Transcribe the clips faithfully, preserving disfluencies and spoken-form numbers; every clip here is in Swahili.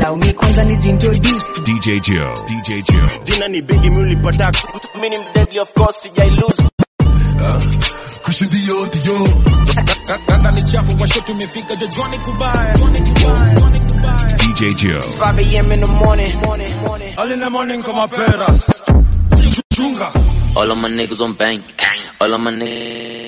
allow me kwanza nijintroduce. D J Joe, D J Joe. Jina ni Biggie Mully Production. Mimi ni deadly of course, sijai lose. Cushion Dio Dio. Kanda ni chafu wa shot tumefika Johnny Kubaya. Johnny Kubaya, Johnny Kubaya. D J Joe. five a m in the morning, morning, morning. All in the morning come peras. Chunga. All of my niggas on bank. All of my niggas.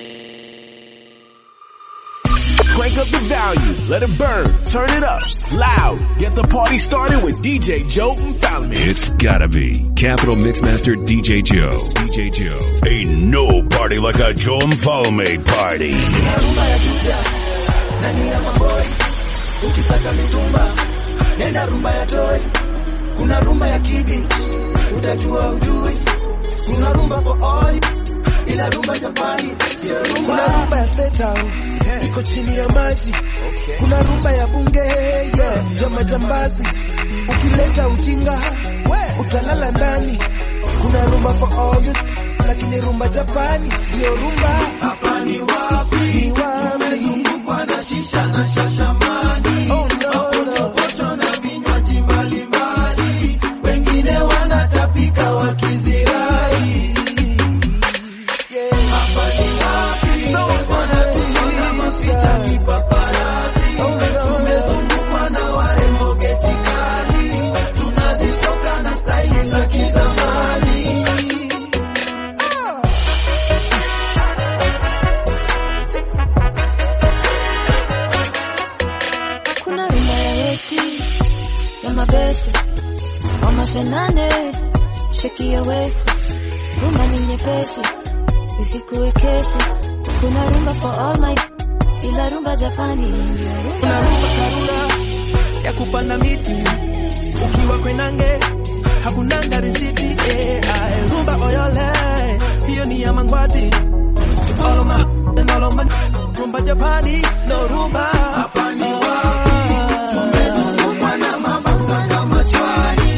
Crank up the volume, let it burn, turn it up, loud, get the party started with D J Joe Mfalme. It's gotta be Capital Mixmaster D J Joe. D J Joe. Ain't no party like a Joe Mfalme party. Kuna rumba ya Juda, nani ya maboy, ukisaka mitumba, nenda rumba ya toy. Kuna rumba ya Kibi, utajua ujui. Kuna rumba for all, ila rumba Japani. Kuna rumba ya State House, iko chini ya maji. Kuna rumba ya bunge, yeah, ya majambazi. Ukileta ujinga, utalala ndani. Kuna rumba for all, lakini rumba Japani. Iyo rumba, hapa ni wapi? Ni wapi? Umezungukwa na shisha na shashamani. Oh no, no. Pocho na vinywaji mbalimbali. Wengine wanatapika wakizirai. Nane, shake your waist. Rumba ni nyepesi, isikuwe kesi. Kuna rumba for all my, ila rumba Japani. Kuna rumba Karura, ya kupanda miti. Ukiwa kwenange, hakunanga risiti. Eh, ae, rumba Oyole, hiyo ni ya Mangwati. All of my, and all of my, rumba Japani, no rumba. Hapa ni wapi? Umezungukwa na mabauza kama chwani.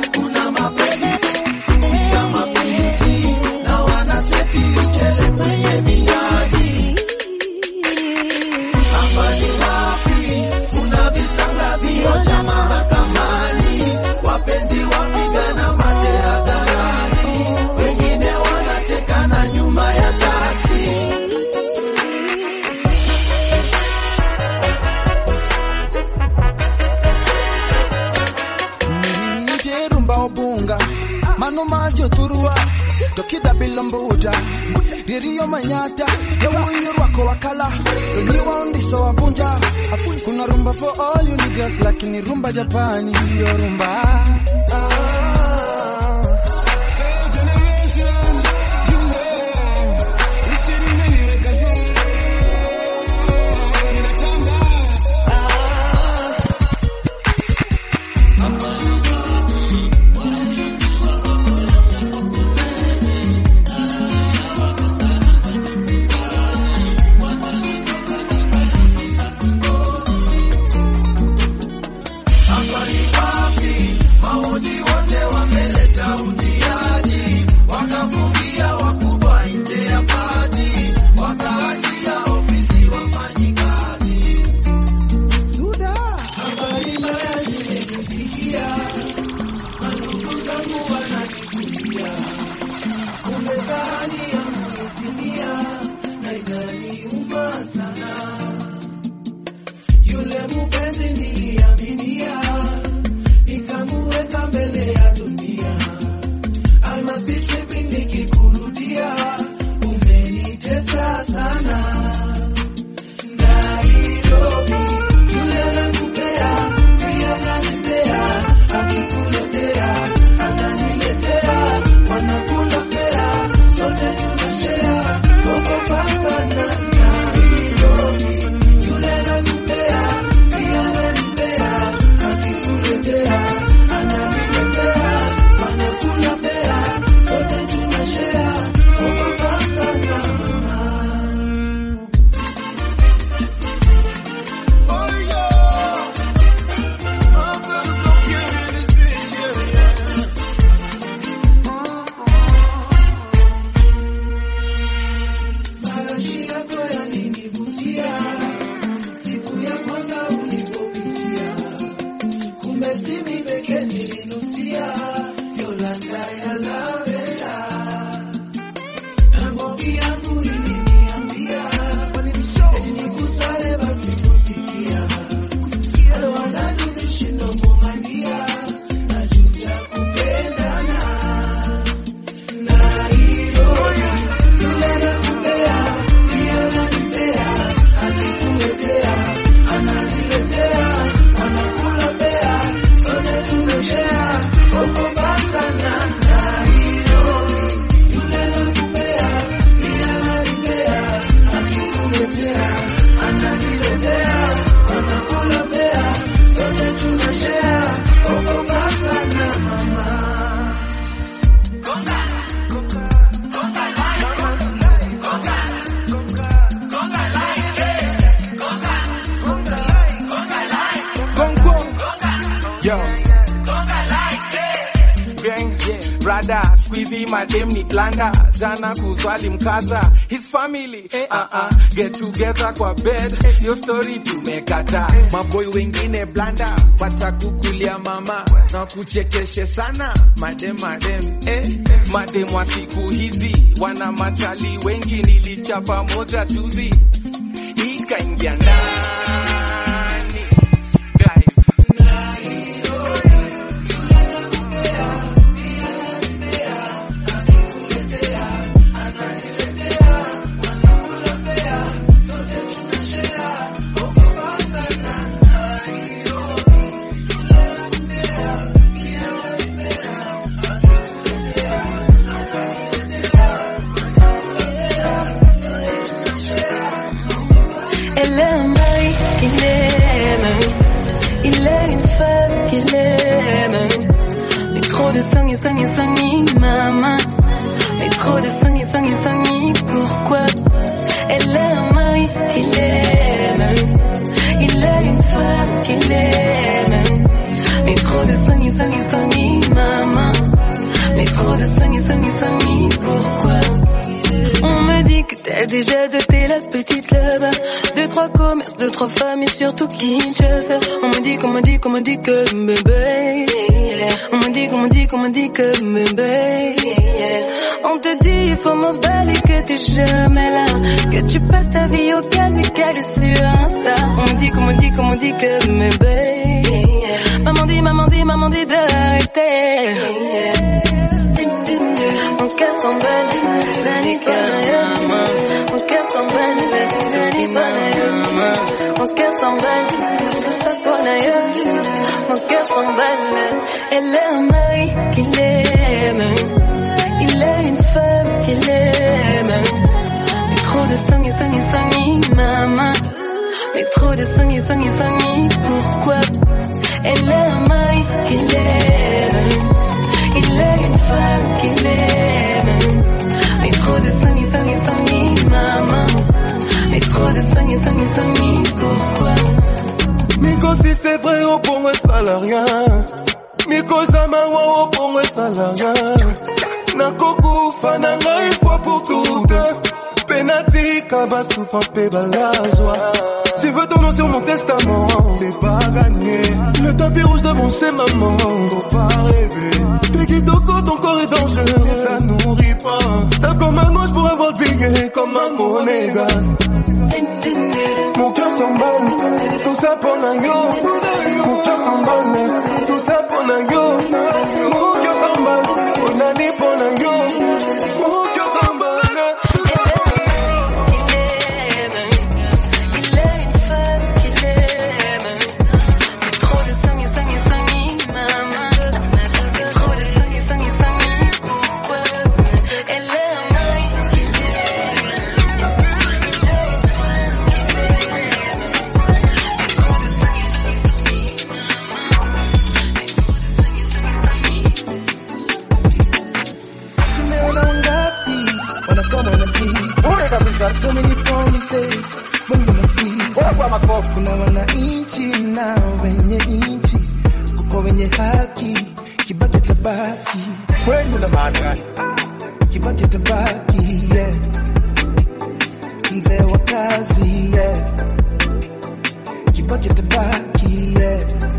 Rio manyata, ya uyu wako wakala. Wengi waundi so wapunja. Kuna rumba for all you niggas, lakini rumba Japani, yo rumba. Yo, cause I like it. Gang, yeah. Brother, squeezy madem ni blanda. Jana kuswali mkaza. His family, uh-uh. Get together kwa bed. Your story tumekata. Maboy wengine blanda. Watakukulia mama. Na kuchekeshe sana. Madem, madem, eh. Madem wa siku hizi. Wana machali wengi nilichapa moja juzi. Ikaingia ndani. Elle est un mari qu'il aime. Il est une femme qu'il aime. Mais trop de sang et sang et sang et maman. Mais trop de sang et sang et sang et pourquoi? Elle est un mari qu'il aime. Il est une femme qu'il aime. Mais trop de sang et sang et sang et maman. Mais trop de sang et sang et sang et pourquoi? On me dit que t'as déjà doté la petite là-bas. Deux, trois commerces, deux, trois familles, surtout Kinshasa. On me dit, qu'on me dit, qu'on me dit que bébé. On me dit, qu'on me dit, qu'on me dit que bébé. On te dit, il faut m'emballer, que t'es jamais là. Que tu passes ta vie au calme et qu'elle est sur Insta. On me dit, qu'on me dit, qu'on me dit que bébé. Maman dit, maman dit, maman dit d'arrêter. Mon cœur s'emballe, Dani Panayama. Mon cœur s'emballe, Dani Panayama. Mon cœur s'emballe, ça Panayama. Mon cœur s'emballe. Elle est un mari qu'il aime. Il est une femme qu'il aime. Mais trop de sang et sang et sang et maman. Mais trop de sang et sang et sang et pourquoi? Elle est un mari qu'il aime. Il est une femme qu'il aime. Mais trop de sang et sang et sang et maman. Mais trop de sang et sang et sang et pourquoi? Miko si c'est vrai au pour moi ça n'a rien. Miko zamawa au pour moi ça n'a rien. Nakoku fananga une fois pour toutes. Penati kaba souffrance pe balazwa. Tu veux ton nom sur mon testament, c'est pas gagné. Le tapis rouge devant chez maman, faut pas rêver. T'es qui ton ton corps est dangereux, ça nourrit pas. T'as comme un ange pour avoir le billet, comme un monégas. Mon cœur s'emballe, tout ça pour Nayo. Mon cœur s'emballe, tout ça pour Nayo. Mon cœur s'emballe, on a dit pour Nayo. Mon cœur s'emballe. So many promises when you my fees. Kuna wananchi na wenye inchi. Kuko wenye haki kibaki tabaki. Kwenu na maana kibaki tabaki, yeah. Mzee wa kazi, yeah. Kibaki tabaki, yeah.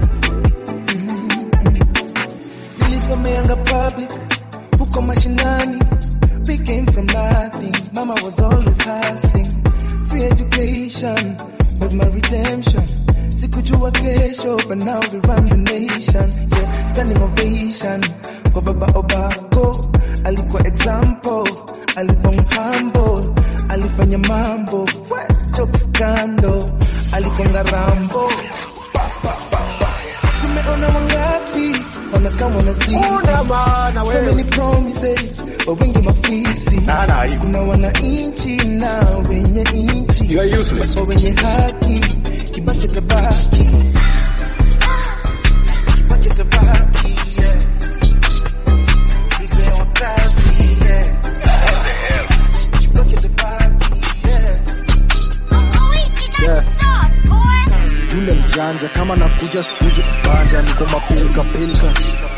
Nilisomeanga public huko mashinani. We came from nothing, mama was always hustling. Free education was my redemption. Sikujua kesho, but now we run the nation. Yeah, standing ovation kwa baba Obako. Alikuwa example, alikuwa humble. Alifanya mambo, joke scandal. Alikuwa ngarambo. Tumeona wangapi, wanakama wanazidi. So many promises, but wengi mafisi. Kuna wananchi na wenye inchi. You are useless. Kwa wenye haki, kibaki tabaki. Kibaki tabaki, yeah. Mzee wa kazi, yeah. Kibaki tabaki, yeah. Yes. Yule mjane mjanja kama nakuja sikuje kubanja, niko mapilka pilka.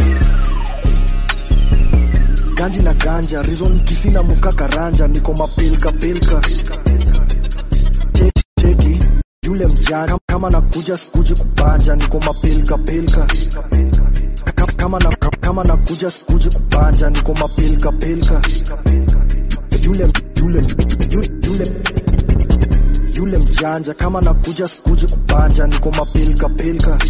Ganji na ganja, reason kisina muka karanja, niko mapilka pilka. Cheki, cheki, yule mjanja kama nakuja sikuje kubanja, niko mapilka pilka. Kama na kama nakuja sikuje kubanja, niko mapilka pilka. Yule yule yule yule yule mjanja kama nakuja sikuje kubanja, niko mapilka pilka.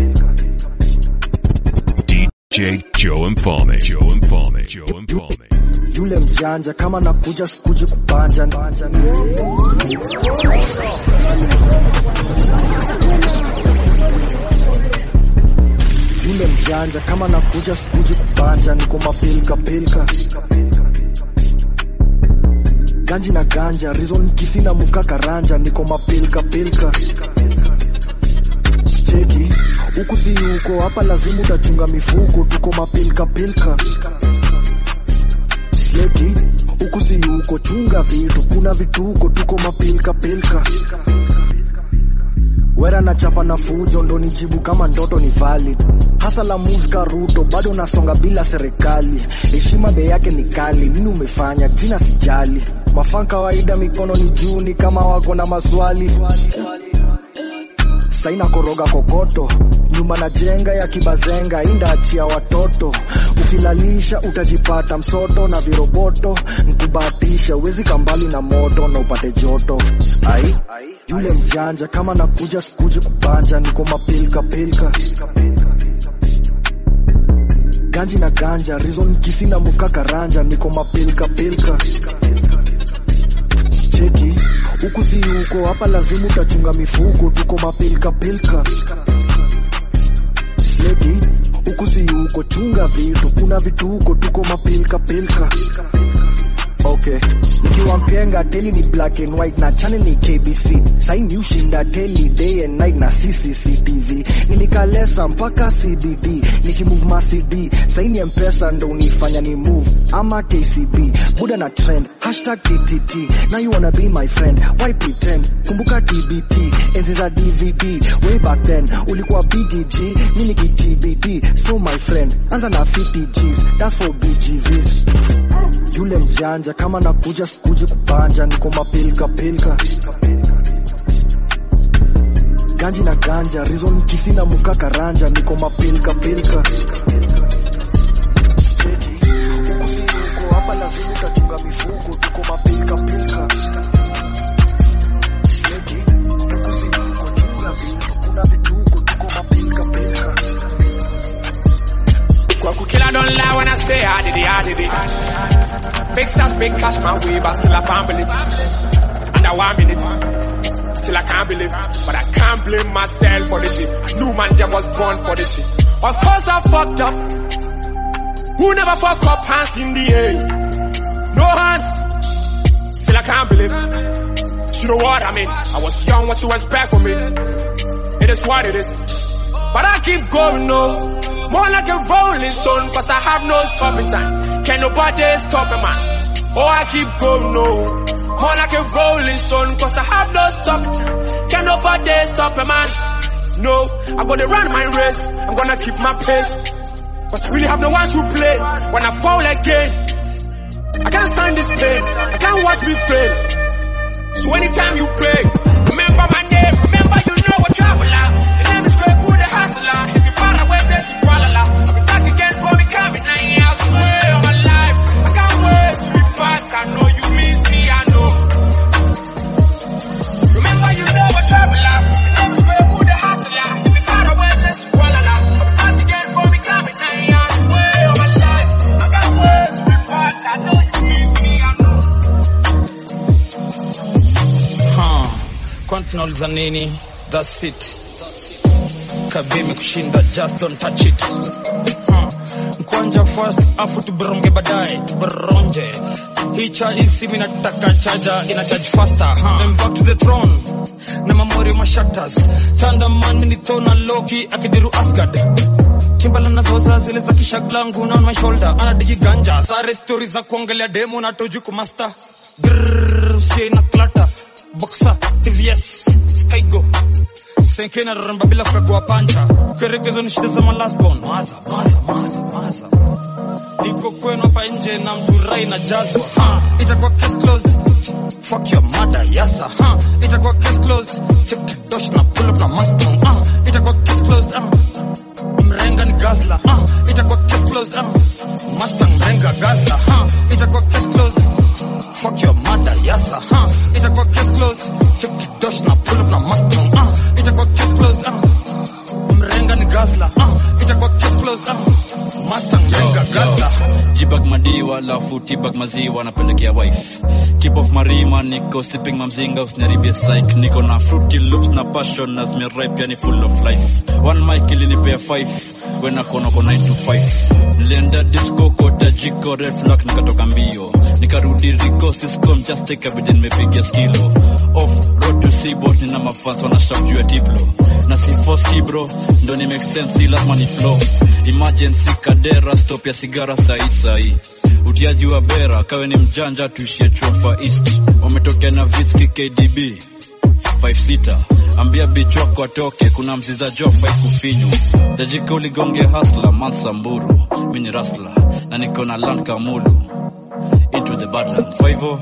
D J Joe Mfalme, Joe Mfalme, Joe Mfalme. Yule mjanja kama nakuja sikuje kubanja. Yule mjanja kama nakuja sikuje kubanja, niko mapilka pilka. Ganji na ganja, reason kisina muka karanja, niko mapilka pilka. Cheki, huku si huko, hapa lazima utachunga mifuko, tuko mapilka pilka. Cheki, huku si huko, chunga vitu, kuna vituko, tuko mapilka pilka. Wera na chapa na fujo, ndo nijibu kama ndoto ni valid. Hasa la muzika Ruto, bado nasonga bila serikali. Heshima bei yake ni kali, nini umefanya, jina sijali. Mafan kawaida mikono ni juu, ni kama wako na maswali. Saina koroga kokoto, nyuma na jenga ya kibazenga, inda achia watoto. Ukilalisha utajipata msoto na viroboto, nkubatisha wezi kambali na moto na upate joto. Ai, yule mjanja kama nakuja sikuje kubanja, niko mapilka pilka. Ganji na ganja, reason kisina muka karanja, niko mapilka pilka. Cheki, huku si huko, hapa lazima utachunga mifuko, tuko mapilka pilka. Cheki, huku si huko, chunga vitu, kuna vituko, tuko mapilka pilka. Okay, nikiwa mpenga teli ni black and white na channel ni K B C. Sai ni ushinda teli day and night na C C T V. Nilikalesa mpaka C B D, nikimove ma C D. Sai ni M-Pesa ndo unifanya ni move, ama K C B. Buda na trend, hashtag T T T. Now you wanna be my friend, why pretend? Kumbuka T B T, enzi za D V D. Way back then, ulikuwa Biggie G, mini ki T B D. So my friend, anza na fifty G's, that's for B G V's. Yule mjanja kama nakuja sikuje kubanja, niko mapilka pilka. Ganji na ganja, reason kisina muka karanja, niko mapilka pilka. Cheki, huku si huko, hapa lazima utachunga mifuko, tuko mapilka pilka. Cheki, huku si huko, chunga vitu, kuna vituko, tuko mapilka pilka. Kwa kukila don't lie when I say I did it, I did it. Big stars, big cash, my way, but still I can't believe. Under one minute, still I can't believe. But I can't blame myself for this shit. I knew man Jam was born for this shit. Of course I fucked up. Who never fuck up, hands in the air? No hands. Still I can't believe. You know what I mean? I was young, what you expect from me? It is what it is. But I keep going, no. More like a rolling stone, cause I have no stopping time. Can nobody stop a man? Oh, I keep going, no. More like a rolling stone, cause I have no stopping time. Can nobody stop a man? No, I'm gonna run my race, I'm gonna keep my pace. Cause I really have no one to play when I fall again. I can't stand this pain, I can't watch me fail. So anytime you pray, remember my name, remember you know a traveler. The name is Greg Wood, the hustler. If you're far away, there's a Kuala. I'll be back again for me coming, I swear on my life. I can't wait to be back, I know you miss me, I know. Remember you know a traveler. The name is Greg Wood, the hustler. If you're far away, there's a Kuala. I'll be back again for me coming, I swear on my life. I can't wait to be back, I know you miss me, I know. Huh, Continental Zanini, that's it. Kabimi kushinda, just don't touch it. Huh, Mkwanja first, afu tuberonge badai, tuberonje. Hii charge isi minataka charger, ina charge faster. Huh, then back to the throne, na mamori mashatas. Thunderman minitona Loki, akidiru Asgard. Kimbala na zoza zile za kishaglangu na on my shoulder. Anadigi ganja, sare story za kuongelea demo na toju kumasta. Grrrr, usiye na klata. Boxer, T V S, Skygo. Senkena ramba bila kukagua pancha. Kerekezo ni shida za my last born. Maza, maza, maza, maza. Niko kwenu hapa nje na mturai na jazwa. Ha, itakuwa case closed. Fuck your mother, yasa. Ha, itakuwa case closed. Check the dosh na pull up na Mustang. Ha, itakuwa case closed. Ha, mrenga ni gazla. Ha, itakuwa case closed. Ha, Mustang mrenga gazla. Ha, itakuwa case closed. Fuck your mother, yasa. Ha, itakuwa case closed. Check the dosh na pull up na Mustang. Ha, itakuwa case closed. Ha, mrenga ni gazla. Ha, itakuwa case closed. Ha, Mustang mrenga gazla. Jibag madiwa lafu tibag maziwa napelekea wife. Keep off marima niko sipping mamzinga usiniharibie psych. Niko na fruity loops na passion as me ripe yani full of life. One mic ilinipea five when akona ko nine to five. Nilienda disco kota jiko red flag nikatoka mbio. Nikarudi Rico Cisco just take a bit nimepiga skilo. Off road to seaboard nina mafans wana shout juu ya tiplo. Na si force bro ndo ni make sense ila money flow. Emergency kadera stop ya sigara sai sai. Utiaji wa bera kawe ni mjanja tuishie Chofa East. Wametokea na Vitski K D B five sita. Ambia bitch wako atoke kuna mziza Jofa ikufinyo. Tajika uligonge hustler Mansa Mburu. Mini rustler na niko na land kamulu. Into the badlands. Five-o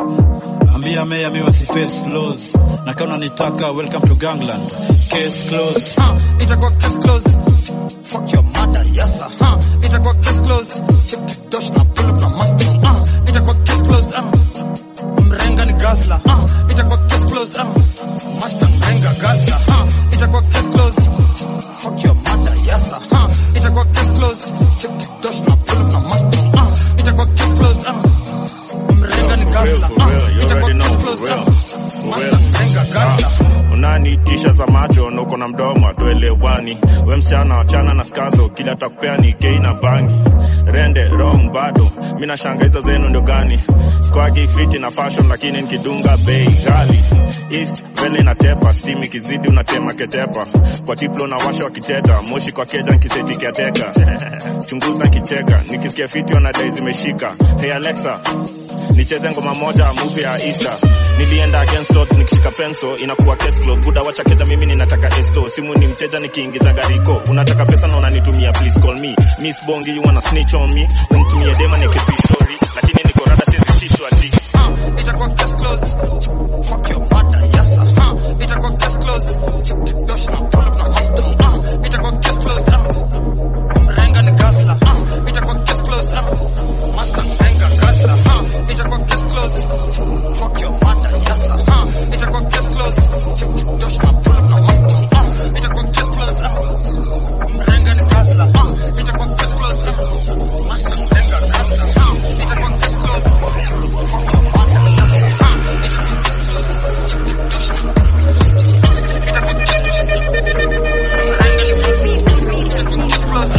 ambia meya miwa si face laws. Na kama nitaka welcome to gangland. Case closed. Ha, itakuwa case closed. Fuck your mother, yasa. Ha, itakuwa case closed. Check the dosh na pull up na Mustang. Ha, itakuwa case closed. Ha, mrenga ni gazla. Ha, itakuwa case closed. Ha, Mustang mrenga gazla. Ha, itakuwa case closed. Fuck your mother, yasa. Ha, itakuwa case closed. Check the dosh na pull up na Mustang. Ha, itakuwa case closed. Ha, mrenga ni gazla. Ha, itakuwa case closed. Ha, Mustang mrenga gazla. Unanitisha za macho na uko na mdomo atuelewani. We msichana wachana na skazo kila takupea ni gay na bangi. Rende wrong bado mina shanga hizo zenu ndo gani. Squagi fiti na fashion lakini nikidunga bei ghali. East vele na tepa steam ikizidi unatema ketepa. Kwa tiplo na washa wakiteta moshi kwa keja nikiseti kiateka. Chunguza kicheka nikisikia fiti wanadai zimeshika. Hey Alexa nicheze ngoma moja movie ya Easter. Nilienda against odds nikishika penso inakuwa case closed. Buda wacha keta mimi ninataka esto. Simu ni mteja nikiingiza gariko. Unataka pesa na unanitumia please call me. Miss Bongi you wanna snitch on me. Unitumie dema nikipishori. Lakini niko rada sizi chishwa ati. Ha, itakuwa case closed. Fuck your mother, yasa. Ha, itakuwa case closed. Check the dosh na pull up na Mustang. Ha, itakuwa case closed. Ha, mrenga ni gazla. Ha, itakuwa case closed. Ha, Mustang mrenga gazla. Ha, itakuwa case closed. Fuck your mother, yasa. Ha, itakuwa case closed. Check the dosh na pull up na Mustang. Ha, itakuwa case closed. Ha, mrenga ni gazla. Ha, itakuwa case closed. Ha, Mustang mrenga gazla. Ha, itakuwa case closed. Fuck your mother, yasa. Ha, itakuwa case closed. Check the dosh na pull up na Mustang. Ha, itakuwa case closed. Mrenga ni gazla. Itakuwa case closed.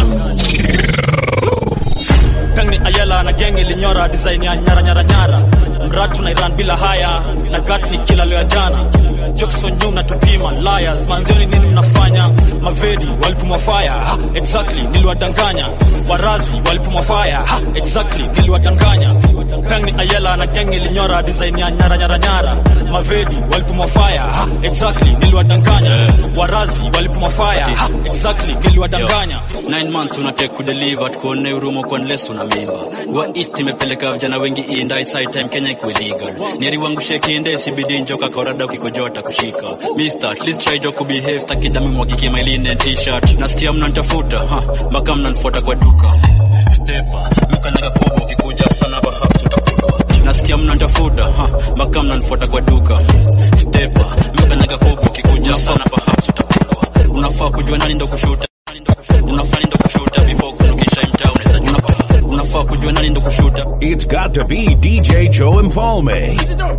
Tangi Ayala na gengi linyora design ya nyara nyara nyara. Mratu na Iran bila haya na gati kila leo jana. Jackson nyuma tupima liars manzioni nini mnafanya? Mavedi walipumwa fire. Ha, exactly niliwadanganya. Warazi walipumwa fire. Ha, exactly niliwadanganya. Tangi Ayala na gengi linyora design ya nyara nyara nyara. Mavedi walipumwa fire. Ha, exactly niliwadanganya. Warazi walipumwa fire. Ha, exactly niliwadanganya. Nine months unatake kudeliver tukuone urumo kwa unless una mimba. Wa East imepeleka vijana wengi inda it's high time Kenya iko illegal. Nieri wangu shake inde sibidi njoka korada ukikojota kushika. Mister at least try to behave takidami mwagike my linen t-shirt. Nasikia mnanitafuta ha mpaka mnanifuata kwa duka. Stepa mkanaga kubwa ukikuja sana perhaps utakulwa. Nasikia mnanitafuta ha mpaka mnanifuata kwa duka. Stepa mkanaga kubwa ukikuja sana perhaps utakulwa. Unafaa kujua nani ndo kushuta. Unafaa ndo kushuta before kunukisha mtaa unaweza unafaa unafaa kujua nani ndo kushuta. It's got to be D J Joe Mfalme.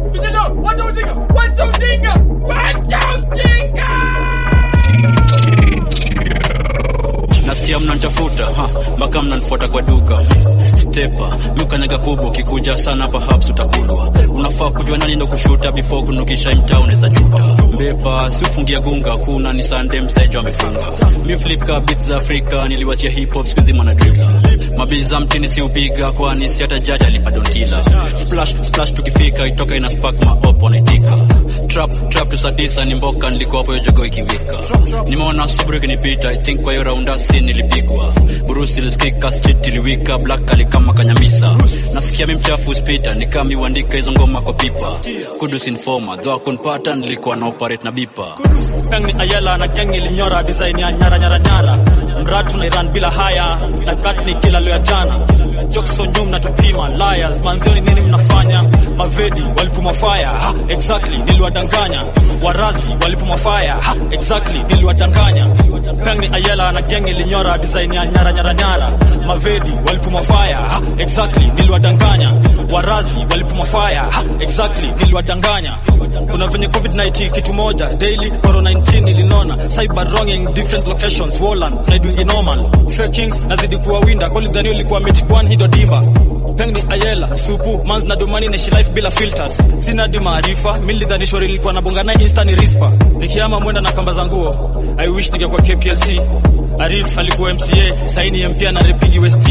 Nasikia mnanitafuta ha mpaka mnanifuata kwa duka. Stepa mkanyaga kubwa ukikuja sana perhaps utakulwa. Unafaa kujua nani ndo kushuta before kunukisha mtaa unaweza juta. Bepa si ufungia gunga kuna ni Sunday mstage amefunga. Mi flip ka beats za Afrika niliwachia hip hop squeeze mana driller. Mabiza mtini si upiga kwani si hata judge alipa dontila. Splash splash tukifika itoka ina spark ma up wanaitika. Trap trap to sadisa ni mboka nilikuwa hapo jogo ikiwika. Nimeona Subaru kinipita I think kwa hiyo round si nilipigwa. Bruce ilisikika street iliwika black kali kama kanyamisa. Nasikia mimi mchafu spita ni kama miwandika hizo ngoma kwa pipa. Kudus informer though kunpata nilikuwa na operate na bipa. Gangi ayala na gangi linyora design ya nyara nyara nyara. Mratu na Iran bila haya na katni kila leo jana. Jokes on nyum na tupima liars manzioni nini mnafanya? Mavedi walipuma fire ha, exactly niliwadanganya. Warazi walipuma fire ha, exactly niliwadanganya. Gangi ayala na gangi linyora design ya nyara nyara nyara. Mavedi walipuma fire ha, exactly niliwadanganya. Warazi walipuma fire ha, exactly niliwadanganya. Kuna venye covid nineteen kitu moja daily corona nineteen ilinona cyber wronging different locations Walland na doing normal fake kings nazidi kuwa winda call the new ilikuwa meet one hido dimba Pengi ayela supu manz na domani na life bila filters sina di maarifa mili dhani shori ilikuwa na bonga na insta ni rispa nikiama mwenda na kamba za nguo I wish ningekuwa K P L C Arif alikuwa M C A saini M P na repingi West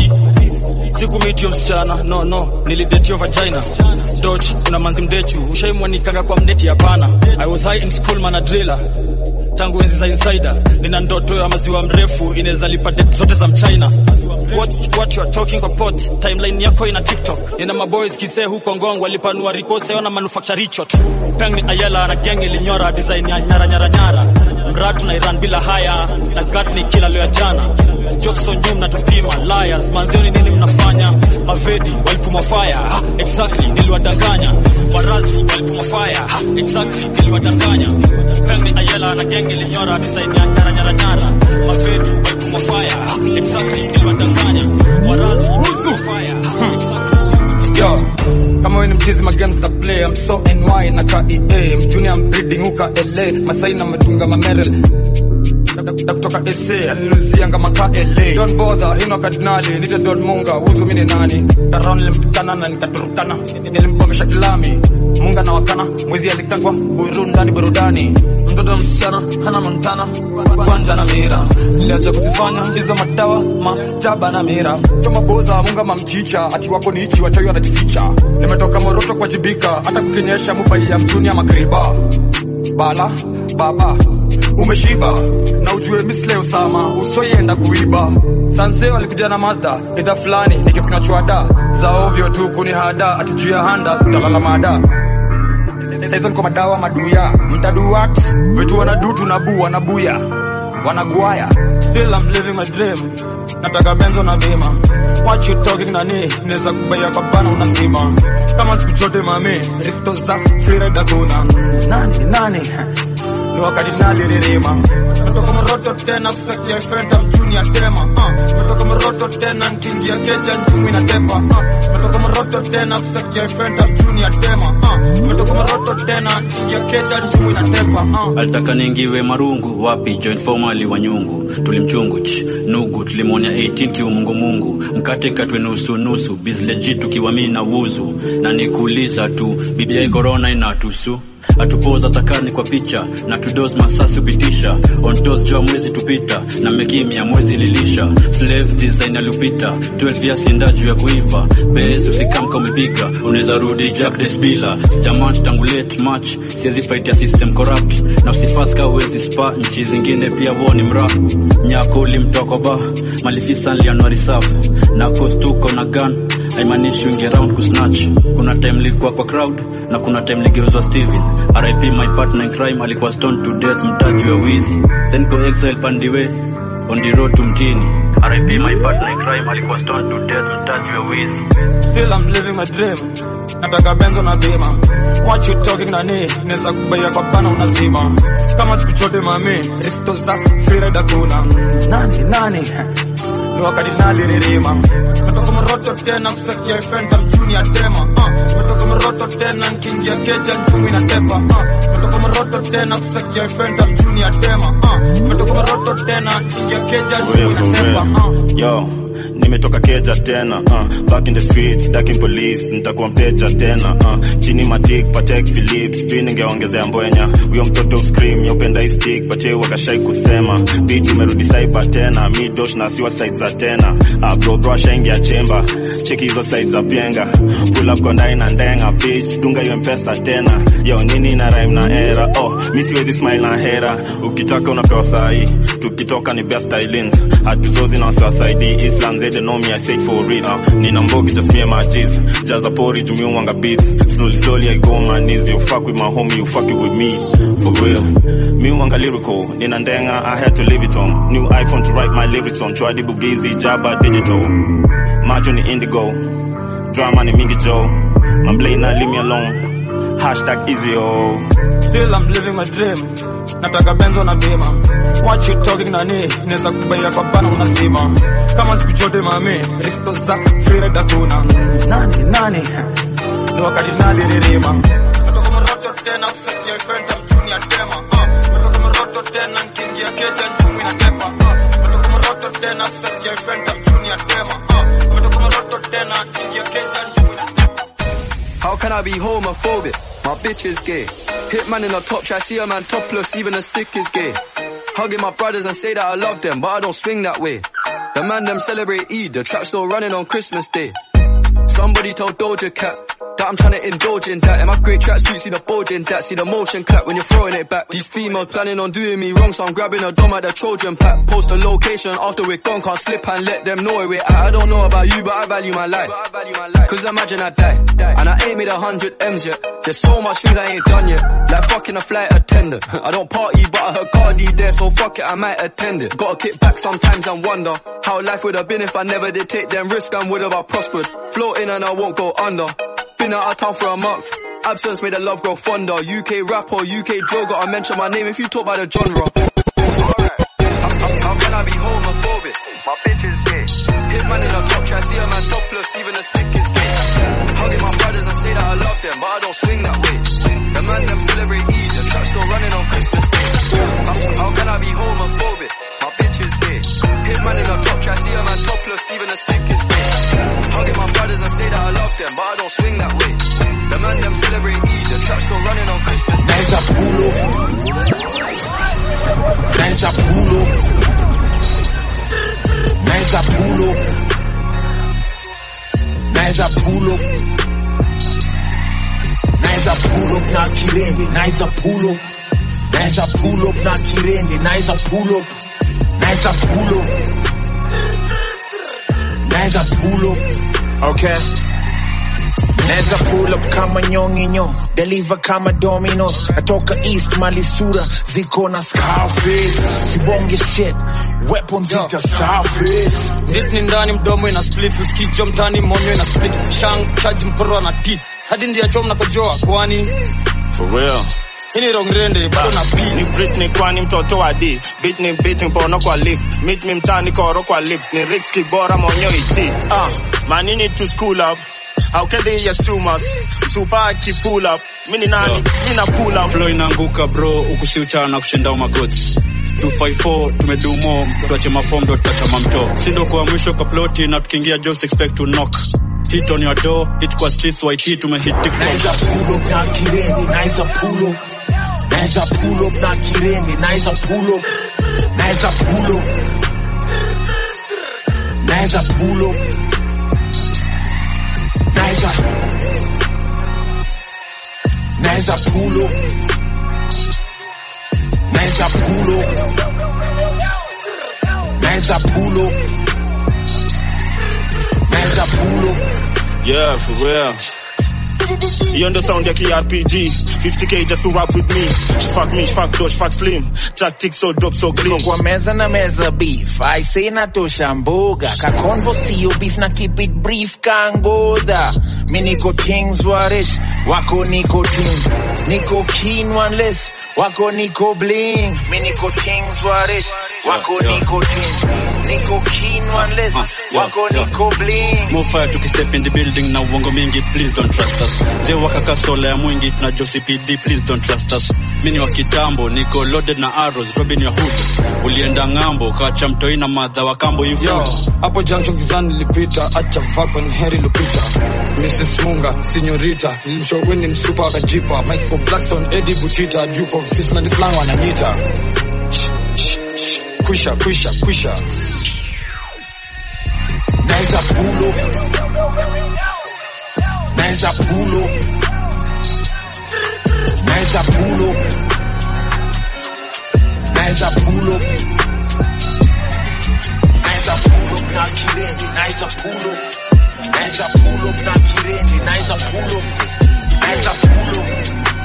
siku meet yo msichana no no nilidate yo vagina Dodge kuna manzi mdechu ushaimwa nikanga kwa mneti hapana I was high in school man a driller tangu enzi za insider nina ndoto ya maziwa mrefu inaweza lipa debt zote za mchina what what you are talking about timeline yako ina TikTok nina maboys kise huko Ngong walipanua rikose wana manufacture richot Pengi ayala na gang ilinyora design ya nyara nyara nyara mratu na Iran bila haya na katni kila leo jana jokes on nyum na tupima liars manzioni nini mnafanya? Mavedi walipuma fire ha, exactly niliwadanganya. Warazi walipuma fire ha, exactly niliwadanganya. Pengi ayala na gang ilinyora design ya nyara nyara nyara. Mavedi walipuma fire ha, exactly niliwadanganya. Warazi walipuma fire ha, exactly. Yo, kama wewe ni mchizi ma games na play I'm so N Y na K E A mjuni I'm breeding uka L A Masai na madunga mamerel kutoka S A aliluzia ngama K L A don't bother hino kardinali nita don munga uzu mini nani taron limpikana na nikaturukana nilimpongesha kilami munga na wakana mwizi alikangwa burundani burudani mtoto msichana hana montana kwanza na mira niliacha kuzifanya hizo matawa majaba na mira choma boza munga mamchicha ati wako ni ichi wachawi wanajificha nimetoka Moroto kwa jibika hata kukinyesha mubai ya mtuni ya makriba bala baba umeshiba na ujue misle usama usoyenda kuiba Sanseo alikuja na Mazda idha fulani nikikunywa chwada za ovyo tu kunihada atijua handa sutalala mada saizo niko madawa maduya mtadu what vitu wanadu tunabu wanabuya wanaguaya still I'm living my dream nataka benzo na bima what you talking nani neza kubaya kwa bana unasima kama siku chote mami risto za free rider kuna nani nani ni wakati nalirima metoka Moroto tena kusakia friend am junior tema uh. metoka Moroto tena nkingia keja njumi na tepa uh. metoka Moroto tena kusakia friend am junior tema uh. metoka Moroto tena nkingia keja njumi na tepa uh. Alitaka niingiwe marungu wapi join formally wanyungu tulimchungu ch nugu tulimonia eighteen kiu mungu mungu mkate katwe nusu nusu biz legit tukiwa mimi na wuzu na nikuuliza tu bibi ya corona inatusu atupoza takani kwa picha na tudoz masasi upitisha on toes jua mwezi tupita na mekimia mwezi lilisha slaves design alupita twelve years indaju ya kuiva bez usikamka umepiga unaweza rudi Jack Desbila jamant tangu late match siezi fight ya system corrupt na usifaska wezi spa nchi zingine pia woni mra nyako ulimtoko ba malifisa January safu na kostuko na gun haimanishi wingi around kusnatch kuna time likuwa kwa crowd na kuna time ligeuzwa Steven R I P my partner in crime alikuwa stoned to death mtaji wa wizi then go exile pandiwe on the road to mtini R I P my partner in crime alikuwa stoned to death mtaji wa wizi still I'm living my dream nataka benzo na bima what you talking nani neza kubaya kwa bana unazima kama siku chote mami risto za free rider kuna nani nani ni wakati nalirima metoka Moroto tena kusakia friend am junior tema uh. metoka Moroto tena nkingia keja njumi na tepa uh. metoka Moroto tena kusakia friend am junior tema uh. metoka Moroto tena nkingia keja njumi na tepa uh. Yo nimetoka keja tena uh, back in the streets, ducking police, nitakuwa mteja tena uh, chini matik, Patek Philippe, sijui ningeongezea mbwenya, huyo mtoto scream, yopenda hii stick, pache wakashai kusema, bitch umerudi cyber tena, mi dosh na siwa side za tena, uh, bro bro ashaingia chamber, cheki hizo side za pienga, pull up kondai na ndenga, bitch, dunga hiyo mpesa tena, yo nini na rhyme na era, oh, mi siwezi smile na hera, ukitaka unapewa sahi, tukitoka ni best stylings, hatuzozi na wasiwasaidi, Islam they know me, I say for real, uh, nina mbogi just me and my G's, jaza pori jumi uwanga beats, slowly slowly I go on my knees, you fuck with my homie, you fuck it with me, for real, mi uwanga lyrical, nina ndenga, I had to leave it on, new iPhone to write my lyrics on, try the bugizi, jabba digital, majo ni indigo, drama ni mingi Joe, I'm playing now, leave me alone, hashtag easy oh. Still I'm living my dream, nataka benzo na bima, what you talking nani, neza kubaya kwa bana unasima, kama siku chote mami, risto za free ride kuna, nani nani, ni wakati nani ririma, nataka mroto tena usati ya fenta mchuni ya tema, nataka mroto tena nkingi ya keja nchumi na tepa, nataka mroto tena usati ya fenta mchuni ya tema, nataka mroto tena nkingi ya keja nchumi na tepa. How can I be homophobic? My bitch is gay. Hitman in a top try, see a man topless, even a stick is gay. Hugging my brothers and say that I love them, but I don't swing that way. The man them celebrate Eid, the trap still running on Christmas Day. Somebody told Doja Cat that I'm trying to indulge in that. In my great tracksuit, see the bulge in that. See the motion clap when you're throwing it back. These females planning on doing me wrong, so I'm grabbing a dome at the Trojan pack. Post a location after we're gone, can't slip and let them know where we're at. I don't know about you, but I value my life. Cause imagine I die, and I ain't made a hundred M's yet. There's so much things I ain't done yet. Like fucking a flight attendant. I don't party, but I heard Cardi there, so fuck it, I might attend it. Gotta kick back sometimes and wonder how life would have been if I never did take them risks and would have I prospered. Floating and I won't go under. Been out of town for a month. Absence made the love grow fonder. U K rap or U K drill, gotta mention my name if you talk about the genre. Alright, how, how, how can I be homophobic? My bitch is gay. Hitman in a top try, see a man topless, even a stick is gay. Hugging my brothers and say that I love them, but I don't swing that way. The man them celebrate Eid, the trap still running on Christmas Day. How, how can I be homophobic? My bitch is gay. Hitman in a top try, see a man topless, even a stick is gay. Hugging my brothers and say that I love them, but I don't swing that way. The man them celebrate Eid, the trap still running on Christmas Day. Naisa pulo, Naisa pulo, Naisa pulo, Naisa pulo, Naisa pulo na kirende, Naisa pulo, Naisa pulo na kirende, Naisa pulo, Naisa pulo, Naisa pulo, okay. Naisa pull up kama nyonginyo, deliver kama Domino's, natoka East Malisura, ziko na Scarface, sibonge shit, weapons zita surface. Dit ni ndani mdomo ina split, usikijo mtani monyo ina split, shang, charge mkoro na tit, hadi ndia chom na kojoa, kwani? For real. Hini rongrende, bado na beat. Ni Britney kwani mtoto wa D, beat ni beating bono kwa lift, meet me mtani koro kwa lips, ni Ricks kibora monyo iti. Ah, uh, man you need to school up. How can they assume us? Super ki pull up. Mini nani, mina pull up. Flow inanguka bro, ukusiucha na kushinda umagots. two five four, tumedu mo, tuache mafom do tacha mamto. Sindo kwa mwisho kwa ploti na tukingia just expect to knock. Hit on your door, hit kwa streets, Y T tumehit TikTok. Naisa pull up na kirende, Naisa pull up. Naisa pull up na kirende, Naisa pull up. Naisa pull up. Naisa pull up. Naisa Naisa pulo Naisa pulo Naisa pulo Naisa pulo. Yeah, for real. You understand the key R P G fifty K just to rap with me. She fuck me, she fuck dosh, fuck slim. Tactics so dope, so clean. Kwa meza na meza beef I say na tosha mboga. Ka convo siyo beef na keep it brief kangoda. mi niko kings warish, wako niko team. Niko keen one less, wako niko bling. Mi niko kings warish, wako niko team. Niko keen one less, wako niko bling. More fire tukistep in the building na uongo mingi, please don't trust us. Ze wakaka sola ya mwingi tunajua C P D, please don't trust us. Mini wa kitambo, niko loaded na arrows, Robin ya hood. Ulienda ngambo, kacha mtoi na madha wa kambo you yo, hapo janjo gizani lipita, acha vako ni heri lupita. Missus Munga, Signorita, nilimshogweni msupa wakajipa. Michael Blackstone, Eddie Butita, Duke of Fishman, Islang wananyita. Kwisha, kwisha, kwisha. Naeza pull up, Naeza pull up, Naeza pull up, Naeza pull up, Naeza pull up na kirendi, Naeza pull up, Naeza pull up na kirendi, Naeza pull up, Naeza pull up,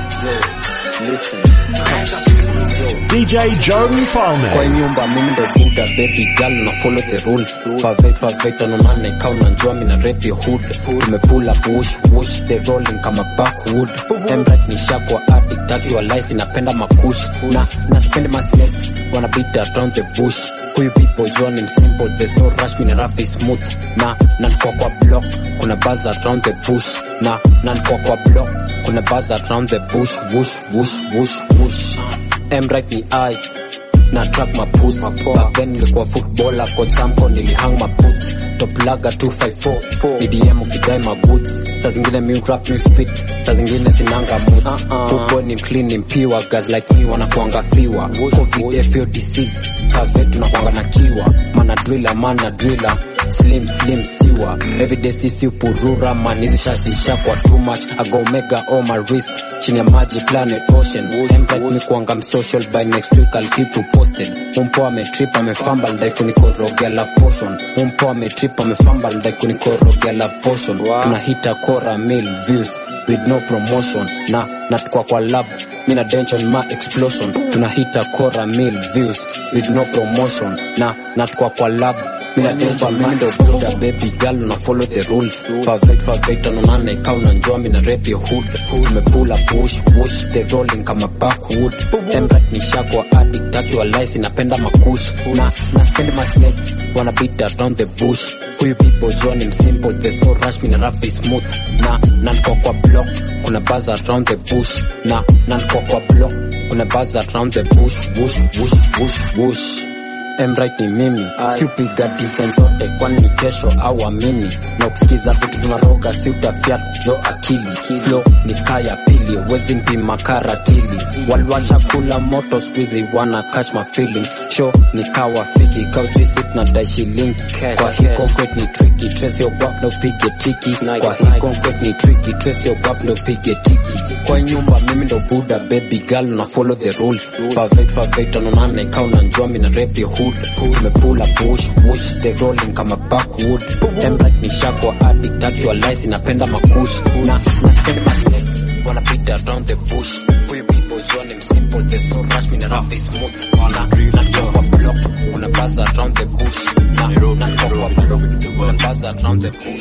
Naeza pull up. D J Joe Mfalme. Kwa nyumba mimi ndo Buddha, baby girl na follow the rules. Favate favate anonane kau na njua mina rap your hood. Tumepull up whoosh whoosh, they rolling kama backwood. Embright ni shakwa addict, akiwa lice inapenda makush. Na na spend my snakes, wanna beat around the bush. Huyu people John him simple, there's no rush, mina rap is smooth. Na na kwa kwa block, kuna buzz around the bush. Na na kwa kwa block, kuna buzz around the bush. Whoosh whoosh whoosh whoosh. Embright ni I na track my puss. Back then nilikuwa footballer, coach Samko nilihang my boots. Top laga two five four, D D M ukidai my goods. Saa zingine mi rap mi spit, saa zingine sinanga moods. Football ni clean ni pure, guys like me wanakuanga fiwa. Covid F O disease, Favet tunakuanga na kiwa. Mana driller, mana driller, slim slim siwa. Everyday sisi upurura, man hizi shashi shakwa too much. I go mega on my wrist, chini ya maji planet ocean. Embright mi kuanga msocial, by next week I'll keep you posted. Umpo ametrip amefamba ndai kunikorogea la potion. Umpo ametrip amefamba ndai kunikorogea la potion. Tunahita kora mil views with no promotion. Na natukwa kwa lab, mina dench on my explosion. Tunahita kora mil views with no promotion. Na natukwa kwa lab, mina dench on my explosion. Baby girl na follow the rules. Favate favate anonane kau na njua mina rap your hood. Tumepull up whoosh whoosh, they rolling kama backwood. Embright ni shakwa addict, akiwa lice inapenda makush. Na na spend my snakes, wanna beat around the bush. Huyu people John him simple, there's no rush, mina rap is smooth. Na na kwa kwa block, kuna buzz around the bush. Na na kwa kwa block, kuna buzz around the bush. Whoosh whoosh whoosh whoosh. Embright ni mimi, siupiga design zote kwani ni kesho au amini. Na ukiskiza vitu tunaroga si utafiat jo akili. Flow ni kaya pili, wezi mpima karatili. Walwacha kula moto squeezy, wanna catch my feelings. Show ni kawa fiki, kaujui sit na daishi link. Kwa hii concrete ni tricky, trace your guap no pige tiki. Kwa hii concrete ni tricky, trace your guap no pige tiki. Kwa nyumba mimi ndo Buddha, baby girl na follow the rules. Favate favate anonane kau na njua mina rap your hood. Tumepull up whoosh whoosh, they rolling kama backwood. Embright ni shakwa addict, akiwa lice inapenda makush. Na na spend my snakes, wanna beat around the bush. Huyu people John him simple, there's no rush, mina rap is smooth. Na na kwa block, kuna buzz around the bush. Na na kwa block, kuna buzz around the bush.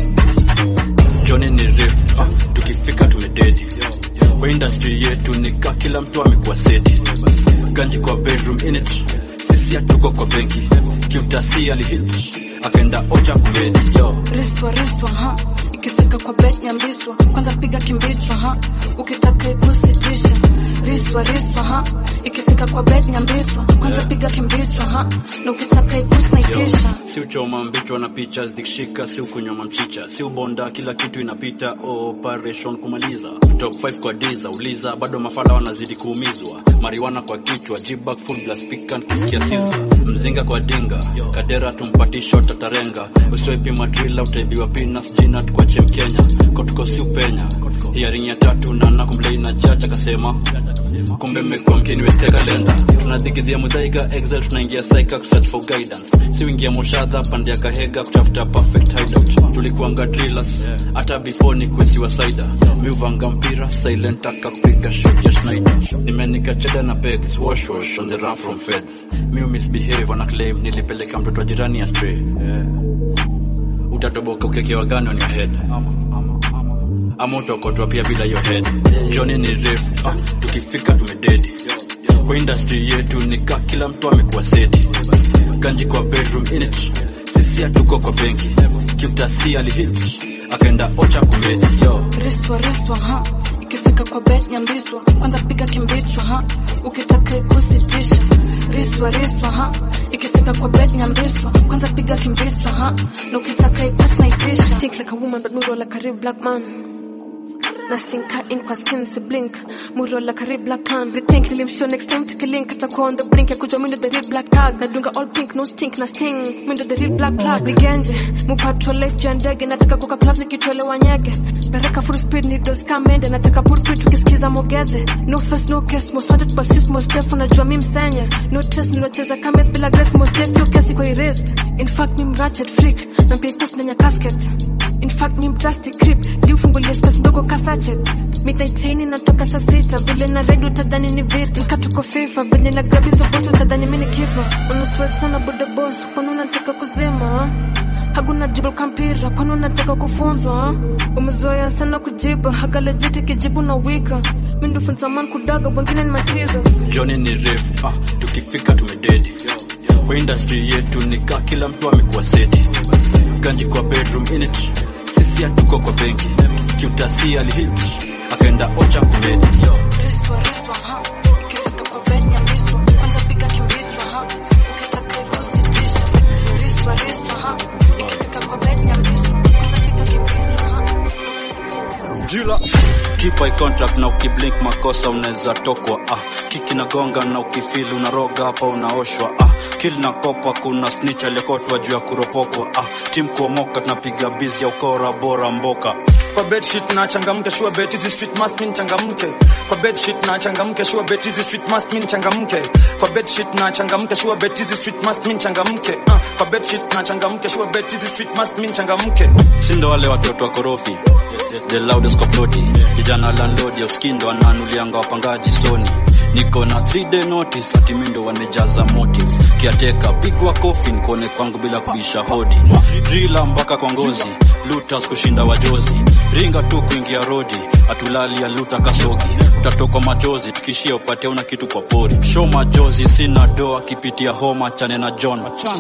Johnny ni refu, uh, tukifika tumededi. Kwa industry yetu nika kila mtu amekuwa seti. Ganji kwa bedroom in it, sisi hatuko kwa benki. Kiutasi alihit, akaenda ocha kubedi. Yo Riswa riswa ha, ikifika kwa bed nyambiswa. Kwanza piga kimbichwa ha, ukitaka ikusitisha. Riswa riswa ha, ikifika kwa bed nyambiswa. Kwanza piga kimbichwa ha, na ukitaka ikusnaitisha. Si uchoma mbichwa na picha zikishika, si ukunyoma mchicha. Si ubonda kila kitu inapita, operation kumaliza. Top five kwa diza, uliza, bado mafala wanazidi kuumizwa. Mariwana kwa kichwa, G-bag full blast speaker kisikia sizzla. Mzinga kwa dinga, kadera tumpati shot atarenga. Uswepi madrilla utaibiwa peanuts, jina tukwa chem Kenya. Kotko si upenya, hearing ya tatu na nakumblei na judge akasema. Kumbe mmekuwa mkiniwete kalenda. Tunadhigidhia mudhaiga, Excel tunaingia Saika kusearch for guidance. Si wingia Moshadha, pandia Kahega kutafuta perfect hideout. Tulikuanga drillers, hata before ni kwesiwa cider. Miuvanga mpira, silent aka kupiga shot ya Schneider. Nimenika cheda na pegs, wash wash on the run from feds. Miu misbehave wana claim, nilipeleka mtoto wa jirani astray. Yeah. Utatoboka ukekewa gani on your head. ama utokotwa pia bila your head. Johnny ni refu, ah, tukifika tumededi. Kwa industry yetu nika kila mtu amekuwa seti. Kanji kwa bedroom in it, sisi hatuko kwa benki. Kimtasi alihit, akaenda ocha kumedi. Yo riswa riswa ha, ikifika kwa bed nyambiswa, kwanza piga kimbichwa ha, ukitaka ikusitisha. Riswa riswa ha, ikifika kwa bed nyambiswa, kwanza piga kimbichwa ha, na ukitaka ikusitisha. Think like a woman but muro like a real black man. Nasinka in kwa skin si blink, muro like a real black can. They think nilim show next time tukilink, atakuwa on the brink ya kuja mindo the real black tag. Nadunga all pink no stink na sting, mindo the real black flag. Nigenje mupatro life jandege, nataka kuka club nikitole wanyege. Pereka full speed ni dos kamende, nataka purpit tukisikiza mogedhe. No fuss no case, most wanted persist most step, unajua mi msenya. No test nilocheza kames bila grace, most step yo kesi kwa erased. In fact ni mratchet freak, na mpia ipas menya casket. In fact ni drastic creep, liu fungulia space ndogo kasachet. Midnight chain natoka saa sita, vile na redu utadhani ni vita. Nikatuko FIFA, vile na grab hizo boto utadhani mini kiva. Unasweat sana buda boss, kwani unataka kuzima? Hakuna jibu kampira, kwani unataka kufunzwa? Umezoea sana kujiba, haga legit kijibu na wika. Mindu funza man kudaga, wengine ni matizas. Johnny ni refu, ah, tukifika tumededi. Kwa industry yetu nika kila mtu amekuwa seti. Kanji kwa bedroom in it, sisi hatuko kwa benki. Kimtasi alihit, akaenda ocha kumedi. Riswa riswa ha, ikifika kwa bed nyambiswa, kwanza piga kimbichwa ha, ukitaka ikusitisha. Riswa riswa ha, ikifika kwa bed nyambiswa, kwanza piga kimbichwa ha. Jula keep eye contact na ukiblink makosa unaweza tokwa. Ah, kiki na gonga na ukifeel unaroga hapa unaoshwa. Ah, kill na kopa kuna snitch aliyekotwa juu ya kuropokwa. Ah, team kuomoka tunapiga busy ya ukora bora mboka. Kwa bedsheet na changamke, sure bet hizi street must mean changamke. Kwa bedsheet na changamke, sure bet hizi street must mean changamke. Kwa bedsheet na changamke, sure bet hizi street must mean changamke. Uh, kwa bedsheet na changamke, sure bet hizi street must mean changamke. Sindo wale watoto wa korofi, the loudest koploti. Kijana landlord ya uskindo ananulianga wapangaji soni. Niko na three day notice, ati mindo wamejaza motive. Kiateka pigwa coffin kone kwangu bila kubisha hodi. Drilla mpaka kwa ngozi, looters kushinda wajozi. Ringa tu kuingia rodi, atulali ya luta kasogi. Utatoka majozi, tukishia upate una kitu kwa pori. Show majozi, sina doa, kipitia homa, chane na John.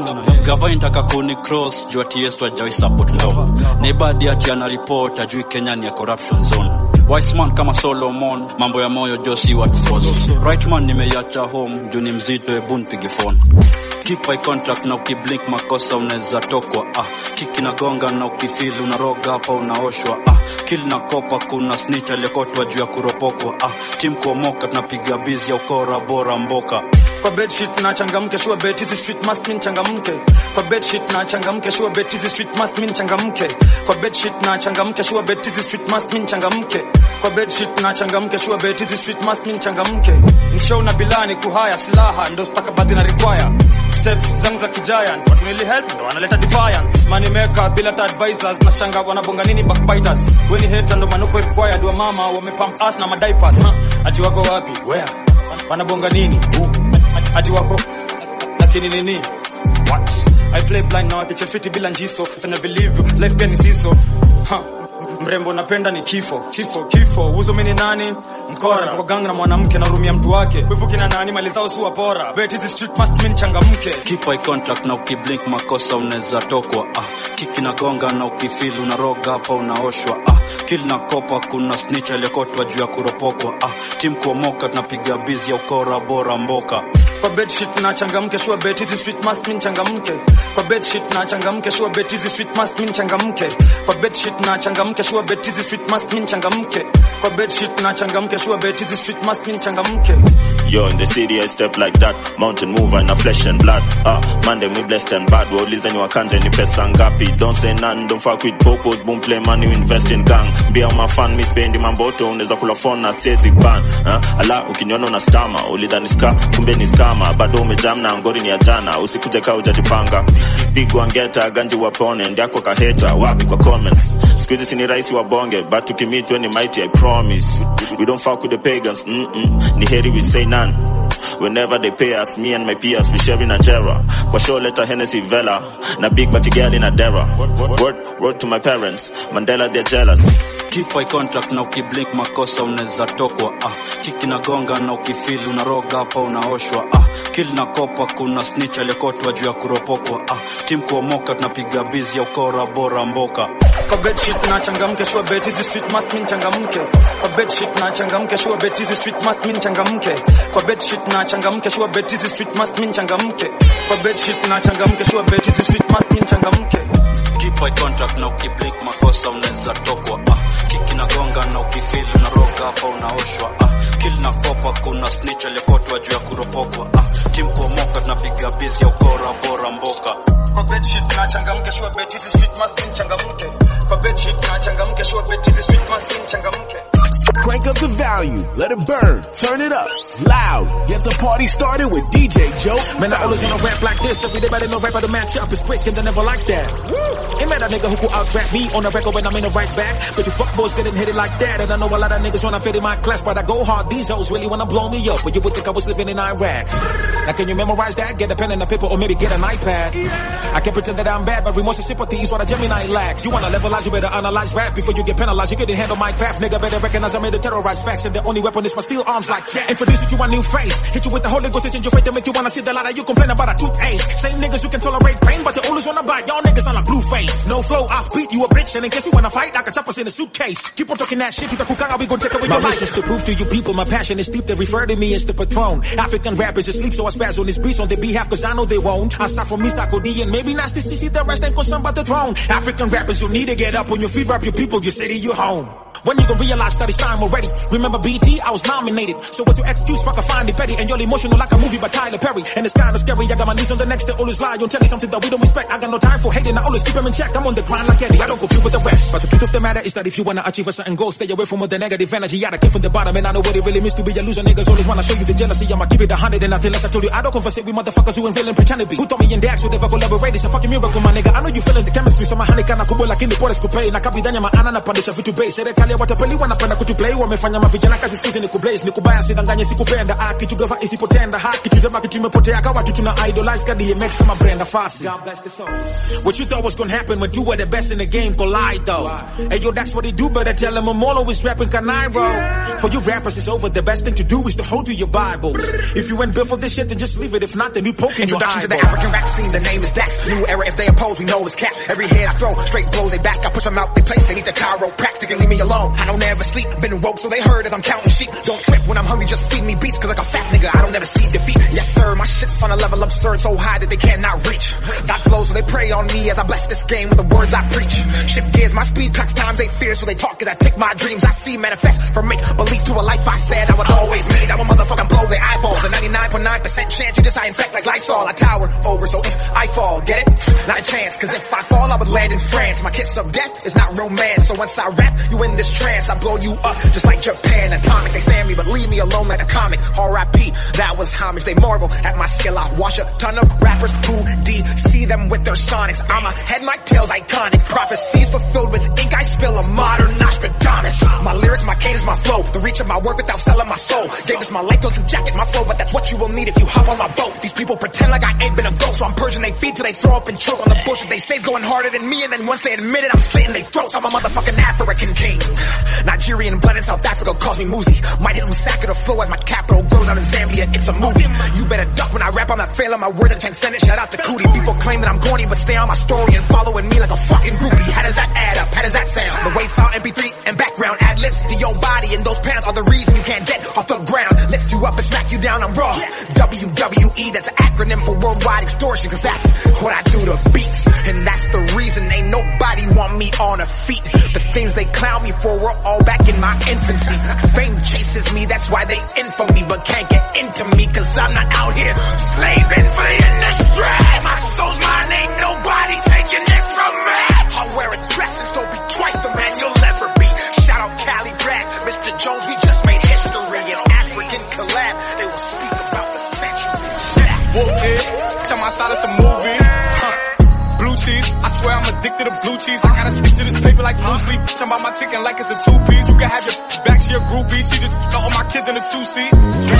Gava intaka kuni cross, jua T S wajawai support ndoma. Nebadi ati ana report, ajui Kenya ni ya corruption zone. Wise man kama Solomon, mambo ya moyo Josi what force. Right man nimeyacha home, juni mzito ebun pigi phone. Keep eye contact na ukiblink makosa unaweza tokwa. Ah, kiki na gonga na ukifeel unaroga hapa unaoshwa. Ah, kill na kopa kuna snitch aliyekotwa juu ya kuropokwa. Ah, team kuomoka tunapiga busy ya ukora bora mboka. Kwa bedsheet na changamke, sure bet hizi street must mean changamke. Kwa bedsheet na changamke, sure bet hizi street must mean changamke. Kwa bedsheet na changamke, sure bet hizi street must mean changamke. Kwa bedsheet na changamke, sure bet hizi street must mean changamke. Nishow na bilani kuhaya silaha ndo stakabadhi na require. Steps zangu za kigiant, watu nili help ndo wanaleta defiance. Money maker bila ta advisors, na shanga wanabonga nini backbiters. Weni hater ndo manuko required, wa mama wamepump us na madiapers. Ha? Ati wako wapi? Where? Wanabonga nini? Who? Ati wako lakini nini? What? I play blind now, kiche fiti bila njiso. If I never believe you, life pia ni siso. Ha? Mrembo napenda ni kifo, kifo, kifo. Uzo mini nani? Mkora, kwa gang na mwanamke na urumia mtu wake. Wivu kina nani, mali zao suwa pora. Bet hizi street must mean changamke. Keep eye contact na ukiblink makosa unaweza tokwa. Ah, kiki na gonga na ukifeel unaroga hapa unaoshwa. Ah, kill na kopa kuna snitch aliyekotwa juu ya kuropokwa. Ah, team kuomoka tunapiga busy ya ukora bora mboka. Kwa bedsheet na changamke, sure bet hizi street must mean changamke. Kwa bedsheet na changamke, sure bet hizi street must mean changamke. Kwa bedsheet na changamke, sure bet hizi street must mean changamke. Kwa bedsheet na changamke, sure bet hizi street must mean changamke. Yo, in the city I step like that, mountain mover in a flesh and blood. Ah, Monday we blessed and bad, wauliza ni wakanja ni pesa ngapi. Don't say none, don't fuck with popos, boom play money, we invest in gang. Be on my fan, mi spendi mamboto, uneza kula phone na siezi ban. Ah, ala, ukiniona una stama, ulidha ni ska, kumbe ni skama. Bado umejam na ngori ni ya jana, usikuje kaa ujajipanga. Big wangeta, ganji wapone, ndiako kaheta, wapi kwa comments. Squeezy sini raisi wa bonge, but tukimit when ni mighty, I promise. We don't fuck with the pagans, mm-mm, ni heri we say none. Whenever they pay us, me and my peers, we sharing a jera. Kwa show letter Hennessy Vela, na big batty girl in a dera. Word, word to my parents, Mandela they're jealous. keep eye contact na ukiblink makosa unaweza tokwa. Ah, kiki na gonga na ukifeel unaroga hapa unaoshwa. Ah, kill na kopa kuna snitch aliyekotwa juu ya kuropokwa. Ah, team kuomoka tunapiga busy ya ukora bora mboka. Kwa bed shit na changamke sure bet hizi sweet must mean changamke. Kwa bed shit na changamke sure bet hizi sweet must mean changamke. Kwa bed shit na changamke sure bet hizi sweet must mean changamke. Kwa bed shit na changamke sure bet hizi sweet must mean changamke. Keep eye contact na ukiblink makosa unaweza tokwa. Ah, kiki na gonga na ukifeel unaroga hapa unaoshwa. Ah, kill na kopa kuna snitch aliyekotwa juu ya kuropokwa. Ah, team kuomoka tunapiga busy ya ukora bora mboka. Kwa bed shit na changamke sure bet hizi sweet must mean changamke. Kwa bed shit na changamke sure bet hizi sweet must mean changamke. Crank up the volume, let it burn, turn it up, loud, get the party started with D J Joe. Man, I always wanna rap like this, every day but I know rap how to match up, it's quick and they never like that. Ain't mad at nigga who could out-rap me on the record when I'm in the right back, but you fuck boys getting hit it like that, and I know a lot of niggas wanna fit in my class, but I go hard, these hoes really wanna blow me up, but you would think I was living in Iraq. Now can you memorize that? Get a pen and a paper or maybe get an iPad. I can't pretend that I'm bad, but remorse and sympathy is what a Gemini lacks. You wanna levelize, you better analyze rap before you get penalized, you couldn't handle my craft, nigga better recognize I'm to terrorize facts, and the only weapon is my steel arms like jets. Introduce you to a new phrase, hit you with the Holy Ghost, it change your faith to make you wanna see the light of you complain about a toothache. Same niggas who can tolerate pain, but they always wanna bite. Y'all niggas on a blue face. No flow, off beat, you a bitch, and in case you wanna fight, I can chop us in a suitcase. Keep on talking that shit, you kukanga, we gon' take away your life. My wish is to prove to you people my passion is deep, they refer to me as the patron. African rappers asleep, so I spaz on this beats on their behalf, cause I know they won't. I start from Misako D and maybe Nasty C C, the rest ain't concerned about the throne. African rappers, you need to get up on your feet, rap your people, your city, your home. When you gon' realize that it's time already? Remember B T? I was nominated. So what's your excuse? Fuck, I find it petty. And you're emotional like a movie by Tyler Perry. And it's kinda scary. I got my knees on the next to always lie. Don't tell me something that we don't respect. I got no time for hating. I always keep them in check. I'm on the grind like Eddie. I don't compete with the rest. But the truth of the matter is that if you wanna achieve a certain goal, stay away from all the negative energy. You gotta get from the bottom. And I know what it really means to be a loser. Niggas always wanna show you the jealousy. I'ma give it a hundred and nothing less. I told you I don't conversate with motherfuckers who ain't real and pretend to be. Who told me in the act should ever collaborate? It's a fucking miracle, my nigga. I know you feeling the chemistry. So my honey kana kubwa lakini pole sikupe. Na kabidanya maana na pandisha vitu base. Serikali watapeli wanapenda kutuplay, wamefanya mavijana kazi siku ni kublaze, ni kubaya sidanganye sikupenda, haki tugava isipotenda, haki tutema kitu imepotea kawa tu tuna idolize kadi ye make some brand fast. God bless the soul. What you thought was gonna happen when you were the best in the game collide though. Hey yo, that's what they do, but I tell them I'm always rapping Canairo. For you rappers it's over, the best thing to do is to hold to your Bibles. If you ain't built for this shit then just leave it, if not then you poke in your Introduction to the African rap scene, the name is Dax. New era, if they oppose we know it's cap. Every head I throw, straight blows they back, I push them out they place, they need the chiropractic and leave me alone. I don't ever sleep, been woke so they heard as I'm counting sheep. Don't trip when I'm hungry, just feed me beats, cause like a fat nigga, I don't ever see defeat. Yes sir, my shit's on a level absurd, so high that they cannot reach. Got flow, so they prey on me as I bless this game with the words I preach. Shift gears, my speed cuts times they fear, so they talk as I take my dreams I see manifest from make belief to a life I said I would always need. I'm a motherfucking blow their eyeballs, a ninety-nine point nine percent chance you just I infect like Lysol. I tower over, so if I fall, get it? Not a chance, cause if I fall I would land in France. My kiss of death is not romance, so once I rap, you in this trance, I blow you up just like Japan. Atomic, they stand me, but leave me alone like a comic. R I P, that was homage. They marvel at my skill. I wash a ton of rappers who D C them with their sonics. I'm a head, my tail's iconic. Prophecies fulfilled with ink. I spill a modern Nostradamus. My lyrics, my cadence, my flow. The reach of my work without selling my soul. Gave this my life, don't you jacket my flow, but that's what you will need if you hop on my boat. These people pretend like I ain't been a ghost, so I'm purging they feed till they throw up and choke on the bullshit they say's going harder than me, and then once they admit it, I'm slitting their throats. I'm a motherfucking African king. Nigerian blood in South Africa calls me Muzi. Might hit Lusaka to flow as my capital grows out in Zambia. It's a movie. You better duck when I rap. I'm not failing my words. I transcend it. Shout out to Cootie. People claim that I'm corny, but stay on my story and following me like a fucking groupie. How does that add up? How does that sound? The wave file, M P three, and background ad libs to your body, and those pants are the reason you can't get off the ground. Lift you up and smack you down. I'm raw. W W E. That's an acronym for worldwide extortion, cause that's what I do to beats, and that's the reason ain't nobody want me on a feet. The things they clown me for were all back in my infancy. Fame chases me, that's why they info me, but can't get into me, cause I'm not out here slaving for the industry. My soul's mine, ain't nobody taking it from me. I'll wear a dress and so be twice the man you'll ever be. Shout out Cali Grad, Mister Jones, we just made history. An African collab, they will speak about the century. Wolfhead, tell my side it's a movie. Huh. Blue cheese, I swear I'm addicted to blue cheese. I gotta stick to this paper like blue sleep. Talking about my chicken like it's a two-piece. You can have your back, she a groupie. She just got all my kids in a two-seat.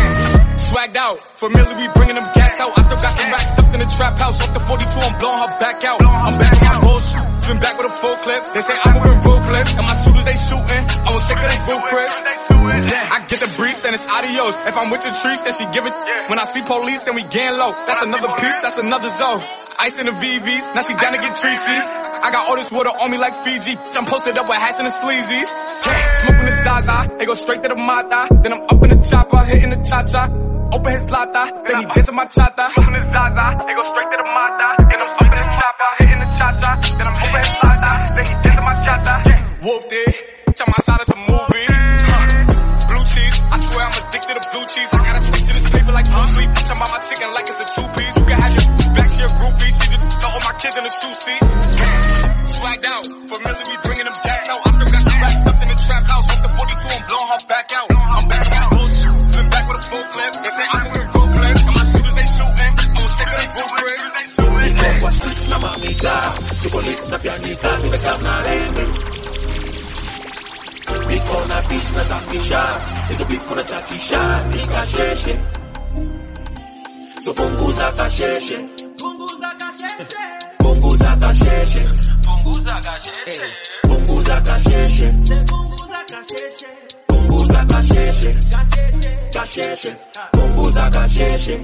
Swagged out, familiar, we bringing them gas out. I still got some racks stuffed in the trap house. Off the forty-two, I'm blowing her back out. I'm back on my bullshit, been back with a full clip. They say I'm moving road clips, and my suit as they shooting, I was sick of they group Chris. I get the breeze, then it's adios. If I'm with your trees, then she give it. When I see police, then we gang low. That's another piece, that's another zone. Ice in the V Vs, now she down to get treachy. I got all this water on me like Fiji. I'm posted up with hats and the sleazies. Smoking the Zaza, they go straight to the Mata. Then I'm up in the chopper, hitting the cha-cha. Open his lata, then he dancing my chata. Smoking the Zaza, they go straight to the Mata. Then I'm up in the chopper, hitting the cha-cha. Then I'm open his lata, then he dancing my chata. Whooped it, I'm outside of some movie. Blue cheese, I swear I'm addicted to blue cheese. I gotta stick to the sleeper like blue sleep. I'm about my chicken like it's a two-piece. You can have your back to your groupie. She just throw all my kids in a two-seat. Swagged out, familiar we bringing them gas out. I still got some racks stuffed in the trap house. Off the forty-two, I'm blowing her back out. I'm back with bullshit, swim back with a full clip. They say I'm moving ruthless, and my shooters they shooting. I'm sick of they blueprints. Kwa streets na mamita, tuko lit na pianika, tumekam na rende. Niko na beach na safisha, hizo beef kuna chakisha, nikasheshe. So punguza kasheshe, punguza kasheshe, punguza kasheshe, punguza kasheshe, punguza kasheshe, punguza kasheshe, kasheshe, punguza kasheshe.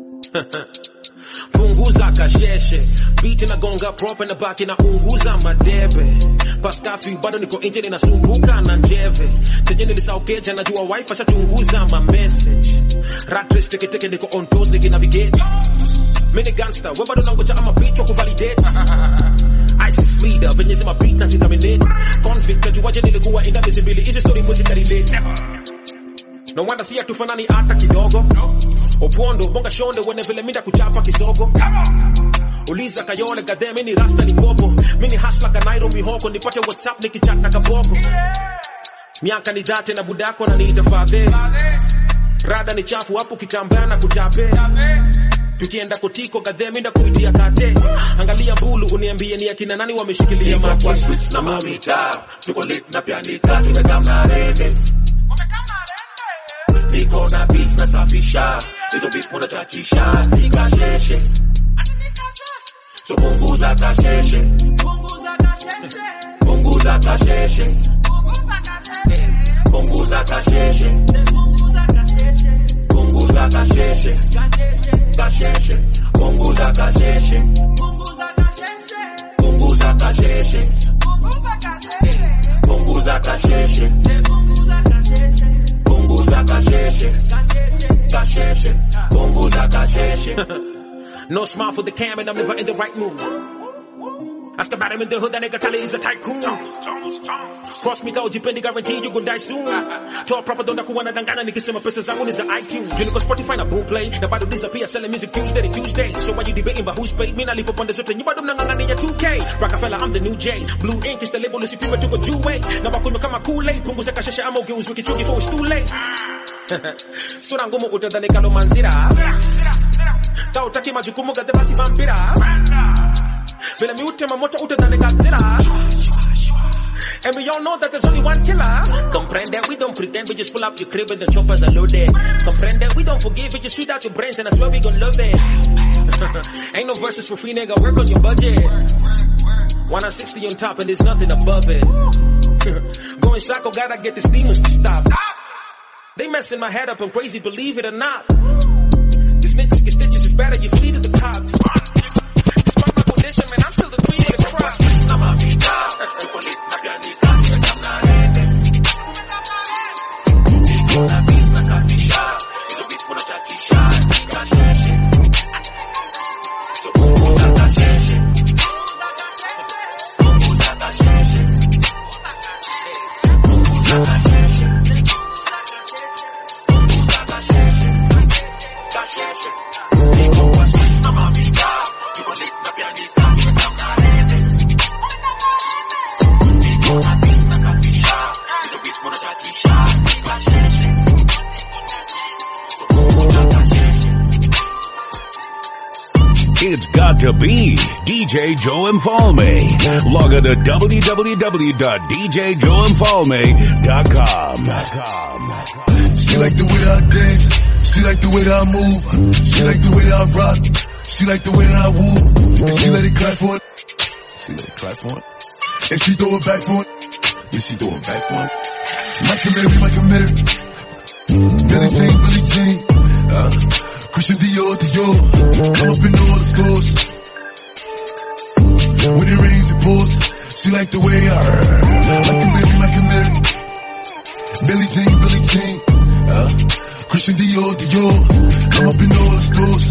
Punguza kasheshe, beat inagonga prop na baki na unguza madebe. Paskafi bado niko nje ninasumbuka na njeve. Teje nilisaukeja najua wifi ashachunguza ma message. Rat race teke teke niko on toes niki navigate. Mini gangster, we bado nangoja ama beat wa kuvalidate. ISIS leader, venye sema beat na sitaminate. Convict kajuwaje nilikuwa inda miezi mbili, hizi story mwizi karelate. No wonder siya tufanani hata kidogo. Opondo, bonga shonde, wene vile minda kuchapa kisogo. Uliza kayole, gadem, mini rasta ni popo. Mini hasla kanairo mihoko, nipate WhatsApp nikichat kaboko. Miaka ni date na budako na niita fadhe. Rada ni chafu hapo kikambana na kuchape. Tukienda kotiko gadem, minda kuitia kate. Angalia bulu, uniambie ni akina nani wameshikilia maki. Kwa streets na mamita, tuko lit na pianika, tumekam na rende. Niko na beats na safisha, hizo beats muna chachisha, nikasheshe. So punguza kasheshe, punguza kasheshe, punguza kasheshe, punguza kasheshe, punguza kasheshe, kasheshe, punguza kasheshe, punguza kasheshe, punguza kasheshe, punguza kasheshe, kasheshe, punguza kasheshe. No smile for the cam and I'm never in the right mood. Ask about him in the hood, that nigga Kali is a tycoon. Cross me kao jipendi guarantee you gon' die soon. Toa proper donda kuwana dangana nikisema pesa zangu ni za iTunes. Juniko Spotify na boom play, na bado disappear selling music Tuesday to Tuesday. So why you debating about who's paid? Mina lipo pande zote, nyibado mnangangania two K. Rockefeller, I'm the new J. Blue ink is the label, usipime tuko juu way. Na wakunywa kama Kool-Aid, punguza kasheshe ama ugeuzwe kichugi for it's too late. Sura ngumu utadhani kalo manzira. Ka utaki majukumu gade basi vampira. Vile mi utema moto utadhani Godzilla. And we all know that there's only one killer. Comprende, we don't pretend, we just pull up your crib and the choppers are loaded. Comprende, we don't forgive, we just shoot out your brains and I swear we gon' love it. Ain't no verses for free, nigga, work on your budget. one sixty on top and there's nothing above it. Going psycho, gotta get these demons to stop. They messing my head up, I'm crazy, believe it or not. These snitches get stitches, it's better you flee to the cops. Despite my condition, man, I'm still the queen of the crop. Niko na beats na safisha, hizo beats muna chachisha, nikasheshe. So punguza kasheshe, punguza kasheshe, punguza kasheshe, punguza kasheshe, kasheshe. Niko kwa streets na mamita, tuko lit na pianika, tumekam na rende. Niko na beats na safisha, hizo beats muna chachisha, nikasheshe. It's got to be D J Joe Infalme. Log on to w w w dot d j joe infalme dot com. She like the way that I dance. She like the way that I move. She like the way that I rock. She like the way that I woo. And she let it clap for it. She let it clap for it. And she throw it back for it. Yeah, she doing back one. Michael Mary, Michael Mary. Billie Jean, Billie Jean. Uh, Christian Dior, Dior. I'm up in all the stores. When it rains, it pours. She like the way I heard. Michael Mary, Michael Mary. Billie Jean, Billie Jean. Uh, Christian Dior, Dior. I'm up in all the stores.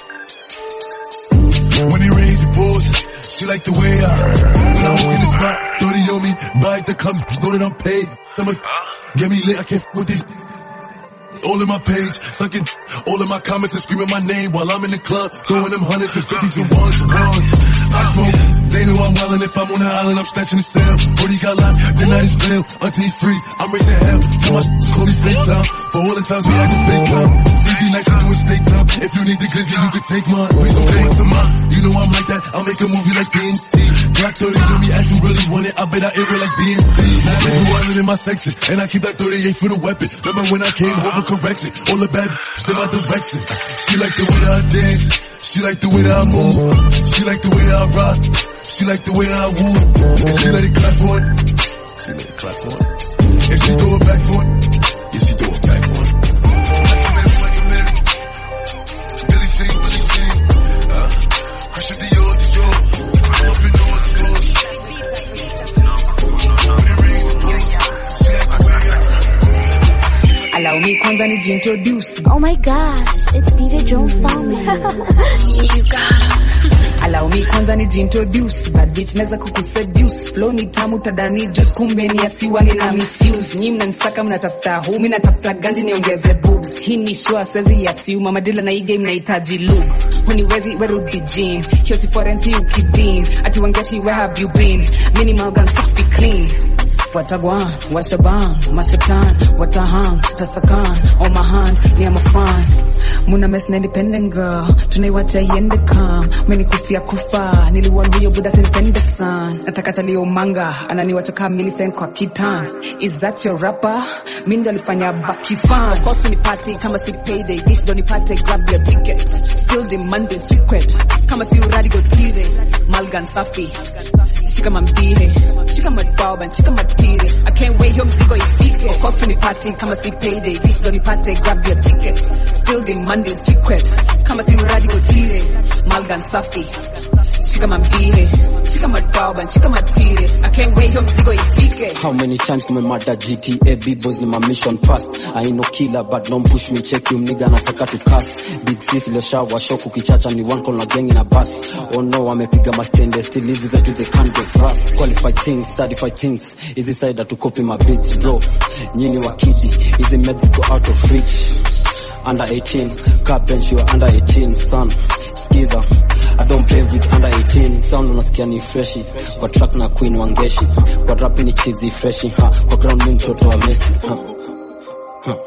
When it rains, it pours. She like the way I heard. When I walk in the spot, thirty on me, buy the come, you know that I'm paid. I'ma get me lit, I can't f with these. All in my page, sucking all in my comments and screaming my name while I'm in the club, throwing them hundreds and fifties and ones and ones. I smoke, they know I'm wildin'. If I'm on the island, I'm snatching the cell. Brody got locked, the night is bail. Until free, I'm raising hell. Tell my call me FaceTime. For all the times we had to FaceTime. Freaky nights to do a state time. If you need the glizzy, you can take mine. Please don't take it to mine. You know I'm like that, I'll make a movie like T N T. Black thirty do me as you really want it. I bet I air it like D M D. Now I go island in my section, and I keep that thirty-eight for the weapon. Remember when I came home for correction? All the bad b****s in my direction. She like the way that I dance. She like the way that I move. She like the way that I rock. She like the way that I woo. And she let it clap for it. She let it clap for it. And she throw it back for it. Yeah, she throw it back for it. Like a Mary, like a Mary. Billie Jean, Billie Jean. Uh, Christian Dior, Dior. I'm up in all the stores. When it rains, it pours. She like the way I Allow me kwanza ni introduce. Oh my gosh, it's D J Joe Falme. You got Allow me kwanza ni introduce. Bad bitch neza kukuseduce. Flow ni tamu tadani juice kumbe ni asiwa ni na misuse. Nyi mnanisaka mnatafuta huu, mimi natafuta ganji niongeze boobs. Hii ni shua swezi ya siu, mama dila na hii game nahitaji look. Huniwezi werudi gym, hiyo si forensi ukidim. Ati wangeshi where have you been? Minimal gun soft be clean. Watagwan, washaban, mashatan, watahang, tasakan, on my hand, ni I'm a fan. Muna mess na independent girl, tunaiwacha iende calm. Meni kufia kufa, niliwan huyo buda sinipende san. Nataka chalio manga, ananiwacha kama Millicent kwa kitan. Is that your rapper? Mindo alifanya baki fan. Of course unipate, kama si payday, this don't nipate, grab your ticket. Still demanding secret, kama si uradi go tire. Malgan safi, shika mambihe, shika madoban, shika matire. I can't wait, yo mzigo ifike. Of course unipate, kama si payday, this don't nipate, grab your tickets. Still demanding secret, kama si uradi go tire. Malgan safi, shika mambihe, shika madoban, shika matire. I can't wait, yo mzigo ifike. How many times tumemada G T A, B-boys ni my mission past. I ain't no killer but don't push me, check you mniga nataka to cast. Big sis ile shawa shoku kichacha ni one call na gang in a bus. Oh no, amepiga mastende still easy that they can't get rust. Qualified things, certified things. Easy side to copy my beats bro. Nyini wakidi, easy meds go out of reach. Under eighteen, car bench you are under eighteen, son. Skiza, I don't play with under eighteen. Sound unasikia ni freshi. Kwa track na queen wangeshi. Kwa rap ni cheesy freshi, ha. Kwa ground ni mtoto wa Messi, ha. Ha.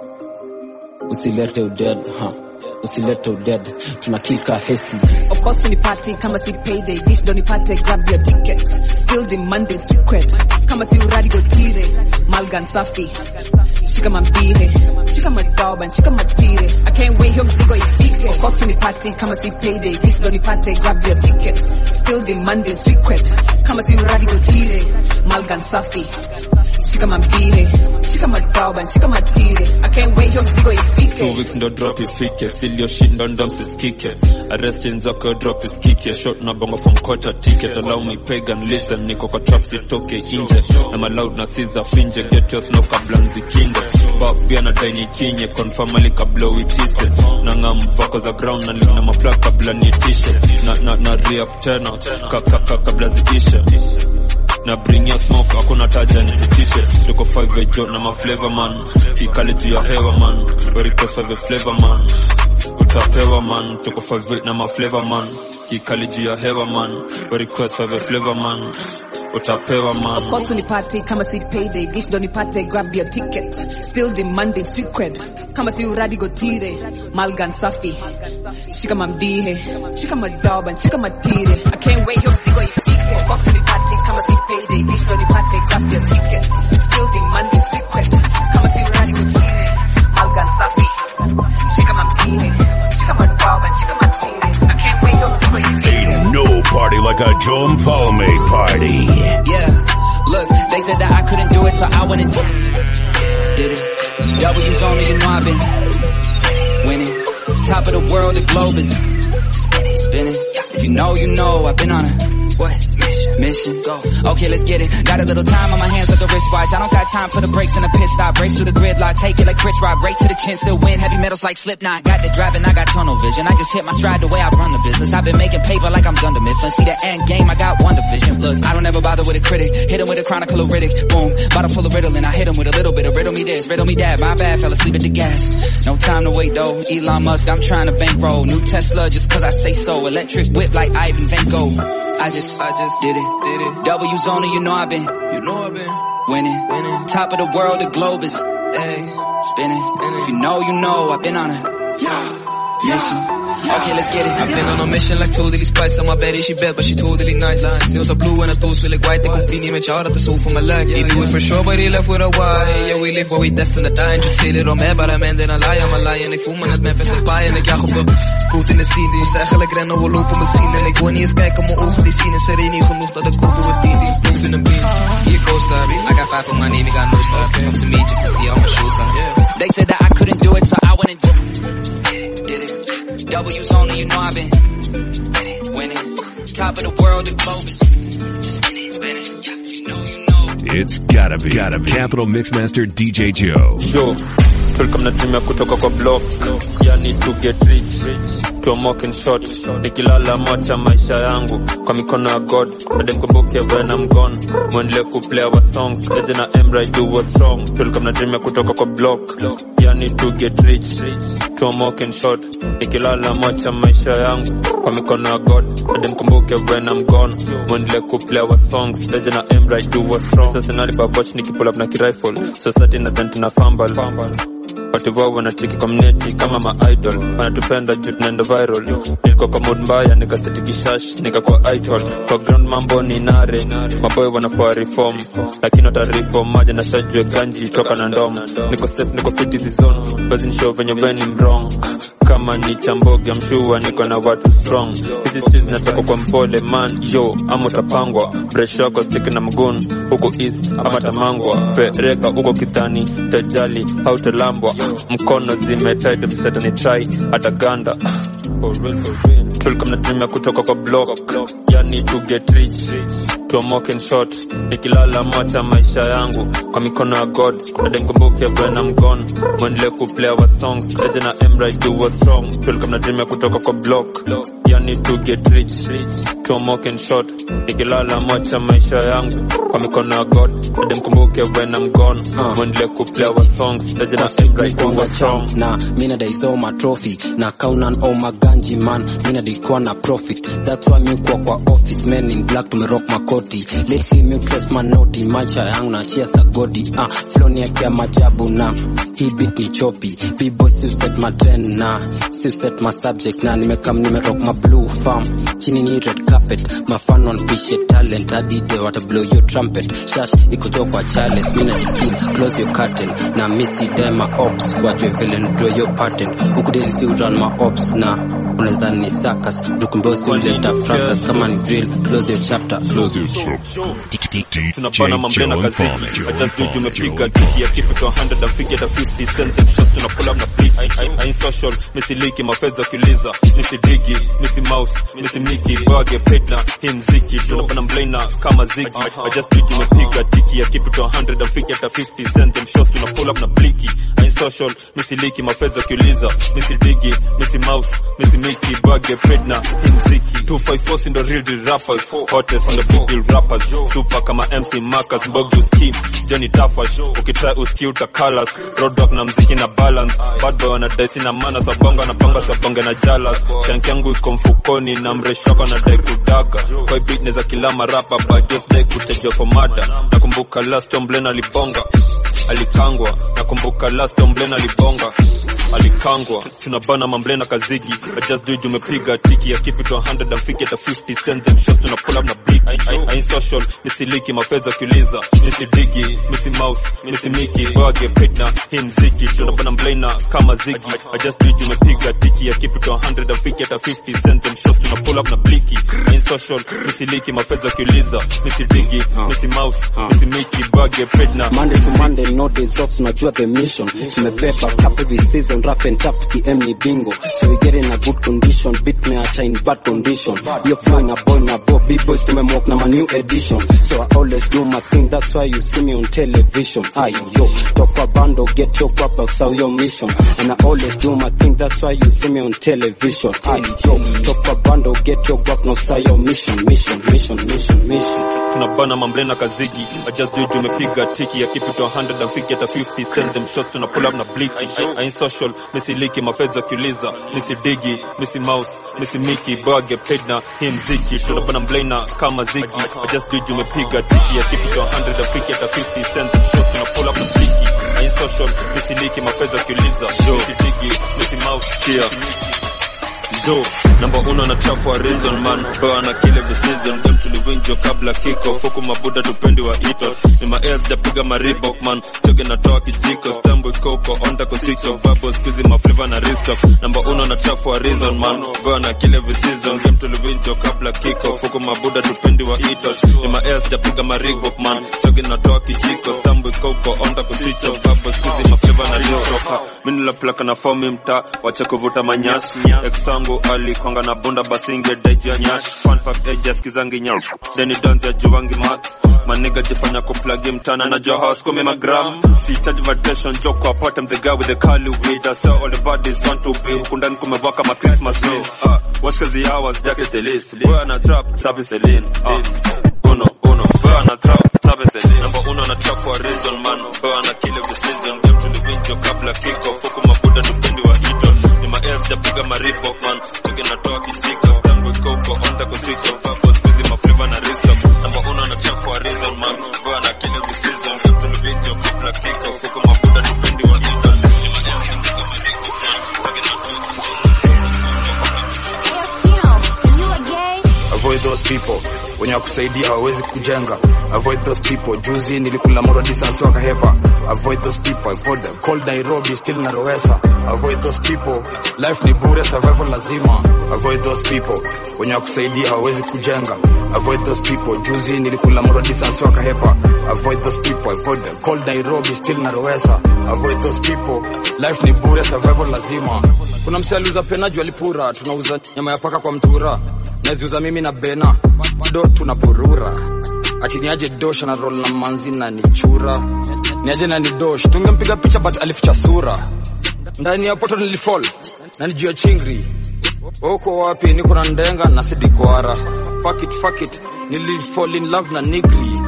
Usilete udead, ha. Usilete udead, tunakika hesi. Of course unipate, kama si payday, this don't nipate, grab your ticket. Still demanding secret, kama si uradi go tire. Malgan safi, shika mambihe, shika madoban, shika matire. I can't wait, yo mzigo ifike. Of course unipate, kama si payday, this don't nipate, grab your ticket. Still demanding secret, kama si uradi go tire. Malgan safi, shika mambihe, shika madoban, shika matire. I can't wait, yo mzigo ifike. Two weeks ndo drop ifike, still your shit ndo ndom siskike. Arrest in zoko drop iskike, short na bongo from quarter ticket. Allow me pagan listen, niko kwa traffic toke inje. I'm allowed na siza finje, get your snow kabla nzikinde. Bak pia na daini kinye, confirm ali kabla uitise. Na ngam vako za ground na link na maflag kabla nitishe. Na na na re-up tena, kakaka kabla ziishe. Na bring your smoke, hakuna taja nipitishe. Tuko five vejo na ma flavor man. Kikali juu ya hewa man, we request for the flavor man. Utapewa man, tuko five vejo na ma flavor man. Kikali juu ya hewa man, we request for the flavor man. Utapewa man. Of course unipate, kama si payday, this don't nipate, grab your ticket. Still demanding secret, kama si uradi go tire. Malgan safi, shika mamdihe, shika madoban, shika matire. I can't wait, yo mzigo ifike. Of course unipate, kama si payday, this don't nipate, grab your ticket. Still demanding secret, kama si uradi go tire. Malgan safi, shika mamdihe, shika madoban, shika matire. I can't wait, yo mzigo ifike. Ain't no party like a Joe Falme party. Yeah, look, they They said that I couldn't do it, so I went and did it. W's on me, you know I've been winning. Top of the world, the globe is spinning, spinning. If you know, you know, I've been on a what? Mission. Mission. Go. Okay, let's get it. Got a little time on my hands like a wristwatch. I don't got time for the brakes and the pit stop. Race through the gridlock, take it like Chris Rock. Right to the chin, still win. Heavy metals like Slipknot. Got the driving, I got tunnel vision. I just hit my stride the way I run the business. I've been making paper like I'm Dunder Mifflin. See the end game, I got one division. Look, I don't ever bother with a critic. Hit him with a chronicle of Riddick. Boom, bottle full of Ritalin. I hit him with a little bit of riddle me this, riddle me that. My bad, fell asleep at the gas. No time to wait though. Elon Musk, I'm trying to bankroll. New Tesla just cause I say so. Electric whip like Ivan Van Gogh. I just, I just did it, did it. W's on it, you know I've been, you know I've been winning, winning. Top of the world, the globe is, ay, spinning, spinning. If you know, you know, I've been on a mission. Okay, let's get it. I've been on a mission like totally spice. On my bed, she bad, but she totally nice. Det var så blue and a toast, ville white. Det kunne blive ni, men jeg der så for mig lag. He do it for sure, but he left with a why. Yeah, we live where we destined to die. And you say it on me, but I'm ending a lie. I'm a lie, en ik voel me net Memphis Depay. En ik jag op goed in de scene. Dus eigenlijk rennen we lopen misschien. En ik wil niet eens kijken, mijn ogen die zien. En ze reden niet genoeg dat ik kopen wat die die. Proof in een beat. Here goes star. I got five on my name, I got no star. Come to me just to see how my shoes are. They said that I couldn't do it, so I went and did it. W's on it, you know I've been winning. Top of the world, the globe is spinning, spinning. You know, you know. It's gotta be, gotta be. Capital Mixmaster D J Joe. Yo, welcome na dream ya kutoka kwa block. Yani to get rich, to a mocking shot. Nikilala mocha maisha yangu kwa mikono ya God. Bade mkumbuke when I'm gone. Mwenle kuplay our songs. Eje na Emra do what's wrong. Welcome na dream ya kutoka kwa block. Yani to get rich, to a mocking shot. Nikilala mocha maisha yangu kwa mikono ya God. Bade mkumbuke when I'm gone. Mwenle kuplay our songs. Eje na Emra do what's wrong. Sasa nalipa watch nikipull up na kirifle. So starting na then tuna fumble. Watu wao wanacheki community kama ma idol. Wanatupenda juu tunaenda viral. Nilikuwa kwa mood mbaya nikaseti kishash nikakuwa idol. Kwa ground mambo ni nare. Maboy wanafua reform. Lakini wata reform maja na shajwe ganji toka na ndom. Niko safe niko fit hizi zone. Bazi nishow venye when I'm wrong. Kama ni chambogi amshua niko na watu strong. Hizi streets nataka kwa mpole man. Yo ama utapangwa. Fresh yako stick na mgun. Huko east ama tamangwa. Pereka huko kitani. Tajali hautalambwa. Mkono zimetight mseta ni try hata ganda. For real, for real. Welcome na dream ya kutoka kwa block. Yani to get rich, to a mocking shot. Nikilala mocha maisha yangu kwa mikono ya God. Bade mkumbuke when I'm gone. Mwenle kuplay our songs. Eje na Emra do what's wrong. Welcome na dream ya kutoka kwa block. Yani to get rich, to a mocking shot. Nikilala mocha maisha yangu kwa mikono ya God. Bade mkumbuke when I'm gone. Mwenle kuplay our songs. Eje na Emra do what's wrong. Na mina dai so my trophy. Na kaunan o maganji man. Mina dai kwa na profit. That's why mi kwa kwa office. Men in black tumerock makoti. Lately mi dress manoti. Maisha yangu na chia sa godi. Ah, flow ni ya majabu na hii beat ni choppy. B-boy si set my trend na si set my subject na nimekam nimerock my blue farm. Chini ni red carpet. My fan one piece talent. Hadi de wata blow your trumpet. Shash ikuto kwa Charles. Mina chikill close your curtain. Na missy them my ops. Watch your villain draw your pattern. Ukudeli si run my ops na unaweza ni sakas. Dukumbosi uleta fracas. Kama ni drill close your chapter. Close your chapter. Tunapana mamblena kaziki. I just do jumepiga tiki ya keep it one hundred and figure the fifty cent shots. Tuna pull up na bleak. I, I, I ain't social. Missy leaky mafedza kuliza. Missy diggy. Missy mouse. Missy Mickey. Bage petna. Hii mziki. Tunapana mblena kama ziggy. I just do jumepiga tiki ya keep it one hundred and figure the fifty cent shots. Tuna pull up na bleaky. I ain't social. Missy leaky mafedza kuliza. Missy diggy. Missy mouse. Missy Mickey. Bage petna. Hii mziki. two five four in the real deal rappers. Hottest in the big deal rappers. Super kama M C Marcus. Mbog scheme. Johnny Tafash. Ukitry uski utakalas. Roadblock na mziki na balance. Bad boy wana daisi na mana sabonga na panga sabonga na jalas. Shank yangu iko mfukoni na mreshoko na dai kudaga. Kwa beat neza kila marapa but just dai kutajwa for murder. Nakumbuka last time Blena libonga. alikangwa nakumbuka last time Mblena alibonga alikangwa tunabana mamblena kazigi I just do it umepiga tiki ya keep it one hundred and fake it at fifty send them shots tuna pull up na big I ain't social nisiliki mafedha kuliza nisidigi misi mouse misi miki bage pitna hii mziki tunabana mblena kama zigi I just do it umepiga tiki ya keep it one hundred and fake it at fifty send them shots tuna pull up na bliki I ain't social nisiliki mafedha kuliza nisidigi misi mouse misi miki bage pitna Monday to Monday no days off najua the mission tumebeba cup every season rap and tap to M ni bingo so we get in a good condition beat me acha in bad condition you flow in a boy na bo big boys tumemwalk na my new edition so I always do my thing that's why you see me on television ay yo top a bando get your guap out so your mission and I always do my thing that's why you see me on television ay yo top a bando get your guap now so your mission mission mission mission mission tunabana mamblena kazigi I just do it umepiga tiki ya keep it one hundred and fake it at fifty send them shots tuna pull up na blick I ain't social misi liki mafedha kuliza misi digi misi mouse misi miki bage pedna hii mziki tunabana mblena kama zigi I just do it umepiga tiki ya keep it one hundred and fake it at fifty send them shots tuna pull up na blick I ain't social misi liki mafedha kuliza misi digi misi mouse here do number uno na trap for a reason man boy na kill every season them tuliwinjo kabla kick off huko mabuda tupendi wa ito ni ma airs japiga ma Reebok man toge na toa kijiko stambo koko onda ko TikTok bubbles skizi ma flavor na restock number uno na trap for a reason man boy na kill every season them tuliwinjo kabla kick off huko mabuda tupendi wa ito ni ma airs japiga ma Reebok man toge na toa kijiko stambo koko onda ko TikTok bubbles skizi ma flavor na restock mimi la plaka na form mta wacha kuvuta manyasi exango ali konga na bunda basinge deja nyash fun fact edges kizangi nyao then it dance ya juwangi mat maniga jifanya ko plug mtana na jo house kome magram si charge vacation joke kwa part the guy with the curly wig I saw all the bodies want to be kundani kumevaka ma Christmas day ah watch cause the hours jacket the list boy na trap sabi Celine ah uno uno boy na trap sabi Celine number uno na trap for a reason man boy na kill every season game to the winter kabla kick off huko mabuda tupendi wa ito ni ma airs japiga ma Reebok man na toa kijiko stambo koko onda ko TikTok bubbles skizi ma flavor na restock number uno na trap for a reason man boy na kill every season get to the video kabla kick off huko mabuda tupendi wa ito avoid those people wenye wakusaidia hawawezi kujenga avoid those people juzi nilikula moro distance wakahepa avoid those people avoid the cold Nairobi still na Rowesa avoid those people life ni bure survival lazima avoid those people wenye wakusaidia hawawezi kujenga avoid those people juzi nilikula moro distance wakahepa avoid those people avoid the cold Nairobi still na Rowesa avoid those people life ni bure survival lazima kuna msaliuza penaji walipura tunauza nyama ya paka kwa mtura naziuza mimi na bena do tunapurura ati niaje dosh na roll na manzi na nichura niaje na ni dosh tungempiga picha but alificha sura ndani ya poto nilifall na nijua chingri uko wapi niko na ndenga na sidikwara fuck it fuck it nilifall in love na nigri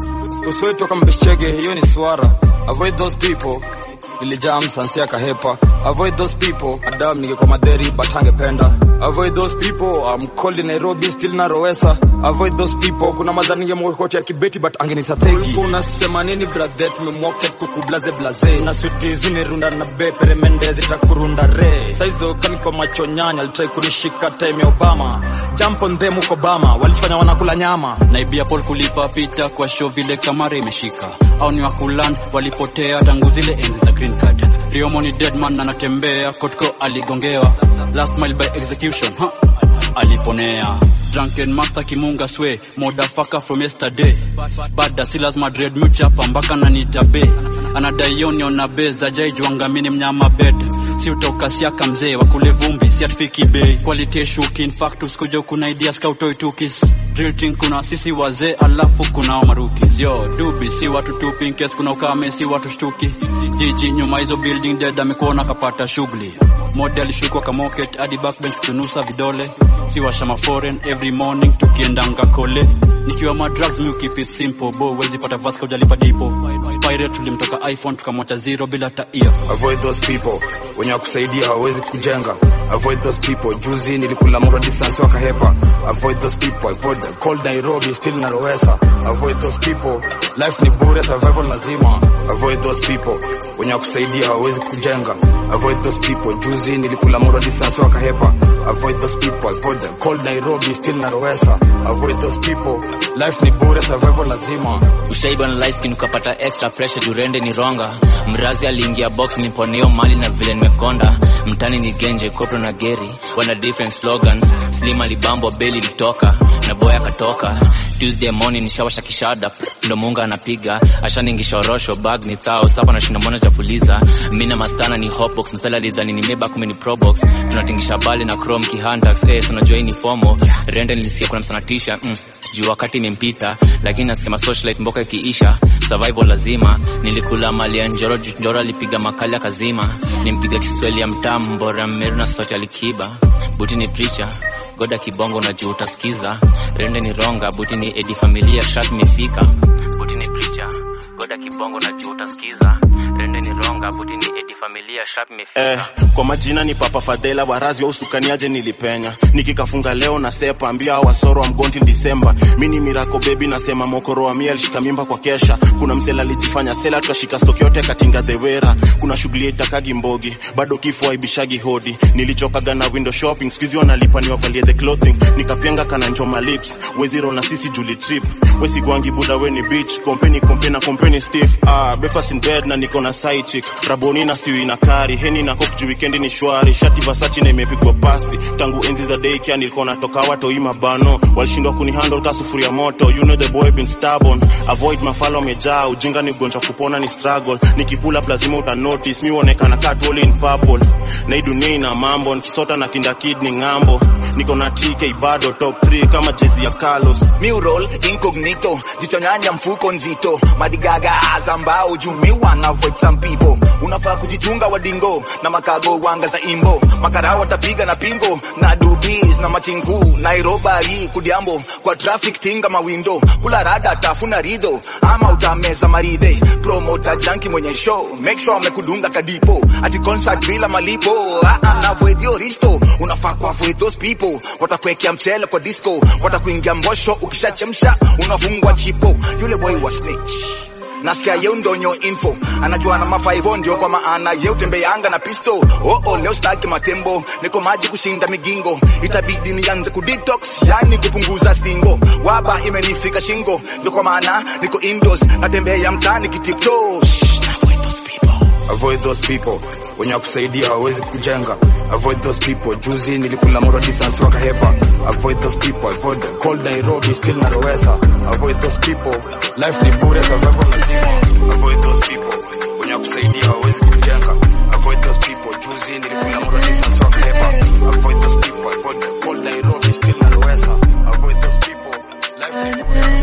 usweto kama beshege hiyo ni swara avoid those people nilijam sansia kahepa avoid those people adam ningekuwa madheri but hangependa avoid those people I'm cold in Nairobi still na Rowesa avoid those people kuna madhani ningemwokoti ya kibeti but angenitathegi unasema nini brother tumemwoket kukublaze blaze na sweet zuni runda na be peremendezi takurunda re saizo kaniko macho nyanya alitry kunishika time ya Obama jump on them uko Obama walifanya wanakula nyama naibia Paul kulipa pita kwa show vile kamera imeshika au ni wakuland walipotea tangu zile enzi za green card Rio money dead man anatembea kotko aligongewa last mile by execution huh? aliponea drunken master kimunga swe motherfucker from yesterday bada silas madrid muchapa mpaka na nitabe anadai yoni na base za jai juanga mini mnyama bed si utoka siaka mzee wa kule vumbi si atfiki bay quality shook in fact usikuja kuna idea scout toy tukis drill team kuna sisi wazee alafu kuna maruki yo dubi si watu tu pinkets kuna ukame si watu shtuki jiji nyuma hizo building dead amekuona kapata shughuli model shukwa kama mocket hadi backbench kunusa vidole si washa ma foreign every morning tukiendanga kole Nikiwa ma drugs mi keep it simple, bo wezi pata Vasco hujalipa dipo. Pirate tulimtoka iPhone tukamwacha zero bila hata ear. Avoid those people, wenye wakusaidia hawezi kujenga. Avoid those people, juzi nilikula mura distance wakahepa. Avoid those people, avoid the cold Nairobi still narowesa. Avoid those people, life ni bure, survival lazima. Avoid those people, wenye wakusaidia hawezi kujenga. Avoid those people, juzi nilikula mura distance wakahepa. Avoid those people, avoid the cold Nairobi still narowesa. Avoid those people, life ni bure, survival lazima. Ushaiba na light skin ukapata extra pressure durende ni ronga. Mrazi aliingia box niponeo mali na vile nimekonda. Mtani ni genje kopro na geri, wana different slogan. Slim alibambo belly litoka na boy akatoka. Tuesday morning nishawasha kishada, ndo munga anapiga. Ashaningisha orosho bag ni thao, sapa na shinda mbona japuliza. Mina mastana ni hotbox, msala lizani ni meba kumi ni probox. Tunatingisha bali na chrome kihantax, eh tunajua ni formo. Rende nilisikia kuna msanatisha, mm, juu wakati imempita, lakini nasema socialite mboka ikiisha, survival lazima. Nilikula mali ya njoro, njoro alipiga makali akazima. Nimpiga Kiswahili ya mtamu, bora meru na sauti alikiba. Buti ni preacher, goda kibongo na juu utasikiza. Rende ni ronga, buti ni edi familia shat mefika. Buti ni preacher, goda kibongo na juu utasikiza. Rende ni ronga, buti ni edi familia shat mefika. Eh, kwa majina ni Papa Fadela, warazi wa ustukaniaje nilipenya. Nikikafunga leo na sepa, ambia wasoro wa mgonti December. Mini mirako baby nasema mokoro wa mia alishika mimba kwa kesha. Kuna msela alijifanya sela tukashika stock yote katinga dhewera. Kuna shughuli itakagi mbogi, bado kifua ibishagi hodi. Nilichokaga na window shopping, skizi wanalipa ni wavalie the clothing. Nikapianga kana njoma lips, wezi rona sisi juli trip. Wezi guangi buda we ni bitch, company company company stiff. Ah, breakfast in bed na niko na side chick. Raboni na stew ina kari, heni na cook juu weekend ni shwari. Shati Versace na imepigwa pasi. Tangu enzi za daycare nilikuwa natoka watu ima bano. Walishindwa kunihandle ka sufuria moto. You know the boy been stubborn. Avoid mafalo mejaa, ujinga ni ugonjwa kupona ni struggle. Nikipula up lazima uta notice, mi uonekana cat all in purple. Na hii dunia ina mambo, nikisota na kinda kid ni ngambo. Niko na T K bado top three kama jezi ya Carlos. Mi roll incognito, jichonyanya mfuko nzito. Madigaga azambao jumi wana avoid some people. Unafaa kujichunga wadingo na makago wanga za imbo. Makara watapiga na pingo na dubis na machingu. Nairobi kudiambo kwa traffic tinga mawindo. Kula rada tafuna rido ama utameza maride. Promoter junkie mwenye show, make sure amekudunga kadipo. Ati concert bila malipo, ah ah na avoid your risto. Unafaa kwa avoid those people. Watakuwekea mchele kwa disco, watakuingia mbosho ukishachemsha unafungwa chipo. Yule boy was snitch, nasikia yeu ndonyo info. Anajua na mafaivo ndio kwa maana yeu tembeanga na pisto. Oh oh leo staki matembo, niko maji kushinda migingo. Itabidi nianze kudetox, yani kupunguza stingo. Waba imenifika shingo, ndio kwa maana niko indoors. Natembea mtaani kitiktok. Avoid those people, wenye wakusaidia hawezi kujenga. Avoid those people, juzi nilikula mura distance wakahepa. Avoid those people, avoid the cold Nairobi still narowesa. Avoid those people, life ni bure, survival lazima. Avoid those people, wenye wakusaidia hawezi kujenga. Avoid those people, juzi nilikula mura distance wakahepa. Avoid those people, avoid the cold Nairobi still narowesa. Avoid those people, life ni bure.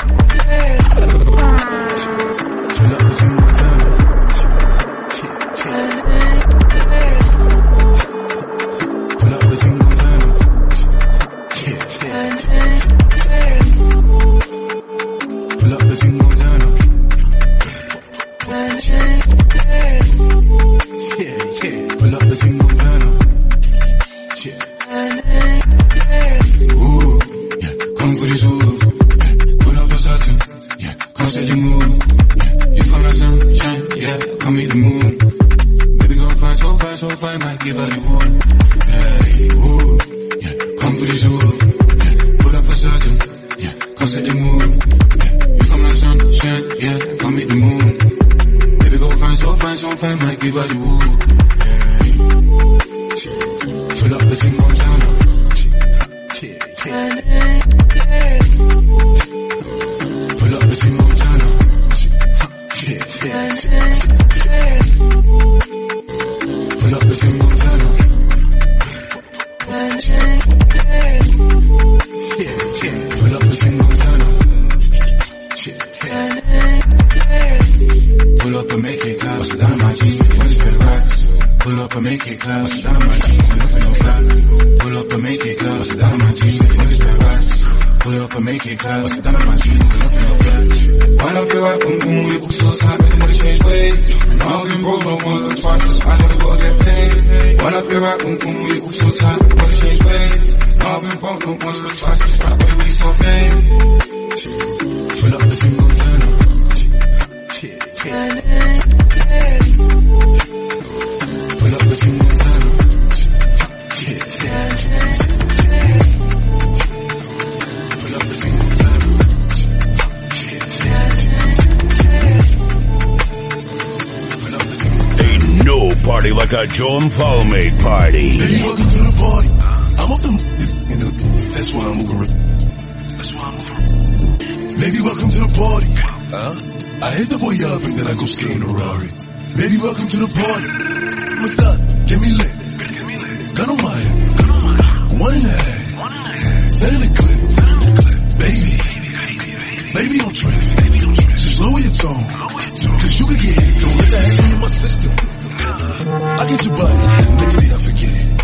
pull up and make it clap. Bust it down on my jeans, I feel bad. When I feel like boom boom, we put so high, but never change ways. I've been broke no once but twice, so I never gotta get paid. When I feel like boom boom, we put so high, but never change ways. I've been broke no once but twice, so I never really so pain. Fill up the single turn up. Pull up the single turn up. Pull up the single turn up. Pull up the single. Ain't no party like a Joe and Falme party. Baby, welcome to the party. I'm off the that's why I'm moving. That's why I'm moving. Baby, welcome to the party. Huh? I hit the boy up and then I go skate in a Rari. Baby, welcome to the party. I'm a thot, get me lit. Gun on my head. One and a half. Set in the clip. Baby, baby, don't trip. Just lower your tone. Cause you can get hit. Don't let that happen in my system. I get your body. Next day I forget it.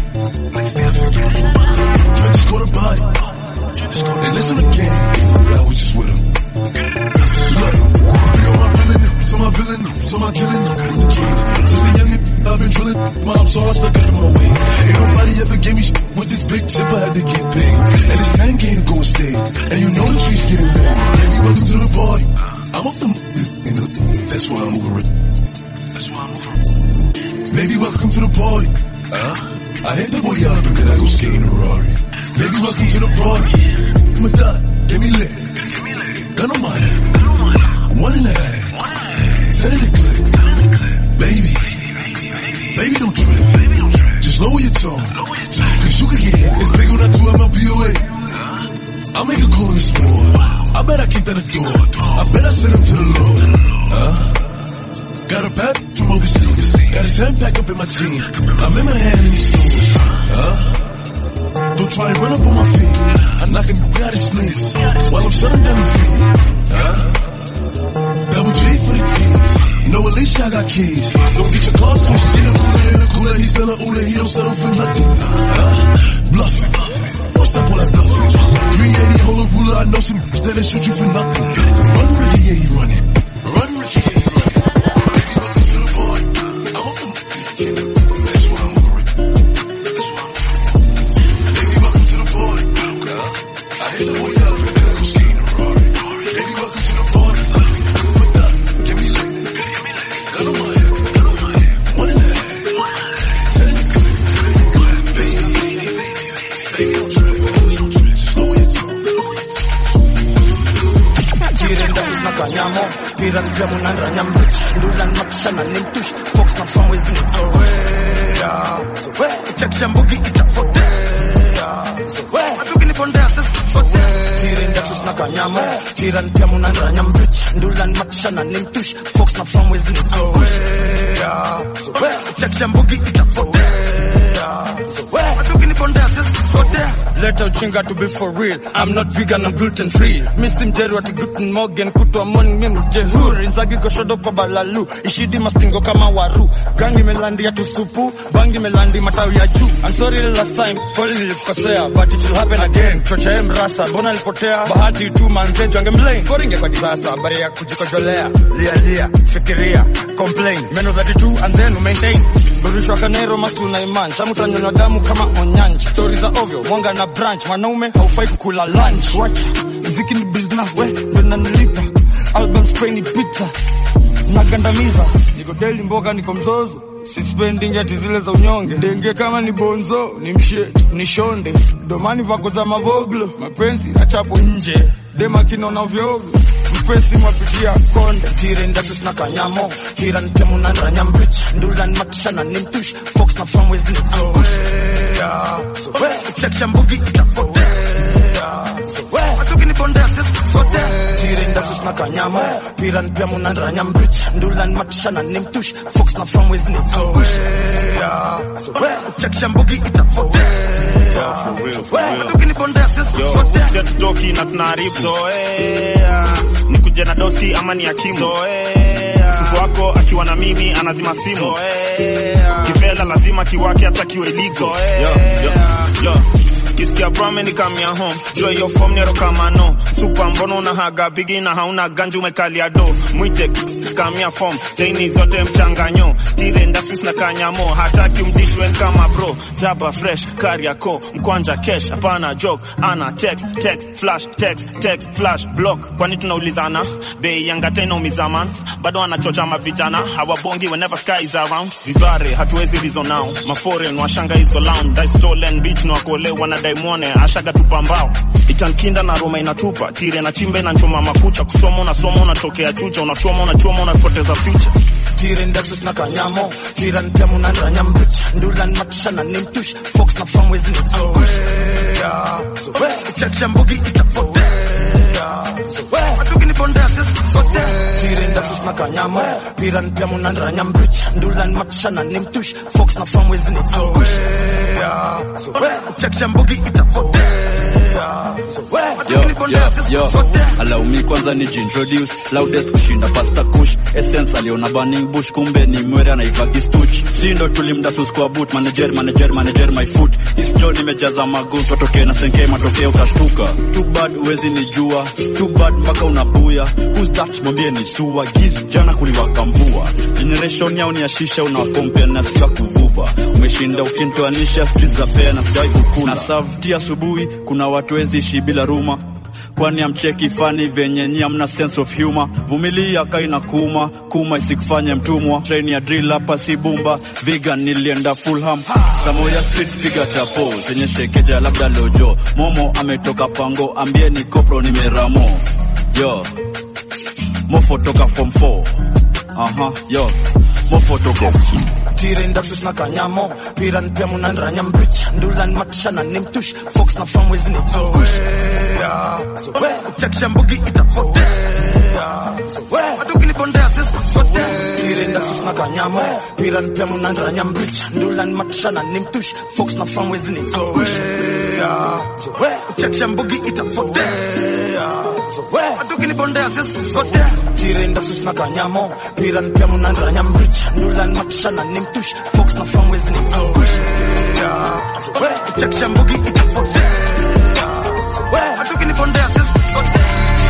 I just go to body. And listen again. I was just with him. Look. So my villain, so my killing with the kids. Since a young I've been drilling, mom, so I stuck up in my ways. Ain't nobody ever gave me shit with this big chip, I had to get paid. And it's time game to go and stay. And you know the trees getting laid. Baby, welcome to the party. I'm off the this in the that's why I'm over it. That's why I'm over it. Baby, welcome to the party. Huh? I hit the boy up and then I go skate in a Rari. Baby, welcome to the party. I'm a dot, get me lit. Gun on my head. One and a half. Set in the clip. Baby, baby, don't trip. Just lower your tone. Cause you can get hit. It's big on that two M L B O A. I'll make a call in the store. I bet I kicked down the door. I bet I sent him to the Lord. Huh? Got a bag from overseas. Got a ten pack up in my jeans. I'm in my hand in these stores. Huh? Don't try and run up on my feet. I'm knocking out his sneeze while I'm shutting down his feet. Huh? Double G for the team. No, Alicia, I got keys. Don't get your car switched. See the cooler in the cooler. He's still a ooler. He don't settle for nothing. Huh? Bluffing. Don't stop all that stuff. three eighty, hold a ruler. I know some bitch that'll shoot you for nothing. Run, Ricky, yeah, you running. Run, Ricky, yeah, you running. Baby, welcome to the party. I'm off the that's why I'm over it. Baby, welcome to the party. I hit the boy up and then I go skate in a Rari. Baby, welcome to the party. Kanyamo, piran jamunan ranyam rich, dulan makshana nimtush, folks na from with me. So where, so where, check jambugi ita fote. So where, adugini fonde assist fote. Piran jasus na kanyamo, piran jamunan ranyam rich, dulan makshana nimtush, folks na from with me. So where, so where, check jambugi ita fote. So where, adugini fonde assist fote. Let out chinga to be for real. I'm not vegan, I'm gluten free. Mistim jeru ati gluten morgan kutwa moni mimi jehuri. Nzagi goshodo kwa balalu. Ishidi mastingo kama waru. Gangi melandi ya tusupu. Bangi melandi matawi ya juu. I'm sorry the last time. Poli nilikosea. But it will happen again. Chocha em rasa. Bona lipotea. Bahati tu manzejo ange mlain. Koringe kwa disaster. Bari ya kujikojolea. Lia lia. Fikiria. Complain. Meno thirty-two and then we maintain. Burishwa kanero masu na iman. Shamuta nyonya damu kama onyanji. Stories are ovyo. Mwanga na branch, mwanaume haufai kukula lunch. Watch, mziki ni business we, ndo nanilipa. Album spray ni pizza, nagandamiza. Niko daily mboga niko mzozo. Sispending ati zile za unyonge. Denge kama ni bonzo, ni mshit, ni shonde. Domani vako za mavoglo, mapenzi na chapo nje. Dema kinona vyovyo, mpesi mwapitia konde. Tire ndasus na kanyamo, kira nitemu na ranyam rich. Ndulan makishana nimtush, folks na from wezi ni ambush. So where, check shambugi itafote. So where, adugini fonde assist fote. Tire ndasus na kanyamo, kira nitemu na ranyam rich. Ndulan makishana nimtush, folks na from wezi ni ambush. So where, check shambugi itafote. So where, adugini fonde assist fote. Yo, tutoki na tunaribu. So eh, nikuje na dosi ama ni hakimu. So eh, mfuko wako akiwa na mimi anazima simu. So eh, kifela lazima kiwake hata kiwe iligo. So eh, yo, yo, yo. Kisikia brame ni kamia home. Joy your form nero kama no. Super mbono na haga bigi na hauna ganju mekalia do. Mwite kamia form. Jaini zote mchanganyo. Tire industries na kanyamo. Hataki mdishwen kama bro. Jaba fresh, kariako. Mkwanja cash, apana joke. Ana text, text, flash, text, text, flash, block. Kwani tunaulizana? Bei yanga teno mizamans. Bado anachocha mavijana. Hawabongi whenever sky is around. Vivare, hatuwezi lizo now. Mafore, nwashanga iso lounge. Dai stolen beach, nwakole wana daimone. Ashaga tupambao. Itankinda na Roma inatupa. Tire na chimbe na nchoma makucha. Kusoma unasoma unatokea chucha. Unachoma unachoma unapoteza future. Tire ndasus na kanyamo. Tira npemu na ranyambucha. Ndulan matusha na nimtush. Fox na famwezi ni angush. Check mbugi itapote. Matuki ni bonde assist sote. Tire ndasus na kanyamo. Tira npemu na ranyambucha. Ndulan matusha na nimtush. Fox na famwezi ni angush. Check mbugi itapote. Yo, yo, yo, allow me kwanza ni introduce loudest kushinda pasta kush essence aliona burning bush kumbe ni mwera na ivagi stuch sindo tulimda sus kwa boot manager manager manager my foot is John imejaza maguzo toke na senke matokeo ukashtuka too bad uwezi nijua too bad mpaka unabuya who's that mwambie ni suwa gizu jana kuliwaka mvua generation yao ni ya shisha unawakompea na siwa kuvuva umeshinda ukintoanisha streets za fair na sijai kukuna na savti asubuhi kuna watu wezi ishi bila ruma kwani amcheki fani venye nyi amna sense of humor vumilia kaina kuma kuma isikufanye mtumwa train ya drill hapa si bumba vegan nilienda Fulham Samoya streets piga chapo zenye shekeja labda lojo momo ametoka pango ambieni kopro nimeramo yo mofo toka form four aha yo mofo toka Tire ndasus na kanyamo. Pira npemu na ranyambucha. Ndulan matusha na nimtush. Fox na famwezi ni angush. Check mbugi itapote. Matuki ni bonde assist sote. Tire ndasus na kanyamo. Pira npemu na ranyambucha. Ndulan matusha na nimtush. Fox na famwezi ni angush. Check mbugi itapote. Matuki ni bonde assist sote. Tire ndasus na kanyamo. Pira npemu na ranyambucha. Ndulan matusha na nimtush. Fox na famwezi ni angush. Check mbugi itapote. Matuki ni bonde assist sote.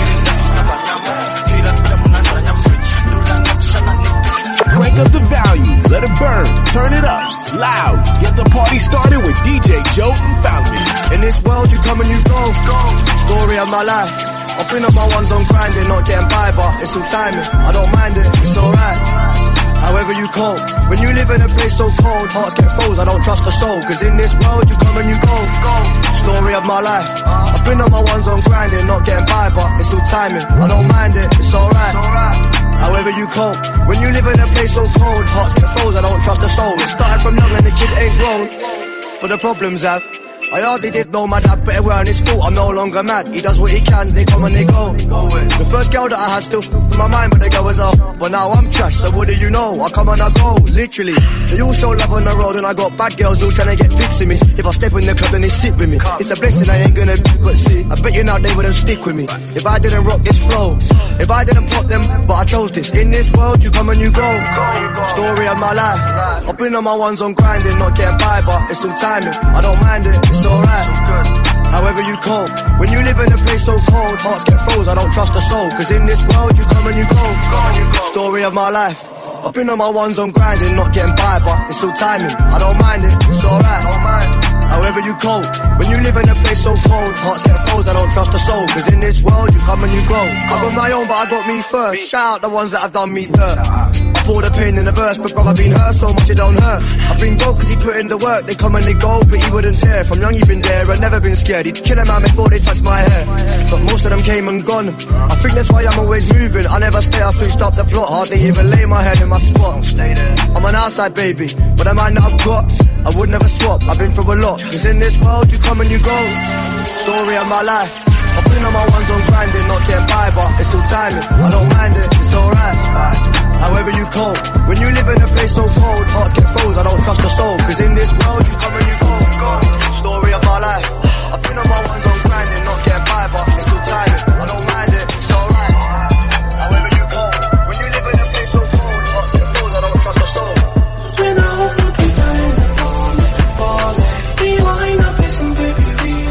Crank up the volume, let it burn, turn it up, loud, get the party started with D J Joe and Falme. In this world you come and you go, story of my life. I've been on my ones on grinding, not getting by, but it's all timing. I don't mind it, it's alright. However you cope, when you live in a place so cold, hearts get froze, I don't trust a soul. Cause in this world you come and you go, story of my life. I've been on my ones on grinding, not getting by, but it's all timing. I don't mind it, it's alright. However you cope, when you live in a place so cold, hearts get froze, I don't trust a soul. It started from young and the kid ain't grown, but the problems have. I hardly did know my dad, but it weren't his fault, I'm no longer mad. He does what he can, they come and they go. The first girl that I had still in my mind, but the girl was off. But now I'm trash, so what do you know? I come and I go, literally. They all show love on the road and I got bad girls all trying to get pics in me. If I step in the club then they sit with me. It's a blessing I ain't gonna do, but see, I bet you now they wouldn't stick with me. If I didn't rock this flow, if I didn't pop them, but I chose this. In this world you come and you go. Story of my life. I've been on my ones on grinding, not getting by, but it's all timing. I don't mind it, it's alright. However you cope, when you live in a place so cold, hearts get froze, I don't trust a soul. Cause in this world you come and you go. Story of my life. I've been on my ones on grinding, not getting by, but it's all timing. I don't mind it, it's alright. However you cope, when you live in a place so cold, hearts get froze, I don't trust a soul. Cause in this world you come and you go. I got my own but I got me first. Shout out the ones that have done me dirt. I pour the pain in the verse, but brother been hurt so much it don't hurt. I've been broke cause he put in the work, they come and they go, but he wouldn't dare. From young he been there, I've never been scared. He'd kill a man before they touched my hair, but most of them came and gone. I think that's why I'm always moving, I never stay, I switched up the plot. Hardly even lay my head in my spot. I'm an outside baby, but the mind that I've got, I would never swap. I've been through a lot, cause in this world you come and you go. Story of my life. I've been on my ones on grinding, not getting by, but it's all timing. I don't mind it, it's alright. However you cope, when you live in a place so cold, hearts get froze, I don't trust a soul. Cause in this world you come and you go. Story of my life. I've been on my ones on grinding, not getting by, but it's all timing. I don't mind it, it's alright. However you cope, when you live in a place so cold, hearts get froze, I don't trust a soul. When I hope you die in the dawn, falling behind, I listen, baby, be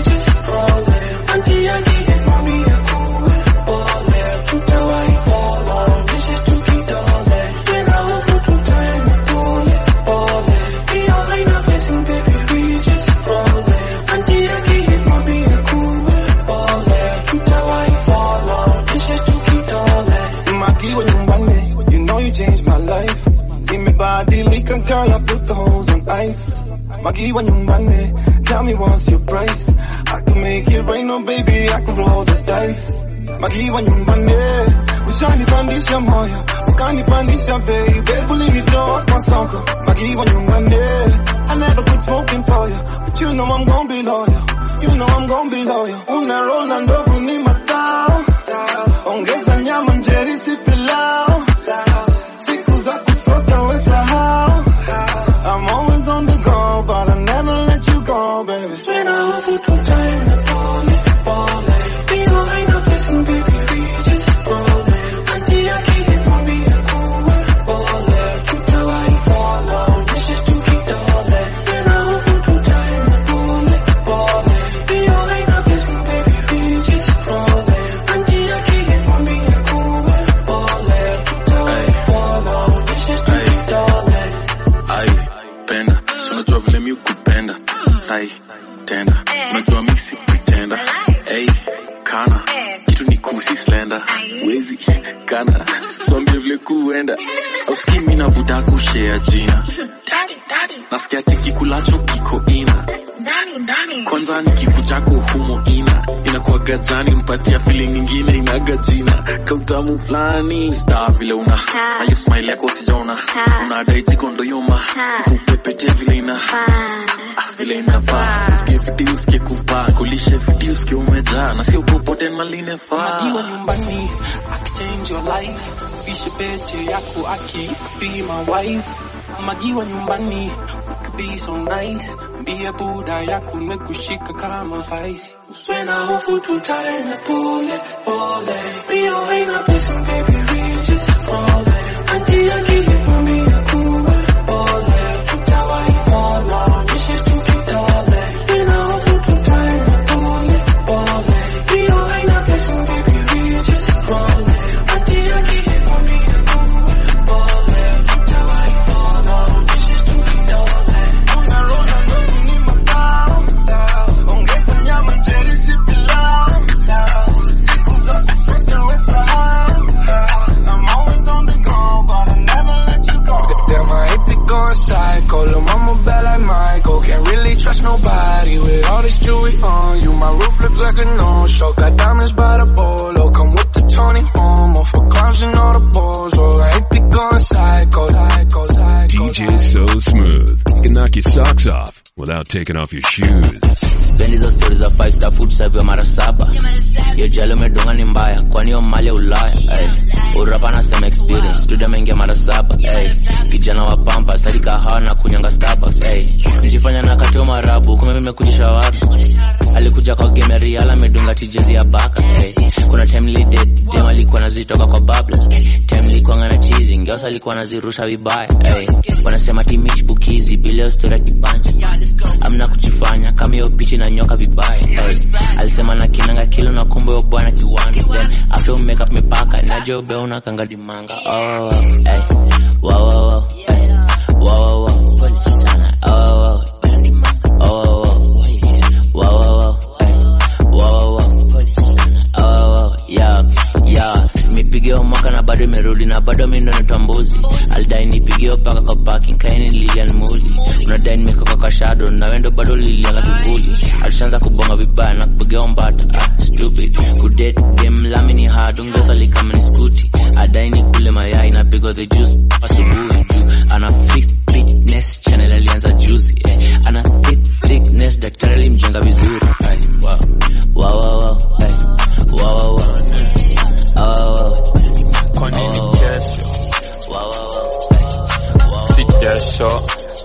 Magiwa nyumbani, you know you changed my life. Give me body lick and girl, I put the holes on ice. Magiwa nyumbani, tell me what's your price. I can make it rain, no baby, I can roll the dice. Magiwa nyumbani, ushanipandisha moyo, ukanipandisha baby, ulinitoa kwa soko. Magiwa nyumbani, I never quit smoking for you, but you know I'm gon' be loyal. You know I'm gon' be loyal. Una rola ndogo ni matao, ongeza nyama njeri si pilau. Siku za kusota we sahau. I'm always on the go, but I never let you go, baby. When I hold you too tight in the ball, ball, you know I ain't no kissing, baby, we just rollin'. Until I can't get my beat a cool ball, you tell I ain't fall on, this is too keep darling. When I hold you too tight in the ball, ball, you know I ain't no kissing, baby, we just rollin'. Until I can't get my beat a cool ball, you tell I ain't fall on, this is too keep darling. Ay, penda, so unajua vile mi ukupenda. Sai, tenda, unajua mi si pretender. Hey, kana, kitu ni kusi slender. Wezi, kana, swambia vile kuenda. Ausiki mi navuta kushare jina. Nasikia tiki kulacho kiko ina. Kwanza ni kifu chako humo ina. Inakuwa gajani mpatia feeling nyingine inaga jina. Kautamu flani, star vile una. Na you smile yako sijaona. Unadai jiko ndo yoma. Kupepete vile ina. Ah, vile inafaa. Usikie fiti usikie kupaa. Kulishe fiti usikie umejaa. Na sio popote maline faa. Magiwa nyumbani, I can change your life. Fishe pete yako aki, be my wife. Magiwa nyumbani, we could be so nice. Be a Buddha yako nekushika kama vice. Uswena hofu tutae na pole, pole. Be your ain't a blessing, baby, we just rollin'. Until I keep it for me a cool ballin'. Tutawa fall on, this is too keep darling. Uswena hofu tutae na pole, pole. Be your ain't a blessing, baby, we just rollin'. Until I keep it for me a cool ballin'. Tutawa fall on, this is too keep darling. Una rola ndogo ni matao, ongeza nyama njeri si pilau. Siku za kusota we sahau. I'm always on the go, but I never let you go. Damn, I hate to go psycho. Lil' mama bad like Michael. Can't really trust nobody with all this jewelry on you. My roof look like a no-show. Got diamonds by the bolo. Come with the Tony Homo for clowns and all the balls. Oh, I hate to go psycho, psycho, psycho. D J so smooth, he can knock your socks off without taking off your shoes. Spendi hizo stories za five star food serve ya mara saba. Yo jalo medonga ni mbaya, kwani yo mali ya Ulaya. Ay, urapa na same experience, studio mengia mara saba. Ay, kijana wa pampa, sarika hawa na kunyanga Starbucks. Ay, njifanya na kateo marabu, kume mime kujisha watu. Alikuja kwa game real, medunga tijezi ya baka. Ay, kuna time li dead, dem alikuwa nazitoka kwa bubbles. Time li kuanga na cheesing, girls alikuwa nazirusha vibaya. Ay, wanasema timish bukizi, bila story ya kibanja. Amna kujifanya, kama yo pichi na nyoka vibaya. Ay, alisema na kinanga kilo na kumbo yo bwana kiwani. Then after we make up mipaka, najo beona kanga dimanga. Oh, ay, wow, wow, wow, ay, wow, wow, wow, police sana. Oh, wow, oh, wow, wow, wow, ay, wow, wow, police sana. Oh, wow, yeah, yeah. Mipigio mwaka na bado imerudi na bado mindo netambuzi. Alidai nipigio paka kwa parking, kaini Lilian Moody. Unadai nimekaka kwa shadow, na wendo bado lilianga kivuli. Alishanza kubonga vibaya na kupigia mbata. Ah, stupid. Kudate game lami ni hard, ungesa likama ni scooty. Adai ni kule mayai na pigo the juice asubuhi juu. Ana fit fitness channel alianza juicy. Eh. Ana fit thickness daktari alimjenga vizuri. Ay, wow. Wow, wow, wow. Ay. Wow, wow, wow. Oh, wow. Kwa nini kesho? Wow, wow, wow. Si kesho.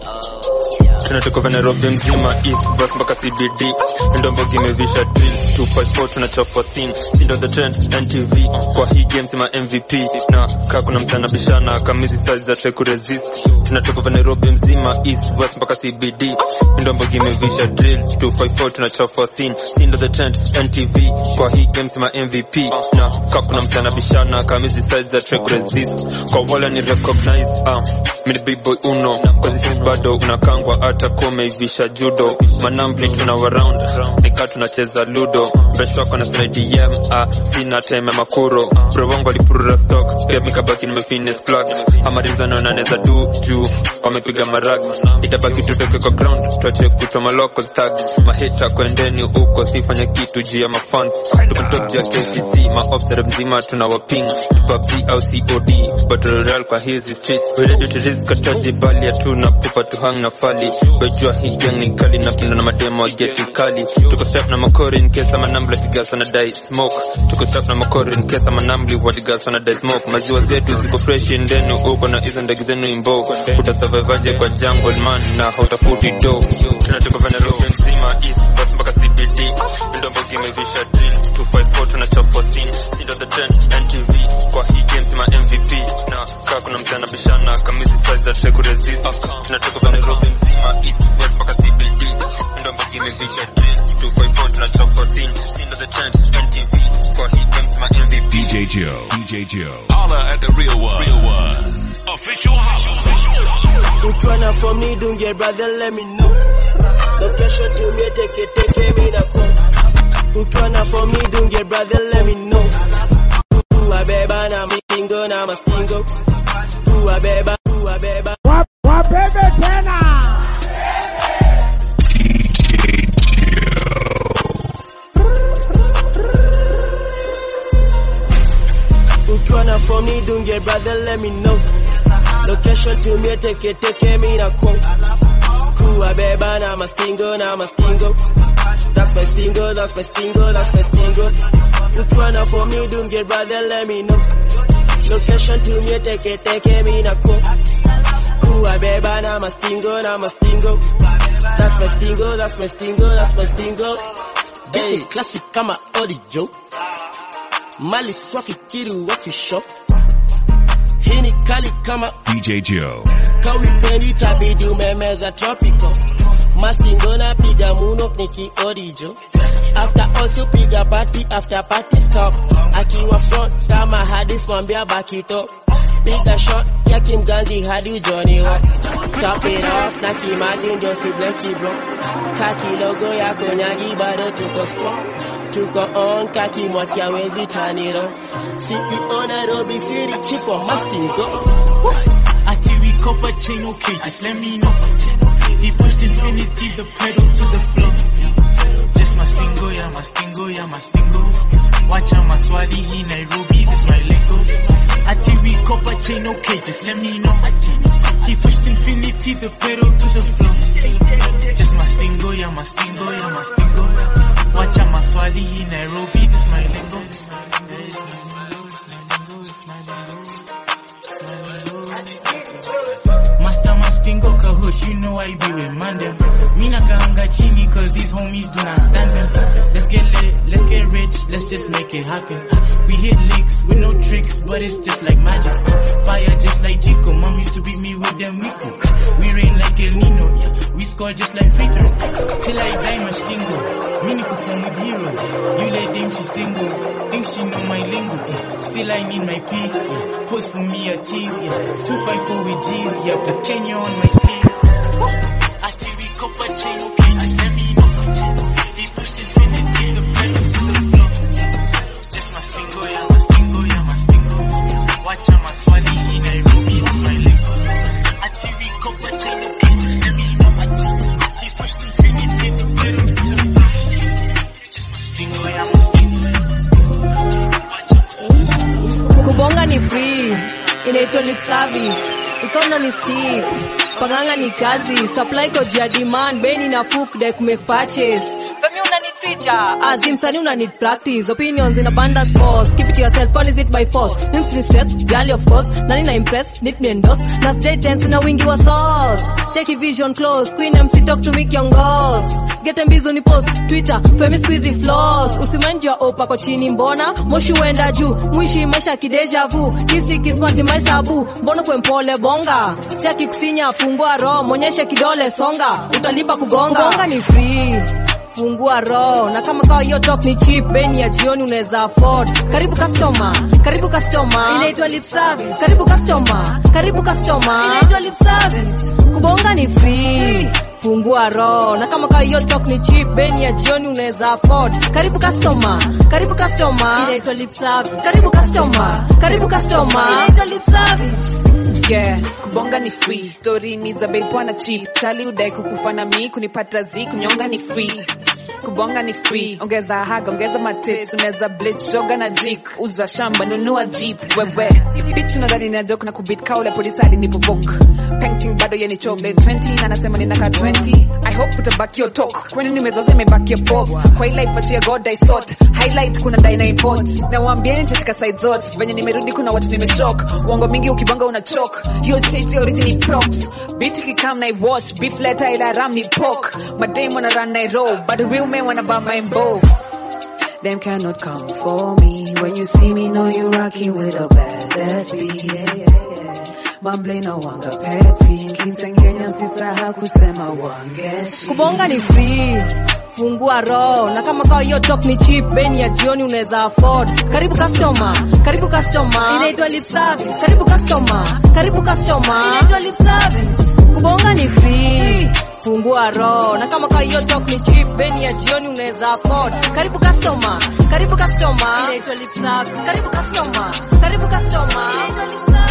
Tunatoka kwa Nairobi mzima East Bus mpaka C B D. Ndombo gimevisha drill two five four tunachapa scene. Sindo the trend N T V. Kwa hii game sema M V P. Na kaa kuna mtana bishana kamizi stars za try kuresist. Tunatoka kwa Nairobi mzima East Bus mpaka C B D. Ndombo gimevisha drill two five four tunachapa scene. Sindo the trend N T V. Kwa hii game sema M V P. Na kaa kuna mtana bishana kamizi stars za try kuresist. Kwa wala ni recognize ah. mini big boy uno kwa this bado unakangwa hata kome ivisha judo manambli tuna around nika tunacheza ludo fresh wako na slide D M ah sina time ya makuro bro wangu alipurura stock pia mikabaki nimefines plug amariza na naneza du juu wamepiga marag itabaki tutoke kwa ground tuache kutwa maloko tag mahita kwendeni huko sifanya kitu juu ya mafans tuko top juu ya K C C maobserve mzima tunawaping P U B G au C O D battle royale kwa hizi streets we ready to risk kataji bali hatuna pupa tu hang na fali wejua hii gang ni kali na pinda na mademo get kali tuko strap na makori in case ama nambla tigasa na die smoke tuko strap na makori in case ama nambli watigasa na die smoke maziwa zetu ziko fresh ndenu uko na hizo ndege zenu imbo uta survive kwa jungle man na hautafuti do tunatoka vana rope mzima east bus mpaka C B D ndo bogi mevisha drill two five four tunachafua scene sindo the trend N T V kwa hii game sima M V P na kaa kuna mtana bishana kamisi size that record resist tunatoka vana rope mzima east west mpaka C B D ndo bogi mevisha drill two five four tunachafua scene sindo the trend N T V kwa hii game sima M V P D J Joe D J Joe holla at the real one real one official holla ukiwa na form ni dunge brother let me know location to me take it take me na kwa ukiwa na form ni dunge brother let me know uabeba na mtingo na mastingo uabeba uabeba wabebe tena ukiwa na form ni dunge brother let me know location to me take it take me na kwa kuabeba na mastingo na mastingo that's my stingo that's my stingo that's my stingo ukiwa na form ni dunge brother let me know location to me take it take me na kwa kuabeba na mastingo na mastingo that's my stingo that's my stingo that's my stingo hey classic kama Orijo Mali swafikiri wafisho hini kali kama D J Joe kawi pendi tabidi umemeza tropical mastingo na piga muno niki Orijo after also piga party after party stop akiwa front kama hadis mwambia bakito piga shot ya kimganzi hadi ujoni wa top it off na kimaji ndio si bleki bro kaki logo ya konyagi bado tuko strong tuko on kaki mwakia wezi taniro C E O Nairobi City chief of mastingo ati we copper chain okay just let me know he pushed infinity the pedal to the floor just mastingo ya mastingo ya mastingo wacha maswali hii Nairobi this my lingo ati we copper chain okay just let me know he pushed infinity the pedal to the floor just mastingo ya mastingo ya mastingo wacha maswali hii Nairobi this my lingo Master Mastingo Kahosh, you know I be with Mandem. Mina kaanga chini cause these homies do not stand them. Let's get lit, let's get rich, let's just make it happen. We hit licks with no tricks, but it's just like magic. Fire just like Chico, mom used to beat me with them Miko. We rain like El Nino, yeah, we score just like free throw. Till I die Mastingo, Mini could form with heroes. You let them, she single, think she know my lingo. Yeah. Still I need my peace, yeah. Post for me a tease, yeah. two five four with G's, yeah. Put Kenya on my sleeve. I still we copper chain, okay, just let me know. He pushed infinity, the pedal to the floor. Just Mastingo, yeah, Mastingo, yeah, Mastingo. Watch out, my swali in Nairobi, that's my lingo. I still we copper chain, okay, just let me know. He pushed infinity, the pedal to the floor. Just Mastingo, yeah, Mastingo, yeah, Mastingo. Watch out. Kubonga ni free, inaitwa lip service, economy steep, panganga ni kazi, supply code ya demand, beni na fook deck make purchase. Femi una need feature, azim sani una need practice, opinions in abundant force, keep it to yourself, when is it by force, nims ni stress, girl of course, nani na impress, need me endorse, na stay tense na wingi wa sauce, check your vision close, queen M C talk to me kiongos. Get mbizo ni post Twitter Femi squeezy flows usimendi ya opa kwa chini mbona moshi wenda juu mwishi maisha kideja vu kisi kismati maisabu mbona kwe mpole bonga cheki kusinya fungua roho monyeshe kidole songa utalipa kugonga kugonga ni free fungua roho. Na kama kawa hiyo talk ni cheap, beni ya jioni unaweza afford. Karibu customer, karibu customer, inaitwa lip service. Karibu customer, karibu customer, inaitwa lip service. Kubonga ni free, fungua roho. Na kama kawa hiyo talk ni cheap, beni ya jioni unaweza afford. Karibu customer, karibu customer, inaitwa lip service. Karibu customer, karibu customer, inaitwa lip service. Yeah, kubonga ni free, story needs a babe wanna cheap. Chali udai kukufana mi, kunipata zi, kunyonga ni free. Kubonga ni free, ongeza haga, ongeza matits, uneza blitz, shoga na jik. Uza shamba, nunua jeep, wewe bitch unadhani na joke na kubit kaule polisali ni provoke. Painting bado yeni chocolate twenty, na nasema ninaka twenty. I hope utabaki your talk, kwani nimezoza imebaki your pops. Kwa hii life achia God I sought, highlight kuna dai na import. Na wambia nitachika side zote, venye nimerudi kuna watu nimeshock. Uongo mingi ukibonga unachoke, yo chase already ni props. Beat ikikam na I-wash, beef letter ila ram ni pork. My dame wanna run na roll, but the real men wanna buy my bow. Them cannot come for me. When you see me, know you rocking with a badass beat. Yeah, yeah, yeah. Mamble no wanga petty. Kisengenya msisahau kusema wangeshi. Kubonga ni free, fungua roho. Na kama kawa hiyo talk ni cheap, beni ya jioni unaweza afford. Karibu customer, karibu customer, inaitwa lip service. Karibu customer, karibu customer, inaitwa lip service. Kubonga ni free, fungua roho. Na kama kawa hiyo talk ni cheap, beni ya jioni unaweza afford. Karibu customer, karibu customer, inaitwa lip service. Karibu customer, karibu customer, inaitwa lip service.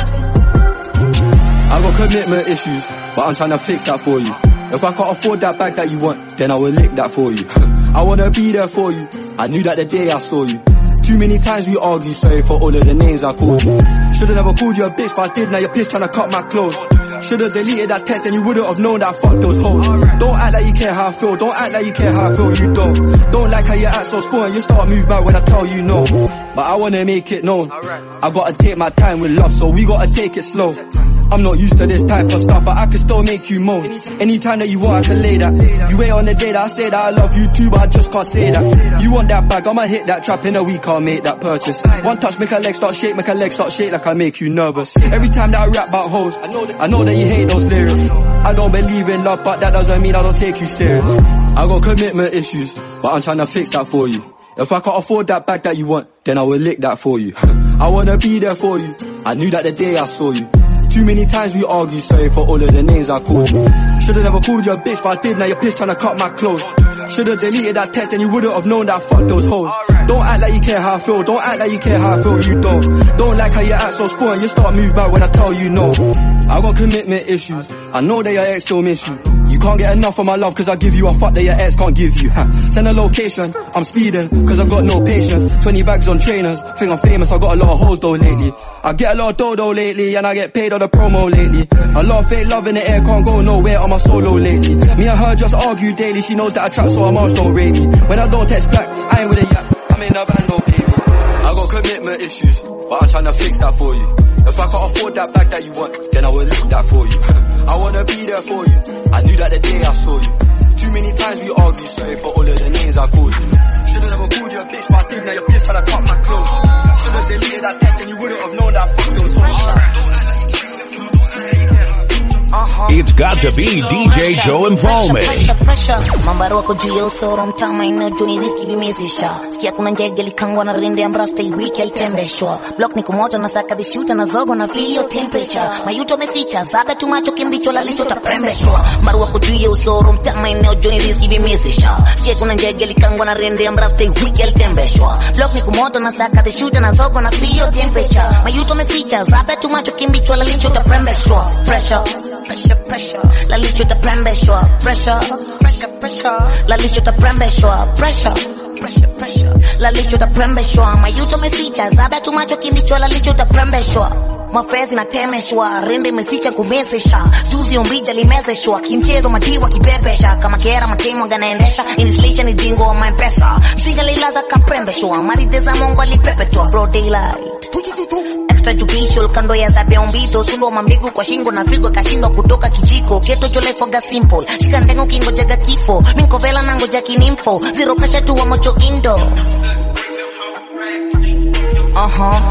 I got commitment issues, but I'm trying to fix that for you. If I can't afford that bag that you want, then I will lick that for you. I wanna be there for you, I knew that the day I saw you. Too many times we argue, sorry for all of the names I called you. Should've never called you a bitch, but I did, now you're pissed trying to cut my clothes. Should've deleted that text and you wouldn't have known that I fucked those hoes. Don't act like you care how I feel, don't act like you care how I feel, you don't. Don't like how you act so spoiled, you start move back when I tell you no. But I wanna make it known, I gotta take my time with love, so we gotta take it slow. I'm not used to this type of stuff, but I can still make you moan. Anytime that you want, I can lay that. You wait on the day that I say that I love you too, but I just can't say that. You want that bag, I'ma hit that trap in a week, I'll make that purchase. One touch, make a leg start shake, make a leg start shake like I make you nervous. Every time that I rap about hoes, I know that you hate those lyrics. I don't believe in love, but that doesn't mean I don't take you serious. I got commitment issues, but I'm trying to fix that for you. If I can't afford that bag that you want, then I will lick that for you. I wanna be there for you, I knew that the day I saw you. Too many times we argue, sorry for all of the names I called you. Should've never called you a bitch, but I did, now you're pissed trying to cut my clothes. Should've deleted that text and you wouldn't have known that I fucked those hoes. Don't act like you care how I feel, don't act like you care how I feel, you don't. Don't like how you act so spoiled, you start move back when I tell you no. I got commitment issues, I know that your ex still miss you. You can't get enough of my love cause I give you a fuck that your ex can't give you. Ha. Send a location, I'm speeding cause I got no patience. twenty bags on trainers, think I'm famous, I got a lot of hoes though lately. I get a lot of dough lately and I get paid on the promo lately. A lot of fake love in the air, can't go nowhere on my solo lately. Me and her just argue daily, she knows that I trap so her mouth don't rate me. When I don't text back, I ain't with a yap, I'm in a band, no baby. I got commitment issues, but I'm trying to fix that for you. If I can't afford that bag that you want, then I will lick that for you. I wanna be there for you, I knew that the day I saw you. Too many times we argue, sorry for all of the names I called you. Should've never called you a bitch, but I did, now you're pissed trying to cut my clothes. Should've deleted that text and you wouldn't have known that I fucked those hoes. Uh-huh. It's got to be D J Joe and Falme. Pressure, pressure, mambaro wako juu ya usoro mtama inajua ni riski vimezisha. Sikia kuna njege likangwa na rinde ambrasta wiki alitembeshwa. Block ni kumoto na saka the shooter na zogo na feel your temperature. Mayuto meficha, sabe tu macho kimbicho la licho taprembeshwa. Mambaro wako juu ya usoro mtama inajua ni riski vimezisha. Sikia kuna njege likangwa na rinde ambrasta wiki alitembeshwa. Block ni kumoto na saka the shooter na zogo na feel your temperature. Mayuto meficha, sabe tu macho kimbicho la licho taprembeshwa. Pressure. Pressure, pressure, la licho taprembeshwa. Pressure, pressure, pressure, la licho taprembeshwa. Pressure, pressure, pressure, la licho taprembeshwa. Mayuto meficha, zabe tu macho kimbicho la licho taprembeshwa. Mafezi na temeshwa, rende meficha kumezesha. Juzi ombija limezeshwa, kimchezo matiwa kibebesha. Kama kera matemo ganaendesha, inislisha ni jingo wa my pesa. Msinga lilaza kaprembeshwa, marideza mongo alipepetwa. Bro daylight extrajudicial kando ya zabe umbito. Sundo mambigu kwa shingo na figo kashindwa kutoka kijiko. Keto jole foga simple, shika ndengo kingo jaga kifo. Minko vela nango jaki nimfo, zero pressure tu wa mocho indo. Uh-huh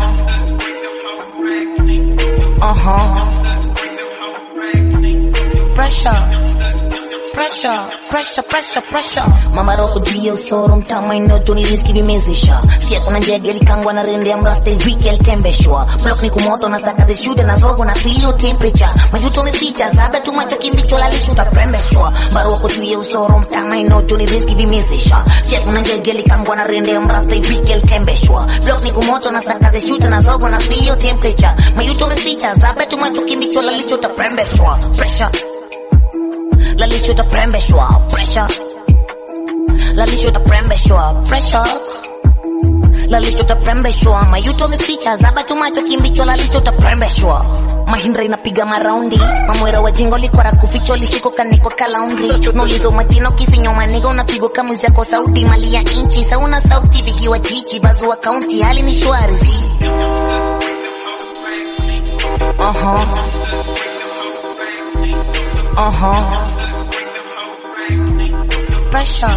Uh-huh Pressure Pressure, pressure, pressure, pressure. Mama roko jio soro mtama ino Johnny Risky vimezisha. Sikia kuna njege likangwa na rende ya mraste wiki elitembeshwa. Block ni kumoto na saka the shooter na zogo na feel temperature. Majuto meficha zabe tu macho kimbicho lalishu utaprembeshwa. Maro roko jio soro mtama ino Johnny Risky vimezisha. Sikia kuna njege likangwa na rende ya mraste wiki elitembeshwa. Block ni kumoto na saka the shooter na zogo na feel temperature. Majuto meficha zabe tu macho kimbicho lalishu utaprembeshwa. Pressure. Lalisho utaprembeshwa, pressure. Lalisho utaprembeshwa, pressure. Lalisho utaprembeshwa, mayuto meficha zaba tumacho kimbicho lalisho utaprembeshwa. Mahindra inapiga maraundi, mamwera wa jingo likora kuficho lishiko kaniko kalaundri. Nulizo majino kifinyo manigo unapigo kamuzi yako sauti mali ya inchi. Sauna sauti vikiwa chichi bazu wa county hali ni shwari zi. Uh-huh. Uh-huh. Pressure,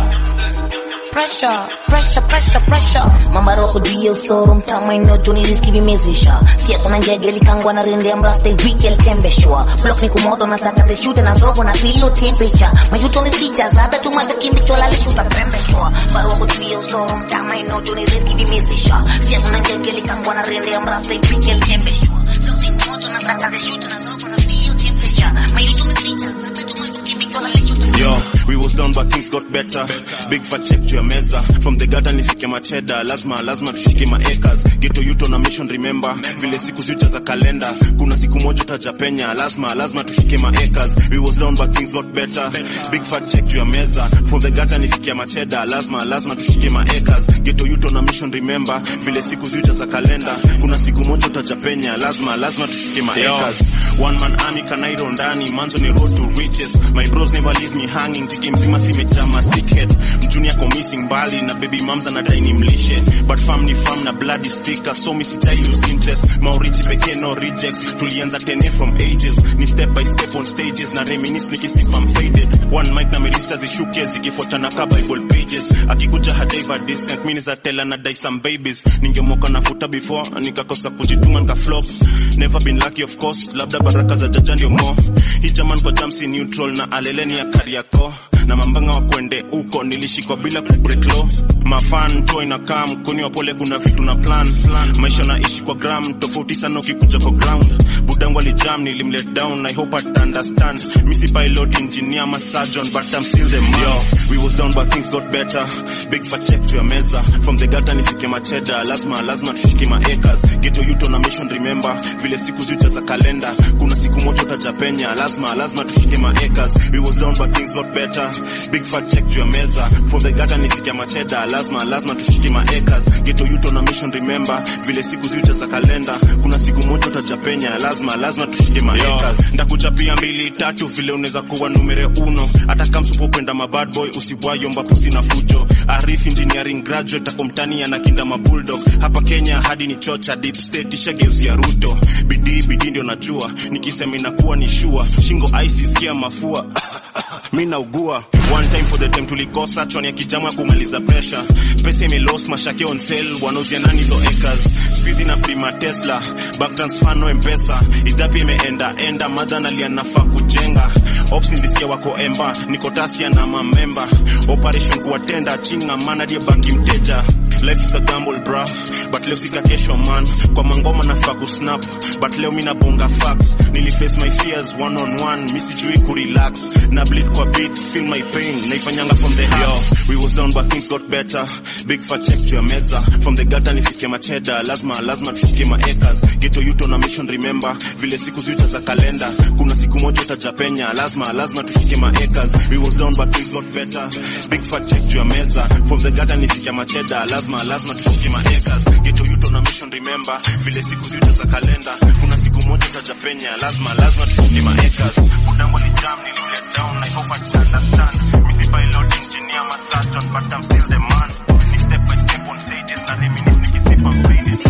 pressure, pressure, pressure, pressure. Mama roko jio soro mtama ino Johnny Risky vimezisha. Sikia kuna njege likangwa na rende ya mraste wiki elitembeshwa. Block ni kumoto na saka the shooter na zogo na feel temperature. Majuto meficha zabe tu macho kimbicho lalishu utaprembeshwa. Mama roko jio soro mtama ino Johnny Risky vimezisha. Sikia kuna njege likangwa na rende ya mraste wiki elitembeshwa. Block ni kumoto na saka the shooter na zogo na feel temperature. Majuto meficha zabe tu macho kimbicho lalishu utaprembeshwa. Yo, we was down but things got better. Big fat check to your meza. From the garden nifike macheda. Lazima, lazima tushike ma acres. Geto yuto na mission remember. Vile siku ziuja za kalenda. Kuna siku moja utajapenya. Lazima, lazima tushike ma acres. We was down but things got better. Big fat check to your meza. From the garden nifike macheda. Lazima, lazima tushike ma acres. Geto yuto na mission remember. Vile siku ziuja za kalenda. Kuna siku moja utajapenya. Lazima, lazima tushike ma acres. One man army kanairo ndani. Manzo ni road to riches. My bros never leave me hanging. Tiki mzima simejama sickhead. Mjuni yako missing mbali na baby moms anadai ni mlishe. But fam ni fam na bloody sticker. So mi sijai lose interest. Maurichi peke no rejects. Tulianza tene from ages. Ni step by step on stages. Na reminisce nikisip I'm faded. One mic na mirista zishuke. Zikifuata na ka Bible pages. Akikuja hajaiva decent. Mini za tela na die some babies. Ningemoka na futa before. Nikakosa kujituma nika flop. Never been lucky of course. Labda baraka za jaja ndio mo. Hii jaman kwa jamsi neutral. Na aleleni ya Kariako. Na mambanga wa kwende uko nilishikwa bila kubreak law. Mafan toy na kam kuni wapole kuna vitu na plan. Maisha naishi kwa gram tofauti sana ukikuja kwa ground. Budangu alijam nilimlet down. I hope I understand. Missy pilot engineer ma surgeon but I'm still the man. Yo, we was down but things got better. Big fat check to your meza. From the garden nifike macheda. Lazima, lazima tushike ma acres. Geto yuto na mission remember. Vile siku ziuja za kalenda. Kuna siku moja utajapenya. Lazima, lazima tushike ma acres. We was down but things got better. Big fat check to your meza. From the garden nifike macheda. Lazima, lazima tushike ma acres. Geto yuto na mission remember. Vile siku ziuja za kalenda. Kuna siku moja utajapenya. Lazima, lazima tushike ma acres. Ndakuchapia mbili tatu vile unaweza kuwa numere uno. Hata kama usipopenda ma bad boy usiwayo mbapusi na fujo. Arif engineering graduate akomtani anakinda ma bulldog. Hapa Kenya hadi ni chocha deep state ishageuzi ya Ruto. Bidii bidii ndio najua. Nikisema inakuwa ni shua. Shingo ice sikia mafua. Mina ugua. One time for the time tulikosa choni ya kijamu ya kumaliza pressure. Pesa ime lost mashake on sale. Wanauzia nani zo acres. Squeezy na prima Tesla. Back transfer no M-Pesa. Idhapi imeenda enda. Madana lianafaa kujenga. Ops ndisikia wako emba. Nikotasia na mamemba. Operation kuwatenda. Chinga mana die baki mteja. Life is a gamble bra. But leo sika kesho man. Kwa mangoma nafaa kusnap. But leo mina bonga facts. Niliface my fears one on one. Misi jui kurelax. Na bleed kwa beat. Feel my pain. Naifanyanga from the heart. Yo, we was down but things got better. Big fat check to your meza. From the garden nifike macheda. Lazima, lazima tushike ma acres. Geto yuto na mission remember. Vile siku ziuja za kalenda. Kuna siku moja utajapenya. Lazima, lazima tushike ma acres. We was down but things got better. Big fat check to your meza. From the garden nifike macheda. Lazima, lazima tushike ma acres. Geto yuto na mission remember. Vile siku ziuja za kalenda. Kuna siku moja utajapenya. Lazima, lazima tushike ma acres. Budangu alijam nilimlet down. I hope I understand. Missy pilot engineer ma surgeon but I'm still the man. Ni step by step on stages na reminisce nikisip I'm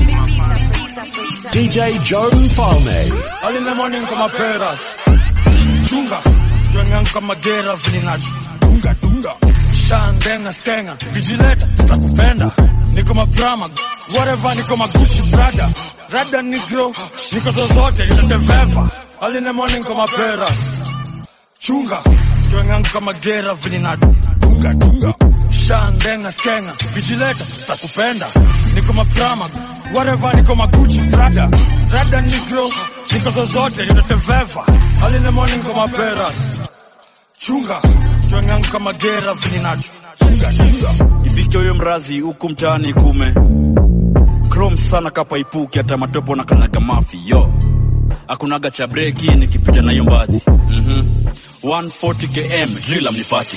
faded. D J Joe Mfalme. Early in the morning kama peras. Chunga. Tuengang kama gera vilinacho. Dunga dunga. Shandenga stenga. Vigileta tutakupenda. Niko mabrama. Whatever niko magucci brother. Rada negro. Niko zozote nitateveva. Early in the morning kama peras. Chunga. Tuengangu kama gera vini na dunga dunga. Shandenga skenga, vigileta, sitakupenda. Niko maprama, whatever niko maguchi, Prada. Prada Negro, niko zozote, nitateveva. Early in the morning kama peras. Chunga, tuengangu kama gera vini na dunga dunga. Ifike huyo mrazi huku mtaani kume. Chrome sana kapa ipuki hata matopo na kanyaga mafi, yo. Akunaga cha breki nikipita na hiyo mbadhi. Mhm. one forty kilometers drill mnipati.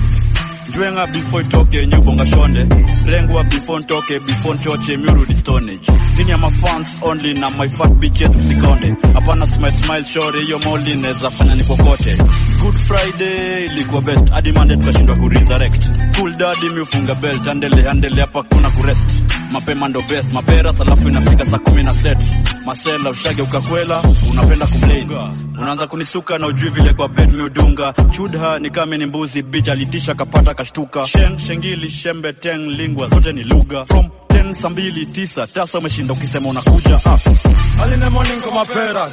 Njwenga before itoke nyubonga shonde. Rengwa before ntoke before nchoche murudi stonage. Nini ya mafans only na my fat bitch yetu sikonde. Hapana smile smile shore hiyo molly neza fanya nipokote. Good Friday ilikuwa best. Hadi Monday tukashindwa ku resurrect. Cool daddy miufunga belt andele andele hapa kuna kurest. Mapema ndo best mapera salafu inafika saa kumi na set. Masela ushage ukakwela unapenda complain. Unaanza kunisuka na ujui vile kwa bed miudunga. Chudha ni kama ni mbuzi bitch alitisha kapata kashtuka. Shen shengili shembe teng lingua zote ni lugha. From ten sambili tisa tasa umeshinda ukisema unakuja up. Early in the morning kama peras.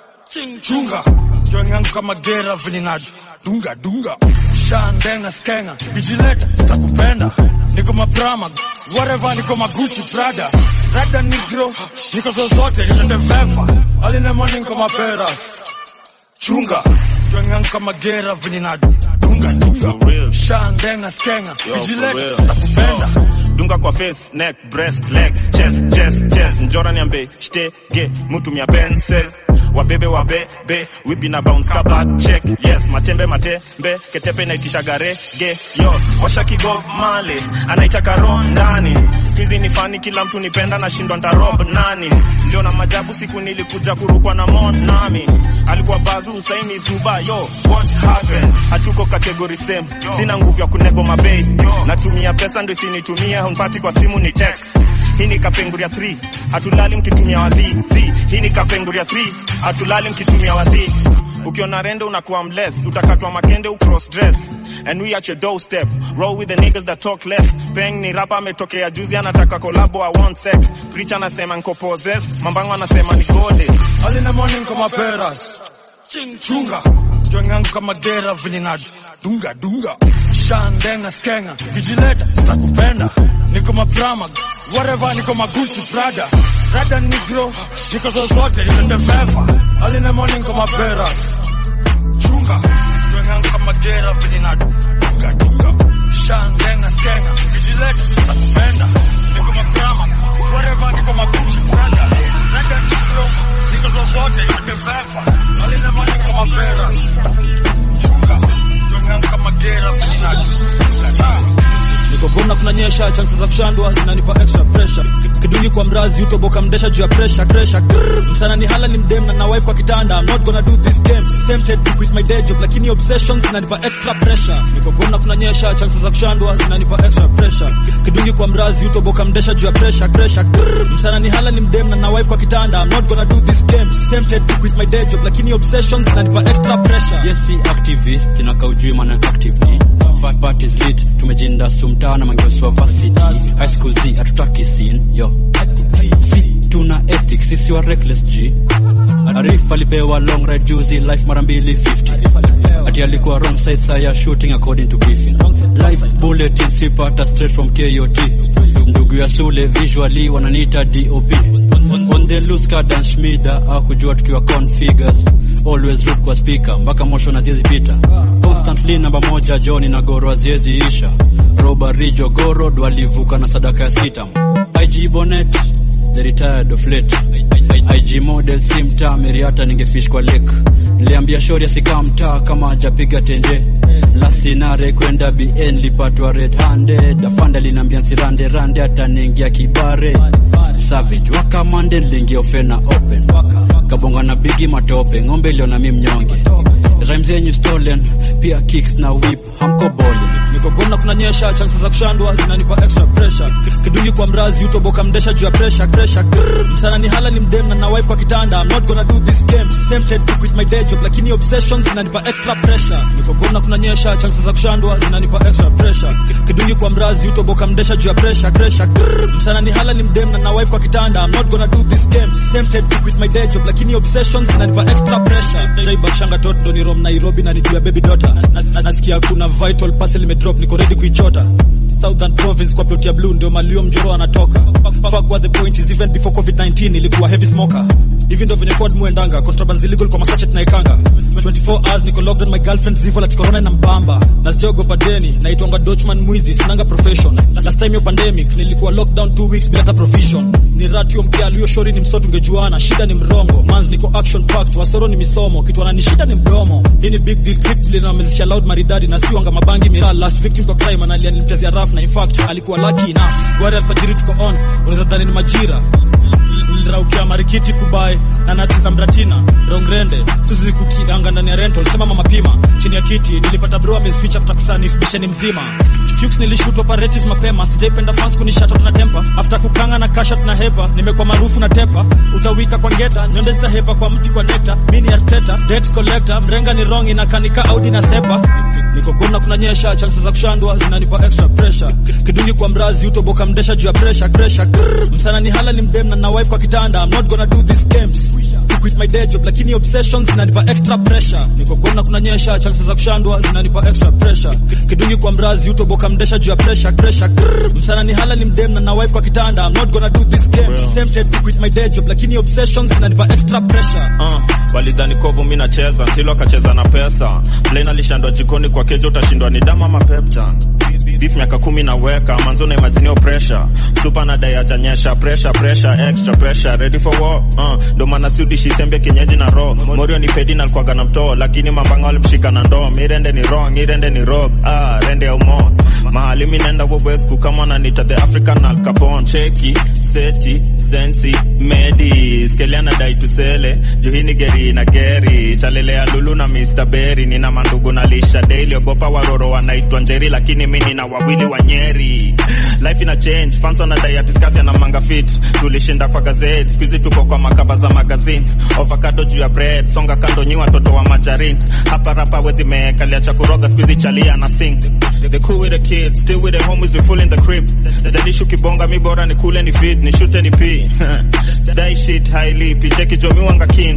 Chunga, tuengangu kama gera vini na dunga dunga. Shandenga skenga, vigileta, sitakupenda. Niko maprama, whatever niko maguchi, Prada. Prada Negro, niko zozote, nitateveva. Early in the morning kama peras. Chunga, tuengangu kama gera vini na dunga dunga. Shandenga skenga, vigileta, sitakupenda. Dunga kwa face, neck, breast, legs, chest, chest, chest. Njora niambe, shtege, mutumia pencil. Wabebe wabebe, whip na bounce kaba check. Yes, matembe matembe, ketepe naitisha garege. Yo, washa kigo male, anaitaka roho ndani. Squeezy ni fani kila mtu nipenda na shindwa ntarob nani. Leo na majabu siku nilikuja kurukwa na mon nami. Alikuwa bazu usaini zuba, yo, what happened? Hatuko category same, sina nguvu ya kunego mabei. Natumia pesa ndo sinitumia, unpati kwa simu ni text. Hii ni kapenguria three, hatulali mkitumia wadhi. Si, hii ni kapenguria three, hatulali mkitumia wadhi. Ukiona rende unakuwa mless, utakatwa makende ucross dress. And we at your doorstep, roll with the niggas that talk less. Peng ni rapa ametokea juzi anataka collabo, I want sex. Preacher anasema niko possessed, mambango anasema ni goddess. Early in the morning kama peras. Chunga, tuengangu kama gera vini na dunga dunga. Shandenga skenga, vigileta, sitakupenda. Niko maprama, whatever niko maguchi, Prada. Prada Negro, niko zozote, nitateveva. Early in the morning kama peras. Chunga, tuengangu kama gera vini na dunga dunga. Shandenga skenga, vigileta, sitakupenda. Niko maprama, whatever niko maguchi, Prada. Prada Negro, niko zozote, nitateveva. Early in the morning kama peras. Chunga, tuengangu kama gera vini na dunga dunga. Niko gona kunanyesha, chances za kushandwa zinanipa extra pressure. Kidungi kwa mrazi utoboka mdesha juu ya pressure, pressure. Msana ni hala ni mdem na na wife kwa kitanda. I'm not gonna do this game. Tempted to quit my day job lakini obsessions zinanipa extra pressure. Niko gona kunanyesha, chances za kushandwa zinanipa extra pressure. Kidungi kwa mrazi utoboka mdesha juu ya pressure, pressure. Msana ni hala ni mdem na na wife kwa kitanda. I'm not gonna do this game. Tempted to quit my day job lakini obsessions zinanipa extra pressure. Yes, si activist, tinaka ujui maana actively. Fat parties lit, tumejinda sumta na mangeoswa varsity. High school Z, atutaki scene, yo. Si, tuna ethics, sisi wa reckless G. Arif alipewa long ride juzi, life marambili fifty. Ati alikuwa wrong side, saya shooting according to briefing. Live bulletin, sipata straight from K O T. Ndugu ya Sule, visually, wananiita D O P. On the loose card and Schmida, hakujua tukiwa configures. Always root kwa speaker, mpaka mosho na ziezi pita. Constantly namba moja, Johnny na Goro aziezi isha. Robbery Jogoro, dwalivuka na sadaka ya sitam. I G Bonnet, the retired of late. I G model simta, meriata ningefish kwa lake. Niliambia shori asikamta kama hajapiga tenje. Lasinare kwenda B N lipatwa red handed. Afanda linambia nsirande rande hata ningia kibare. Savage waka mande lingi ofena open. Kabonga na bigi matope, ngombe iliona mi mnyonge. Rhymes yenyu stolen, pia kicks na whip, hamko boli. niko gomna kunanyesha, chances za kushandwa zinanipa extra pressure. Kidungi kwa mrazi utoboka mdesha juu ya pressure, pressure. Msana ni hala ni mdem na na wife kwa kitanda. I'm not gonna do this game, tempted to quit my day job, lakini obsessions zinanipa extra pressure. Niko gomna kunanyesha, chances za kushandwa zinanipa extra pressure. Kidungi kwa mrazi utoboka mdesha juu ya pressure, pressure. Msana ni hala ni mdem na na wife kwa kitanda. I'm not gonna do this game, tempted to quit my day job, lakini obsessions zinanipa extra pressure. Jai bakshanga tot ndo ni rom Nairobi na nijua baby daughter. Nasikia kuna vital parcel imedrop, niko ready kuichota. Southern province kwa plot ya blue ndio malio mjoro anatoka. Fuck what the point is, even before covid nineteen ilikuwa heavy smoker. Even though venye Ford muendanga contraband illegal kwa masache tunaikanga. twenty-four hours niko locked on my girlfriend zivo la corona na mbamba. Na siogopa deni naitwanga Dutchman mwizi sinanga profession. Last time yo pandemic nilikuwa lockdown two weeks bila hata provision. Ni ratio mkia alio shori ni msoto ungejuana, shida ni mrongo. Manz niko action packed, wasoro ni misomo, kitu wananishida ni mdomo. Hii ni big deal clip linamezesha loud maridadi na siwanga mabangi miraa. Last victim kwa crime analia nilimtezea raf na in fact alikuwa lucky enough. Gwari alfajiri tuko on, unaweza dhani ni majira. Niliraukia marikiti kubai na nazi za mratina rongrende suzi kukianga ndani ya rental sema mama pima chini ya kiti nilipata bro ameficha kutakusani bisheni mzima. Fuchs nilishoot operatives mapema, sijaipenda fans kunishata tuna temper. After kukanga na kasha tuna hepa, nimekuwa maarufu na tepa. Utawika kwa ngeta, nyonde zita hepa kwa mti kwa nectar. Mini Arteta, debt collector, mrenga ni wrong inakanika Audi na sepa. Niko gomna kunanyesha, chances za kushandwa zinanipa extra pressure. Kidungi kwa mrazi utoboka mdesha juu ya pressure, pressure. Msana ni hala ni mdem na na wife kwa kitanda. I'm not gonna do this games to quit my day job, lakini obsessions zinanipa extra pressure. Niko gomna kunanyesha, chances za kushandwa zinanipa extra pressure. Kidungi kwa mrazi utoboka mdesha juu ya pressure, pressure. Msana ni hala ni mdem na na wife kwa kitanda. I'm not gonna do this games, tempted to quit my day job, lakini obsessions zinanipa extra pressure. Uh, walidhani kovu mimi nacheza, Tilo akacheza na pesa. Plain alishandwa jikoni kwa kejo, utashindwa ni dama mapepta. Beef miaka kumi na weka, manzo na imagine pressure. Super na dai ajanyesha, pressure, pressure, extra pressure, ready for war. Uh, ndo maana sudi shisembe kinyeji na raw. Morio ni pedi na alikuwa na mtoo, lakini mambanga walimshika na ndoo. Mirende ni wrong, irende ni rock. Ah, rende ya umo. Mahali mimi nenda webweku kama na nita the African Al Capone. Cheki, seti, sensi, medi. Skeliana dai tusele, juhini geri na geri. Chalelea lulu na mister Berry. Nina mandugu na lisha daily. Ogopa waroro wanaitwa njeri, lakini mimi na wawili wa Nyeri. Life ina change, fans wanadai ya discuss na manga fit. Tulishinda kwa gazette, squeeze tuko kwa makaba za magazine. Avocado juu ya bread, songa kando nyi watoto wa majarin. Hapa rapa wezi mekalia cha kuroga, squeeze chalia na sing. They cool with the kids, still with the homies, we full in the crib. Jalishu kibonga mi bora ni kule ni feed, ni shoot ni pee. Stay shit highly, picheki jomi wanga kin.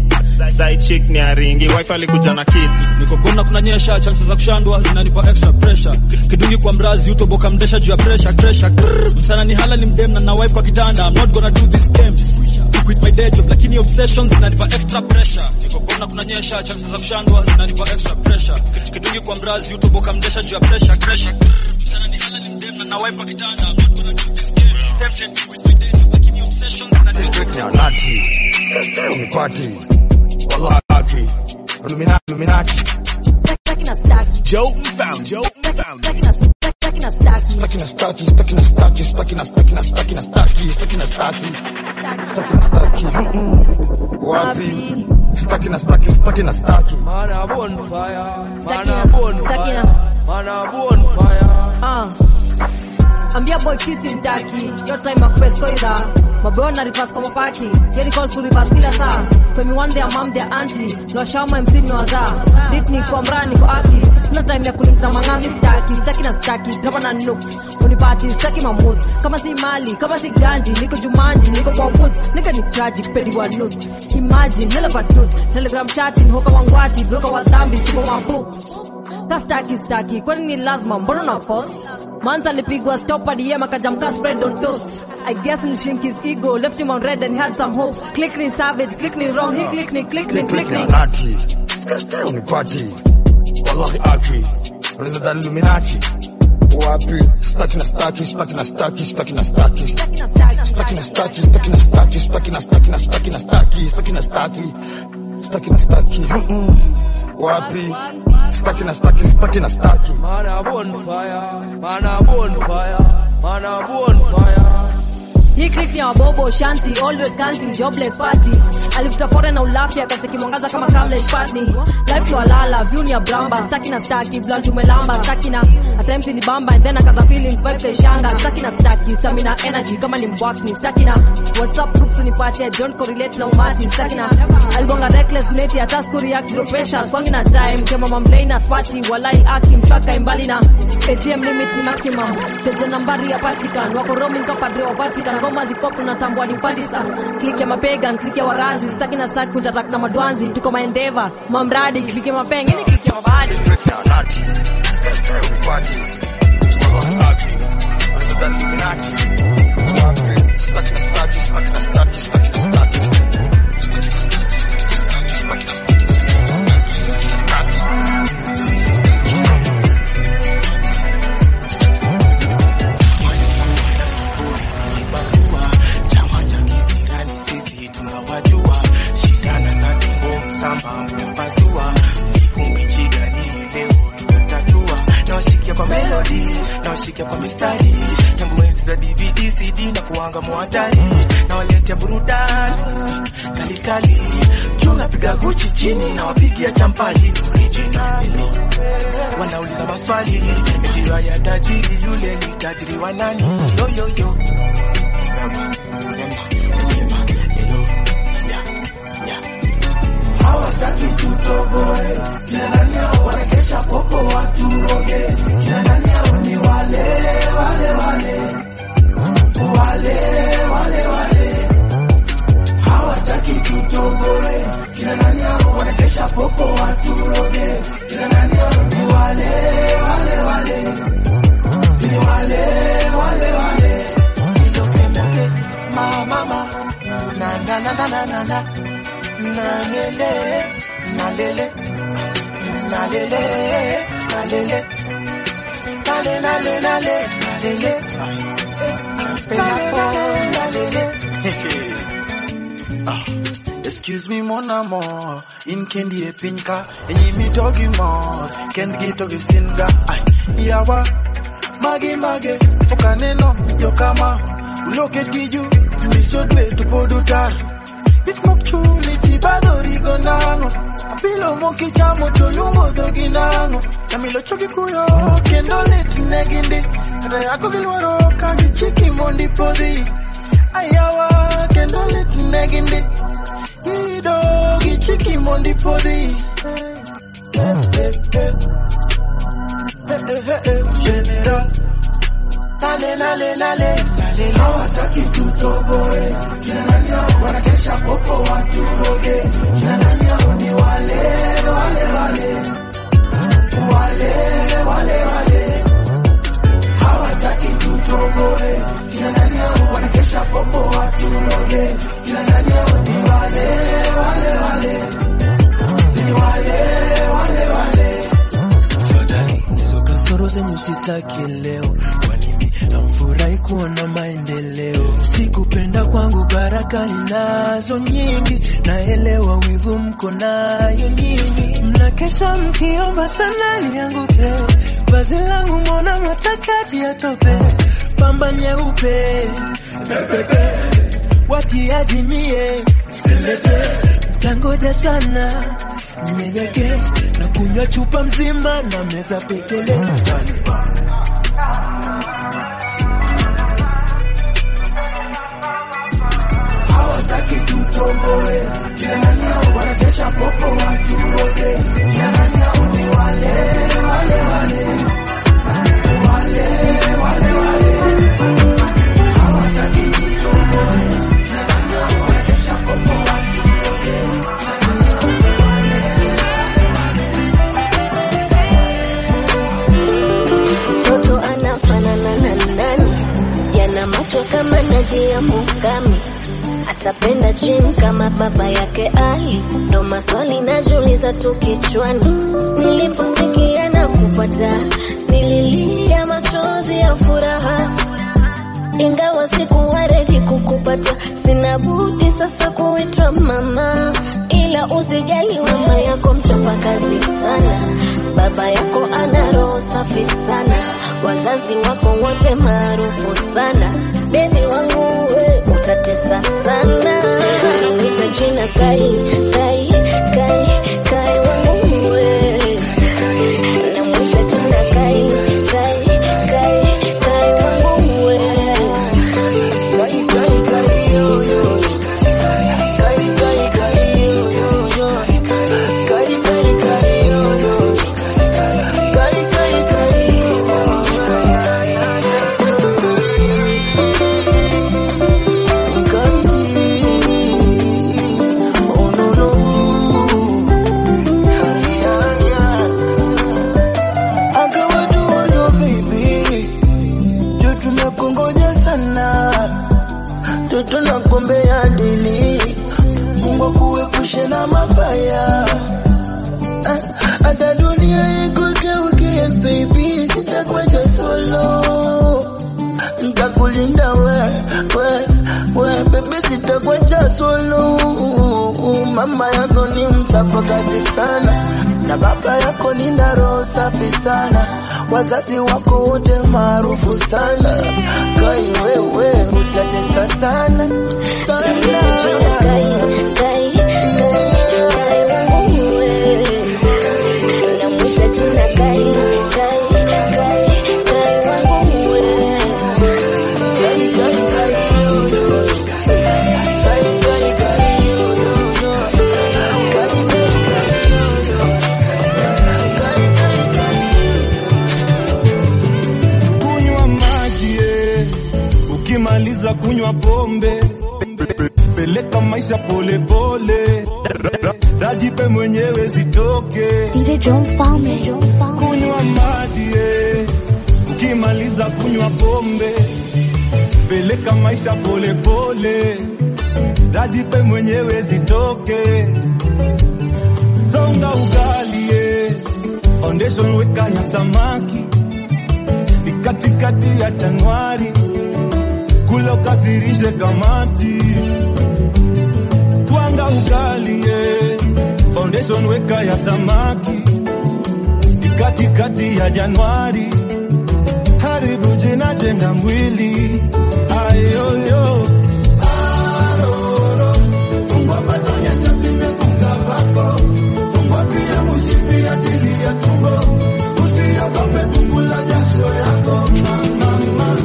Side chick ni aringi, wifi alikuja na kids. Niko gomna kunanyesha, chances za kushandwa zinanipa extra pressure. Kidungi kwa mrazi utoboka mdesha juu ya pressure, pressure. Msana ni hala ni mdem na na wife kwa kitanda. I'm not gonna do this games to quit my day job, lakini obsessions zinanipa extra pressure. Niko gomna kunanyesha, chances za kushandwa zinanipa extra pressure. Kidungi kwa mrazi utoboka mdesha juu ya pressure, pressure. Msana ni hala ni mdem na na wife kwa kitanda. I'm not gonna do this games tempted to quit my day job, lakini obsessions zinanipa extra pressure. Party. Wallahi, Illuminati, Illuminati. Stacking a stack. Joe found, Joe found. Stacking a stacking a stack. Stacking a stacky, stacking a stacky, stacking a stacking a stacking a stacky, stacking a stacky, stacking a stacky. Wapi? Stacking a stacky, stacking a stacky. Man a bonfire, man a bonfire, man a bonfire. Ah, ambia boy kisi mtaki, your time akupesko ida. Mabona reverse kwa mapaki, yeni calls to reverse kila saa. Femi one day mom their auntie, no shama M C no waza. Dit ni kwa mrani kwa ati, no time ya kulinza mangami staki, staki na staki, drama na nooks. Unipati staki mamut, kama si mali, kama si ganji, niko jumanji, niko kwa woods, nika ni tragic, pedi wa nuts. Imagine, hella batut, telegram chatting, hoka wangwati, broka wa dhambi, siko wa books. Ka staki staki, kwani ni lazima, mbona na pause? Manza alipigwa stop hadi yema kajamka spread on toast. I guess ni shrink his ego, left him on red and he had some hopes. Click ni savage, click ni wrong, he click ni, click ni, click ni. Illuminati, unipati. Wallahi aki, unaweza dhani Illuminati. Wapi? Stacking a stacky, stacking a stacky, stacking a stacky. Stacking a stacky, stacking a stacky, stacking a stacky, stacking a stacking a stacking a stacky, stacking a stacky, stacking a stacky. Wapi? Stacking a stacky, stacking a stacky. Man a bonfire, man a bonfire, man a bonfire. Hii click ni ya wabobo shanty, always canty, jobless party. Alifuta foreign na ulafi akacheki mwangaza kama Kamlesh Patni. Life to alala, view ni ya bramba, staki na staki, blunt umelamba, staki na attempts ni bamba and then akaza feelings vibes shanga, staki na staki, stamina energy kama ni mbwakni, staki na WhatsApp groups unipate, don't correlate na umati, staki na alibonga reckless neti hata siku react zero pressure, swangi na time kama mamblay na swati, walai aki mtraka imbali na A T M limit ni maximum, teje nambari ya Vatican, wako roaming kapadre wa Vatican, ngoma zipoku na tambua ni padisa, click ya mapegan, click ya warazi, staki na staki utarak na madwanzi, tuko maendeva, mamradi, click ya mapenge, ni click ya mabadi. Kwa melody, na washikia kwa mistari, tangu enzi za D V D, C D na kuanga muhatari, na waletea burudani kali kali, kiunga piga Gucci chini na wapigia champali original. Wanauliza maswali, etiwa ya tajiri yule ni tajiri wa nani? Yo yo yo hawataki tutoboe, kina nani hao wanakesha popo watu roge, kina nani hao ni wale wale wale wale wale wale, hawataki tutoboe, kina nani hao wanakesha popo watu roge, kina nani hao ni wale wale wale, si ni wale wale wale, sio kemeke mama mama na na na na na na na lele na lele na lele na lele na lele na lele na lele na lele. Excuse me mon amour, in kendi e pinka, enyi mi dogi more, kendi dogi singa, ay yawa mage mage, okaneno yo kama uloke tiju, misodwe tupodutar. Bit mokchuli tibado rigo nango, apilo moki chamo tolungo dogi nango, namilo choki kuyo kendo leti negindi, ata yako gilwaro kagi chiki mondi podi, ayawa kendo leti negindi, idogi chiki mondi podi, eh eh eh eh eh eh eh general. Nale nale nale nale hawataki tutoboe, kina nani hao wanakesha popo watu roge, kina nani hao ni wale wale wale wale wale wale, hawataki tutoboe, kina nani hao wanakesha popo watu roge, kina nani hao ni wale wale wale, si ni wale wale wale. Yodani hizo kasoro zenyu sitaki leo, namfurahi kuona maendeleo, sikupenda kwangu baraka ninazo nyingi, naelewa wivu mko nayo nyinyi, mnakesha mkiomba sana nianguke, vazi langu mbona mwatakaji atope, pamba nyeupe pepepe, watiaji nyie silete, tangoja sana nyenyeke, na kunywa chupa mzima na meza pekele. Hawataki tutoboe, kina nani hao wanakesha popo watu roge, kina nani hao ni wale wale wale wale wale wale, hawataki tutoboe, kina nani hao wanakesha popo watu roge, kina nani hao ni wale wale. Toto anafanana na nani? Yana macho kama Nadia Mukami, atapenda gym kama baba yake Ali, ndo maswali najiuliza tu kichwani. Niliposikia na kupata, nililia machozi ya furaha, ingawa sikuwa ready kukupata, sina budi sasa kuitwa mama, ila usijali mama yako unachapa kazi sana. Baba yako ana roho safi sana, wazazi wako wote maarufu sana. Baby wangu we utatesa sana. Unamwita jina Kai, Kai, Kai, Kai wangu we. Unamwita jina Kai, Kai, Kai, Kai wangu we. Kai, Kai, Kai, yo, yo. Kai, Kai, Kai, yo, yo, yo. Kai, Kai, Kai, yo, yo. Kai, Kai, Kai, yo, yo. Toto na kombe ya dili, Mungu kuepushe na mabaya. Hata dunia ikugeukie baby, sitakuacha solo. Nitakulinda we, we, we baby, sitakuacha solo. Mama yako ni mchapakazi sana, na baba yako ni na roho safi sana. Wazazi wako wote maarufu sana. Kai wewe utatesa sana sana. Kai, Kai, Kai wangu wewe. Unamwita jina Kai, Kai, Kai, Kai wangu wewe. Kai, Kai, Kai, yo, yo. Kai, Kai, Kai, yo, yo, yo. Kai, Kai, Kai, yo, yo. Kai, Kai, Kai. Kunywa maji eh, ukimaliza kunywa pombe, peleka maisha pole pole, rajipe mwenyewe zitoke. D J Joe Mfalme. Kunywa maji eh, ukimaliza kunywa pombe, peleka maisha pole pole, rajipe mwenyewe zitoke. Songa ugali eh, foundation weka ya samaki, katikati ya Januari, kula ukasirishe kamati. Twanga ugali eh, foundation weka ya samaki, katikati ya Januari, haribu jina jenga mwili. Ayoyo aroro, fungwa batonya chatime kunga bako, fungwa pia mushipi ya tili ya tumbo, usiyakope tungula jasho yako mama.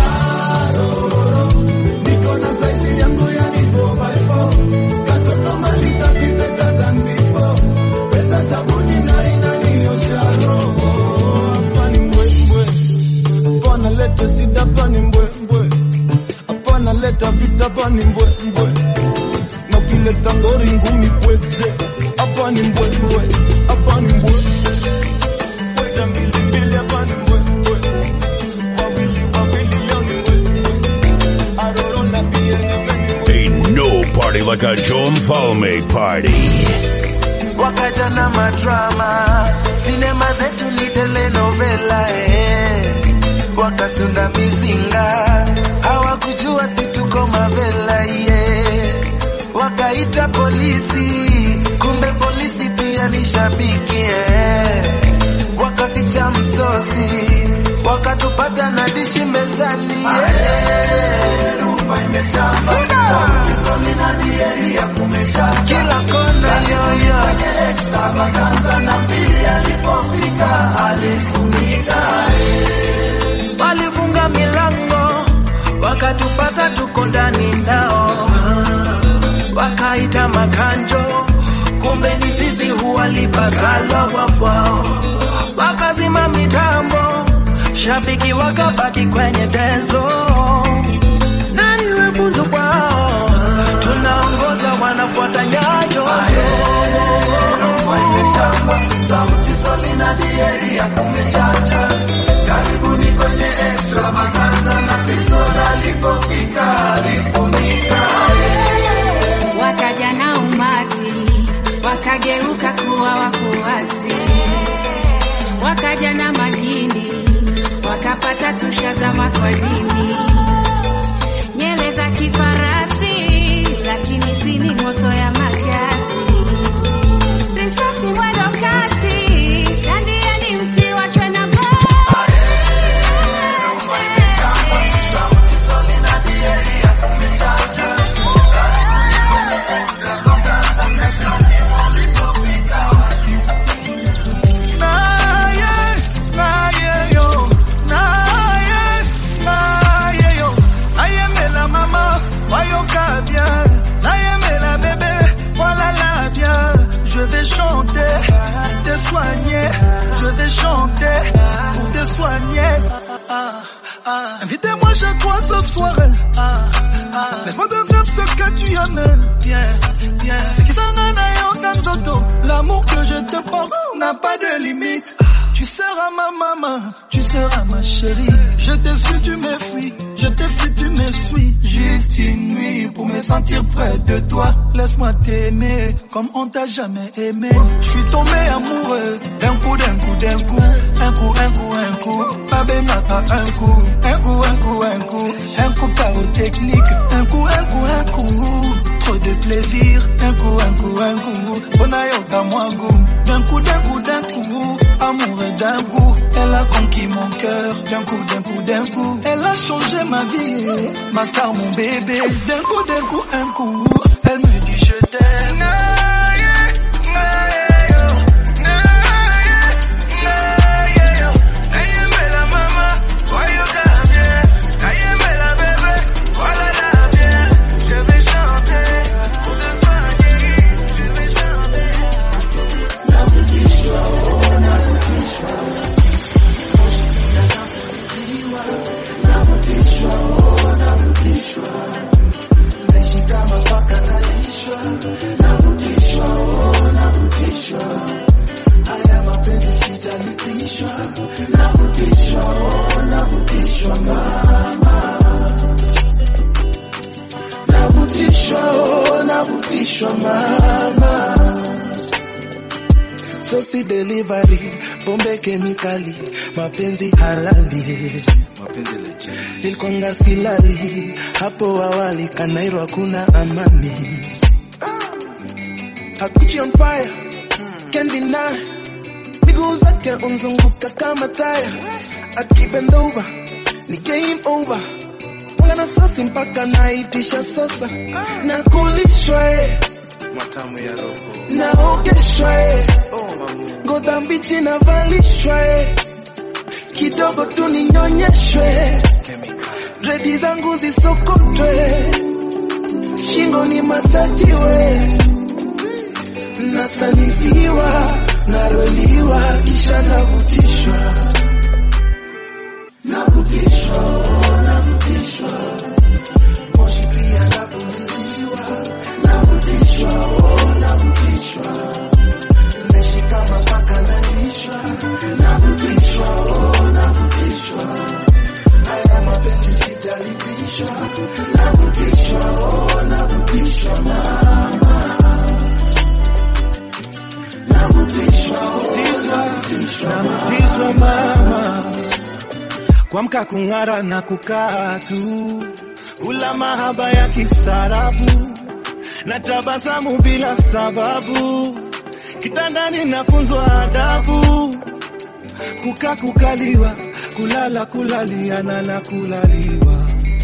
Aroro, niko na saizi yangu ya nivo by four, katoto malisa kipe than before, pesa sabuni na inaniosha roho. Apani mbwembwe, apana leta sida, apani mbwembwe, apana leta vita, apani mbwembwe, na ukileta ngori ngumi kweze. Apani mbwembwe, apani mbwembwe, weta mbili mbili, apani mbwembwe, wawili wawili leo ni mbwembwe, aroro na bia Ain't no party like a Joe Mfalme party. Wakaja na madrama, sinema zetu ni telenovela eh. Wakasunda mizinga, hawakujua situko mavela yeah. Wakaita polisi, kumbe polisi pia ni shabiki eh. Wakaficha msosi, wakatupata na dishi mezani yeah. Rumba imetamba, sauti na dieri ya kumechacha, kila kona yoyo kwenye extravaganza, na pili alipofika alifunika eh. Walifunga milango, wakatupata tuko ndani nao, wakaita makanjo, kumbe ni sisi huwalipazala wapwao. Wakazima mitambo, shabiki wakabaki kwenye denzo. Nani webuzu kwao, tunaongoza wanafuata nyayo. Rumba imetamba, sauti soli na dieri ya kumechacha, karibuni kwenye extravaganza, na pistola alipofika alifunika. Wakaja na umati, wakageuka kuwa wafuasi. Wakaja na magini, wakapata tushazama kwa dini. Nyele za kifarasi, lakini si ni moto ya makasi. Risasi mwendo chanter pour te soigner. Ah, ah. Invitez-moi chez toi ce soir. Ah, ah. Laisse-moi devenir ce que tu aimes. Viens, viens. Ce qui s'en a l'amour que je te porte n'a pas de limite. Tu seras ma maman, tu seras ma chérie. Je t'ai su, tu m'effuis, je t'ai su, tu m'essuies. Juste une nuit pour me sentir près de toi. Laisse-moi t'aimer comme on t'a jamais aimé. Je suis tombé amoureux d'un coup, d'un coup, d'un coup. Un coup, un coup, un coup. Pas benata, un coup. Un coup, un coup, un coup. Un coup pyrotechnique. Un coup, un coup, un coup. Trop de plaisir. Un coup, un coup, un coup. Bonayoka mwangu. D'un coup, d'un coup, d'un coup. Amour et d'un coup. Elle a conquis mon cœur. D'un coup, d'un coup, d'un coup. Elle a changé ma vie. Ma star, mon bébé. D'un coup, d'un coup, un coup. Elle me dit je t'aime. Sosi delivery, bombe kemikali, mapenzi halali, mapenzi legend. Ilkwanga silali, hapo awali Kanairo hakuna amani. Hakuchi on fire, can't deny. Miguu zake unzunguka kama taya. Akibend over, ni game over. Wala na sosi mpaka naitisha sosa. Na kulishwa matamu ya roho. Naogeshwa ngoda mbichi na valishwa kidogo tu ninyonyeshwe. Redi zangu zisokotwe, shingo ni masajiwe. Nasanifiwa, naroliwa, kisha navutishwa. Navutishwa, navutishwa. Moshi pia napuliziwa. Navutishwa, navutishwa. Neshika mapaka nalishwa. Navutishwa, navutishwa. Haya mapenzi sitalipishwa. Navutishwa, navutishwa mama. Navutishwa, navutishwa mama. Kuamka kung'ara na kukaa tu, ula mahaba ya kistaarabu, na tabasamu bila sababu. Kitandani nafunzwa adabu, kukaa kukaliwa, kulala kulaliana na kulaliwa.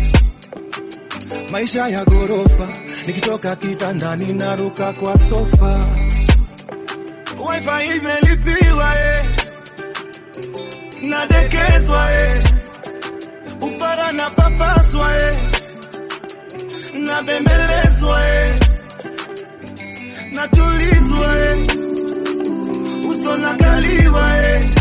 Maisha ya gorofa, nikitoka kitandani naruka kwa sofa. Wifi imelipiwa eh, nadekezwa eh, upara na papaswa eh, nabembelezwa eh, natulizwa eh, uso nakaliwa eh,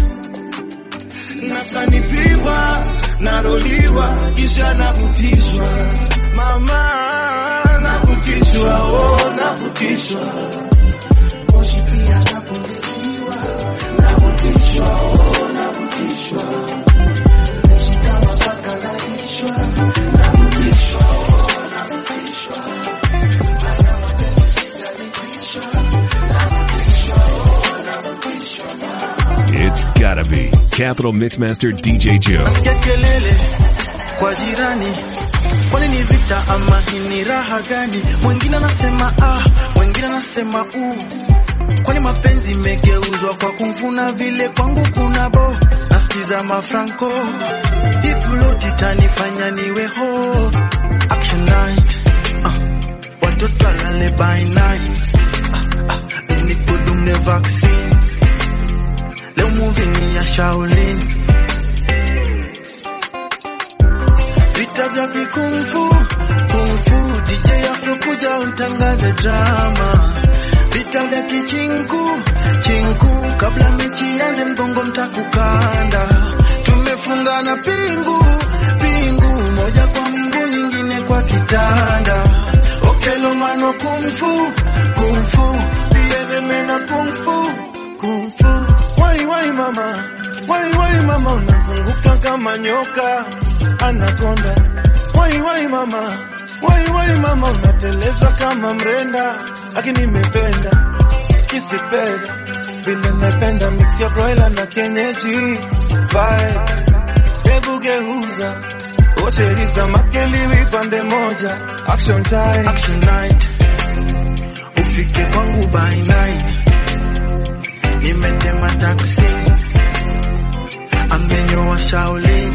nasanifiwa, naroliwa, kisha navutishwa. Mama, navutishwa, oh, navutishwa. Moshi pia napuliziwa. Navutishwa, oh, navutishwa. Neshika mapaka nalishwa. Navutishwa, oh, navutishwa. Haya mapenzi sitalipishwa. Navutishwa, oh, navutishwa. It's gotta be Capital Mixmaster D J Joe. Nasikia kelele kwa jirani, kwani ni vita ama ni raha gani? Mwingine anasema ah, mwingine anasema u. Kwani mapenzi megeuzwa kwa kumfuna vile kwangu kuna bo. Nasikiza mafranco, ikulo titanifanya niwe ho. Action night, uh, watoto alale by night. uh, uh, Nipodunge vaccine, leo movie ni ya Shaolin. Vita vya kikungfu, kungfu, D J Afro kuja utangaze drama. Vita vya kichinku, chinku, kabla mechi ya ianze mgongo mtakukanda. Tumefungana pingu pingu, moja kwa Mungu nyingine kwa kitanda. Okelo mano kung fu kung fu, pia mena kung fu kung fu. Wai wai mama, wai wai mama, unazunguka kama nyoka anakonda. Wai wai mama, wai wai mama, unateleza kama mrenda. Lakini nimependa kisipenda vile napenda mix ya broiler na kienyeji vibes. Hebu geuza osheriza makeliwi pande moja. Action time, action night, ufike kwangu by night. Nimetema taxi, amenyoa Shaolin.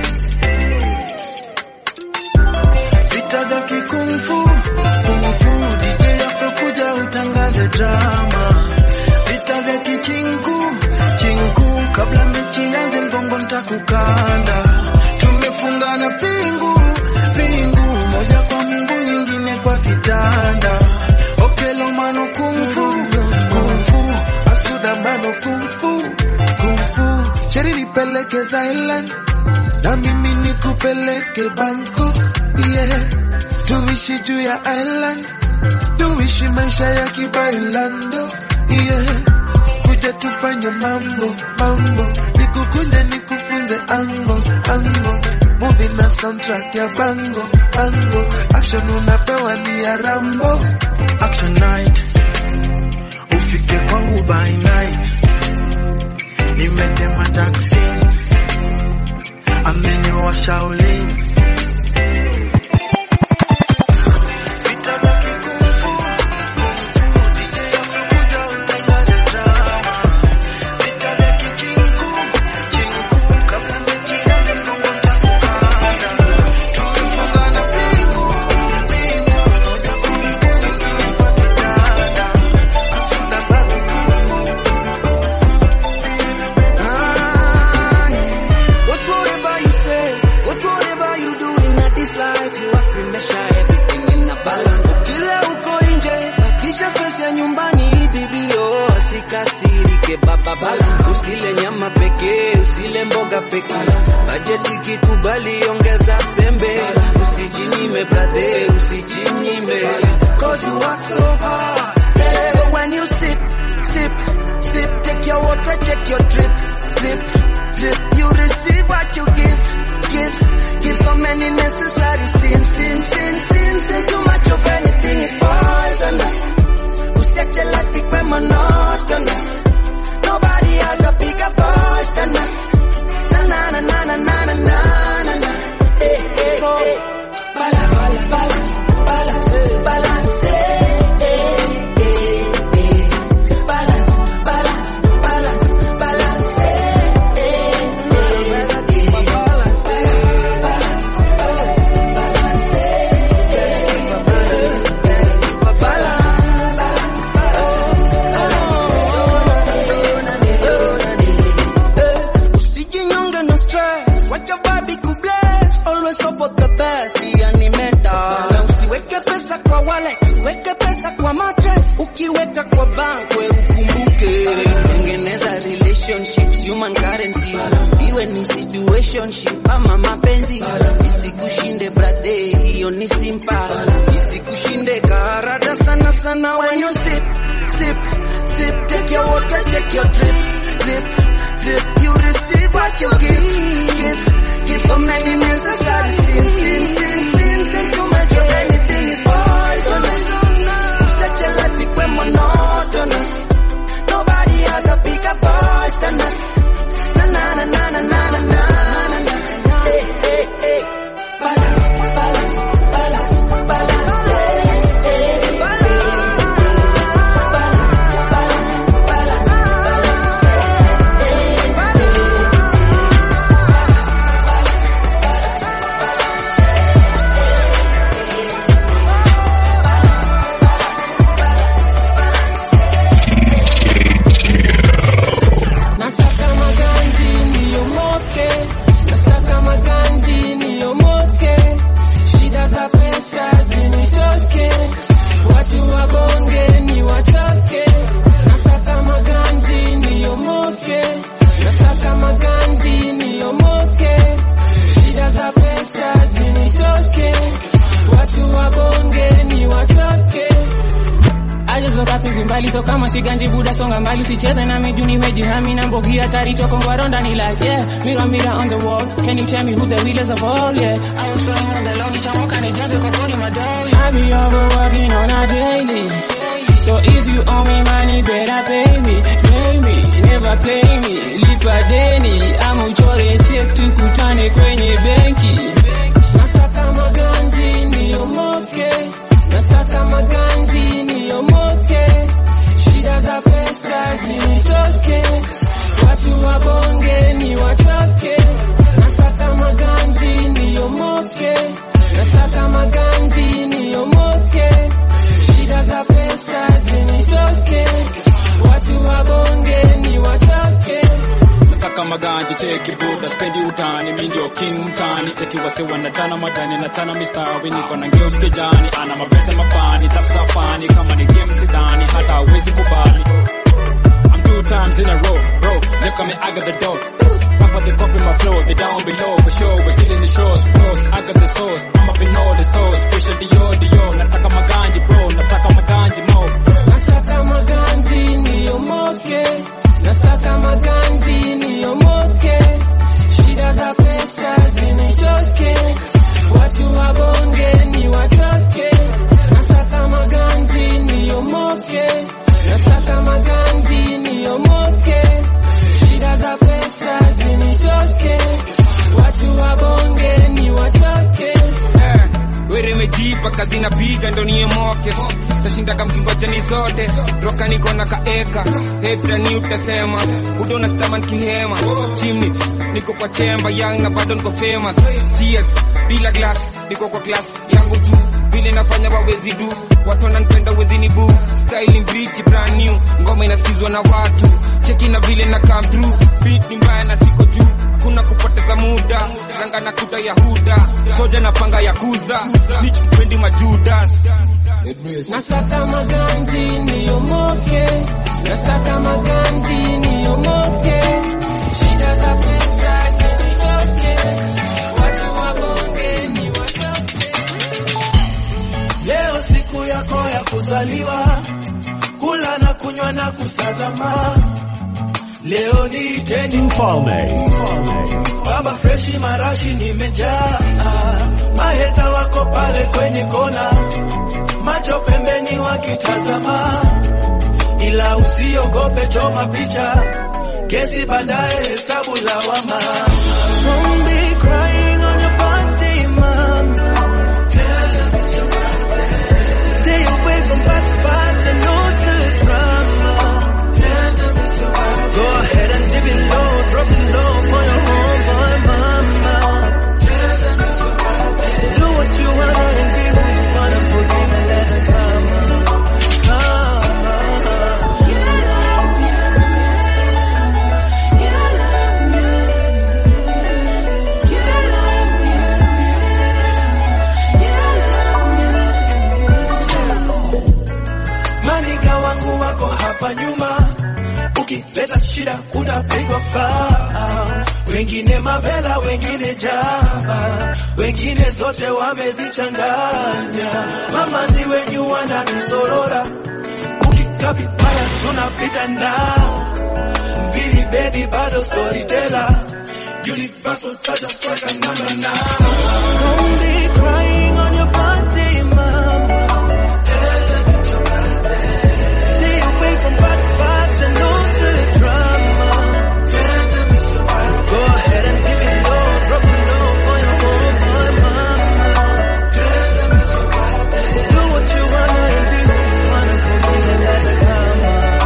Vita vya kikungfu kungfu, D J apokuja utangaze drama. Vita vya kichinku chinku, kabla mechi yanze mgongo mtakukanda. Tumefungana pingu pingu, moja kwa Mungu nyingine kwa kitanda. Okelo mano kungfu kungfu, asuda mano kungfu kungfu. Cheri nipeleke Thailand, na mimi nikupeleke Bangkok, yeah. Tuishi juu ya island, tuishi maisha ya kibailando, yeah. Kuja tufanye mambo mambo, nikukunde nikufunze ango ango. Movie na soundtrack ya bango bango, action unapewa ni ya Rambo. Action night, ufike kwangu by night. Nimetema taxi, amenyoa Shaolin. Usile nyama pekee, usile mboga pekee. Bajeti kikubali ongeza sembe. Usijinyime brother, usijinyime. Cause you work so hard, yeah. So when you sip, sip, sip, take your water, check your drip, drip, drip. You receive what you give, give, give. So many necessary sins, sins, sins, sins, sins. Too much of anything is poisonous. Usiache life ikwe monotonous. Nobody has a bigger voice than us. Na na na na na na na na na. Hey hey so, hey. Balance, balance, balance, balance. Hey hey hey. Balance, balance, balance, balance. Hey hey hey. Balance, balance, balance. Support the best, animeta. Usiweke pesa kwa wallet, usiweke pesa kwa mattress. Ukiweka kwa bank, we ukumbuke. Tengeneza relationships, human currency. Iwe ni situationship ama mapenzi. Isikushinde brother, hiyo ni simpa. Isikushinde karada sana sana. When you sip, sip, sip, take your water, take your drip, drip, drip. You receive what you give, give. Give so many necessary sins, sins, sins, sins, and too much of anything is poisonous. Such a life ikwe monotonous. Nobody has a bigger voice than us. Na na na na na na na na na. Hey hey hey. Balance, balance, balance, balance. Hey hey balance, balance, balance, balance. Hey balance. mbali, so kama siganji buda songa mbali, sicheze na miju nimejihami na mbogi hatari choko ngwaronda ni like yeah, mirror mirror on the wall, can you tell me who the realest of all? Yeah, I was flying on the long nitamoka nijaze kwa body madai, I be overworking on a daily, so if you owe me money better pay me, pay me, never play me, lipa deni, amuchore check tukutane kwenye benki. Nasaka maganzi niyomoke, nasaka maganzi niyomoke, shida za pesa zinitoke, watu wabonge ni watoke. Nasaka maganzi niyomoke, nasaka maganzi niyomoke, shida za pesa zinitoke, watu wabonge ni watoke. Nasaka maganji cheki buda spendi utani, mi ndio king mtani, cheki wase wanachana madani na chana mistari, niko na girls kijani, ana mabete mapani, tasika fani, kama ni game sidani, hata hawezi kubali. I'm two times in a row, bro, look at me, I got the dough. Papa the copy my flow, they down below, for sure, we're killing the shows, bros, I got the sauce, I'm up in all the stores, special Dior, Dior, nataka maganji bro, nasaka maganji mo. Nasaka maganji niyomoke, nasaka maganzi niyomoke, shida za pesa zinitoke, watu wabonge ni watoke. Nasaka maganzi niyomoke, nasaka maganzi niyomoke, shida za pesa zinitoke, watu wabonge ni watoke. Were mejipa kazi napiga ndo niemoke, tashinda kama kingoja ni zote, roka niko na kaeka, hepra ni utasema, udo na staman kihema, chimney, niko kwa chemba, young na bado niko famous, cheers, bila glass, niko kwa class, yangu tu, vile nafanya wawezi du, watu wananipenda wezi ni boo, styling bleach, brand new, ngoma inasikizwa na watu, cheki na vile na come through, beat ni mbaya na siko juu, hakuna kupoteza muda, ranga na kuta ya huda, soja na panga ya kuza, nichi tupendi majudas. Nasaka maganzi niyomoke, nasaka maganzi niyomoke, shida za pesa zinitoke, watu wabonge ni watoke. Leo siku yako ya kuzaliwa, kula na kunywa na kusazama. Leo ni teni Mfalme baba freshi marashi nimejaa, maheta wako pale kwenye kona, macho pembeni wakitazama, ila usiogope, choma picha, kesi baadaye hesabu lawama. Don't be crying on your birthday, mama. Tell them it's your birthday. Stay away from bad vibes and all the drama. Tell them it's your birthday. Go ahead and dip it low, drop it low for your homeboy, mama. Tell them it's your birthday. Do what you wanna and be who you wanna, forgive and let it come. Manika wangu wako hapa nyuma, ukileta shida utapigwa faa. Wengine mavela, wengine jaba, wengine zote wamezichanganya. Mamazi wenyu wanatusorora, ukikapi paya tunapita nao. Vili baby bado storyteller, universal touch just like a number nine. Don't be crying on your birthday, mama. Tell them it's your birthday. Stay away from bad vibes and all the drama. Tell them it's your birthday. Go ahead and give it low, drop it low for your boy, mama. Tell them it's your birthday. Do what you wanna and be who you wanna, forgive and let it come.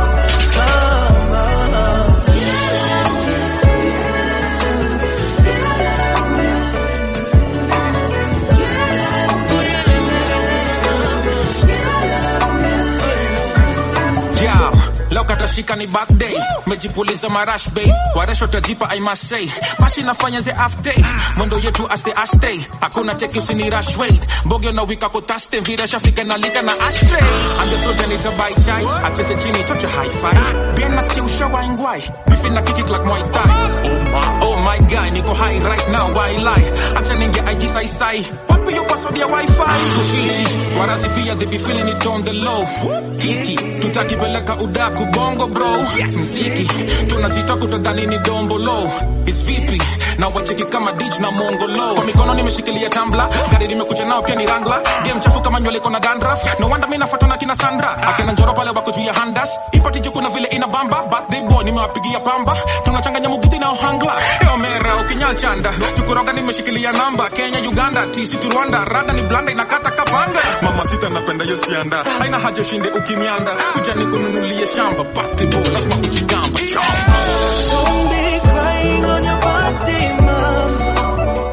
Katashika ni birthday, mejipuliza marash bay, waresho tajipa I must say, mashi nafanya ze half day, mwendo yetu as the ash day, hakuna teki usini rush wait, mbogyo na wika kutaste, vira shafika na lika na ashtray, ande soja nita buy chai, achese chini chocha hi-fi, bien maski ushawa ingwai, bifi na kick it like Muay Thai, oh my, oh my guy, niko high right now, why lie, acha ninge I G sai sai, wapi yo kwa password ya wifi. Sufisi, warazi pia they be feeling it on the low. Kiki, tutakipeleka udaku bongo bro. Mziki, tunazita kutadhani ni dombo low. It's vipi, na wacheki kama ditch na mongolo. Kwa mikono nimeshikilia tumbler, gari nimekuja nao pia ni Wrangler. Game chafu kama nywele iko na dandruff. No wonder mimi nafuatana kina Sandra. Akina njoro pale wako juu ya handas. Ipati juku na vile ina bamba. Birthday boy nimewapigia pamba. Tunachanganya mugiti na ohangla. Eo mera ukinyachanda. Chukuroga nimeshikilia namba. Kenya, Uganda, Tisi tu Rwanda. Rada ni blanda inakata kapanga. Mama sita napenda yosianda. Haina haja ushinde ukimianda. Kuja nikununulie shamba. Birthday boy lazima ujigamba. Don't be crying on your birthday, mama.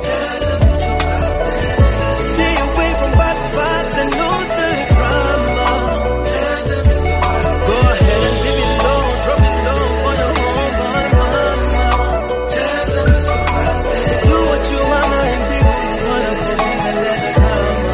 Stay away from bad vibes and no the drama. Go ahead and leave it low, drop it low for the whole mama. Do what you wanna and be who you wanna be and let it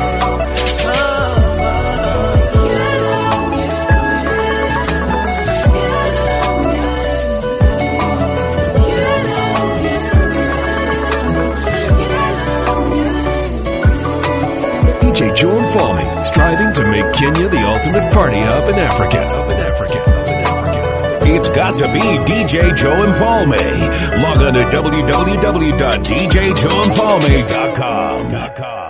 D J Joe Mfalme, striving to make Kenya the ultimate party hub in Africa. Hub in Africa. Hub in Africa. It's got to be D J Joe Mfalme. Log on to w w w dot d j joe mfalme dot com.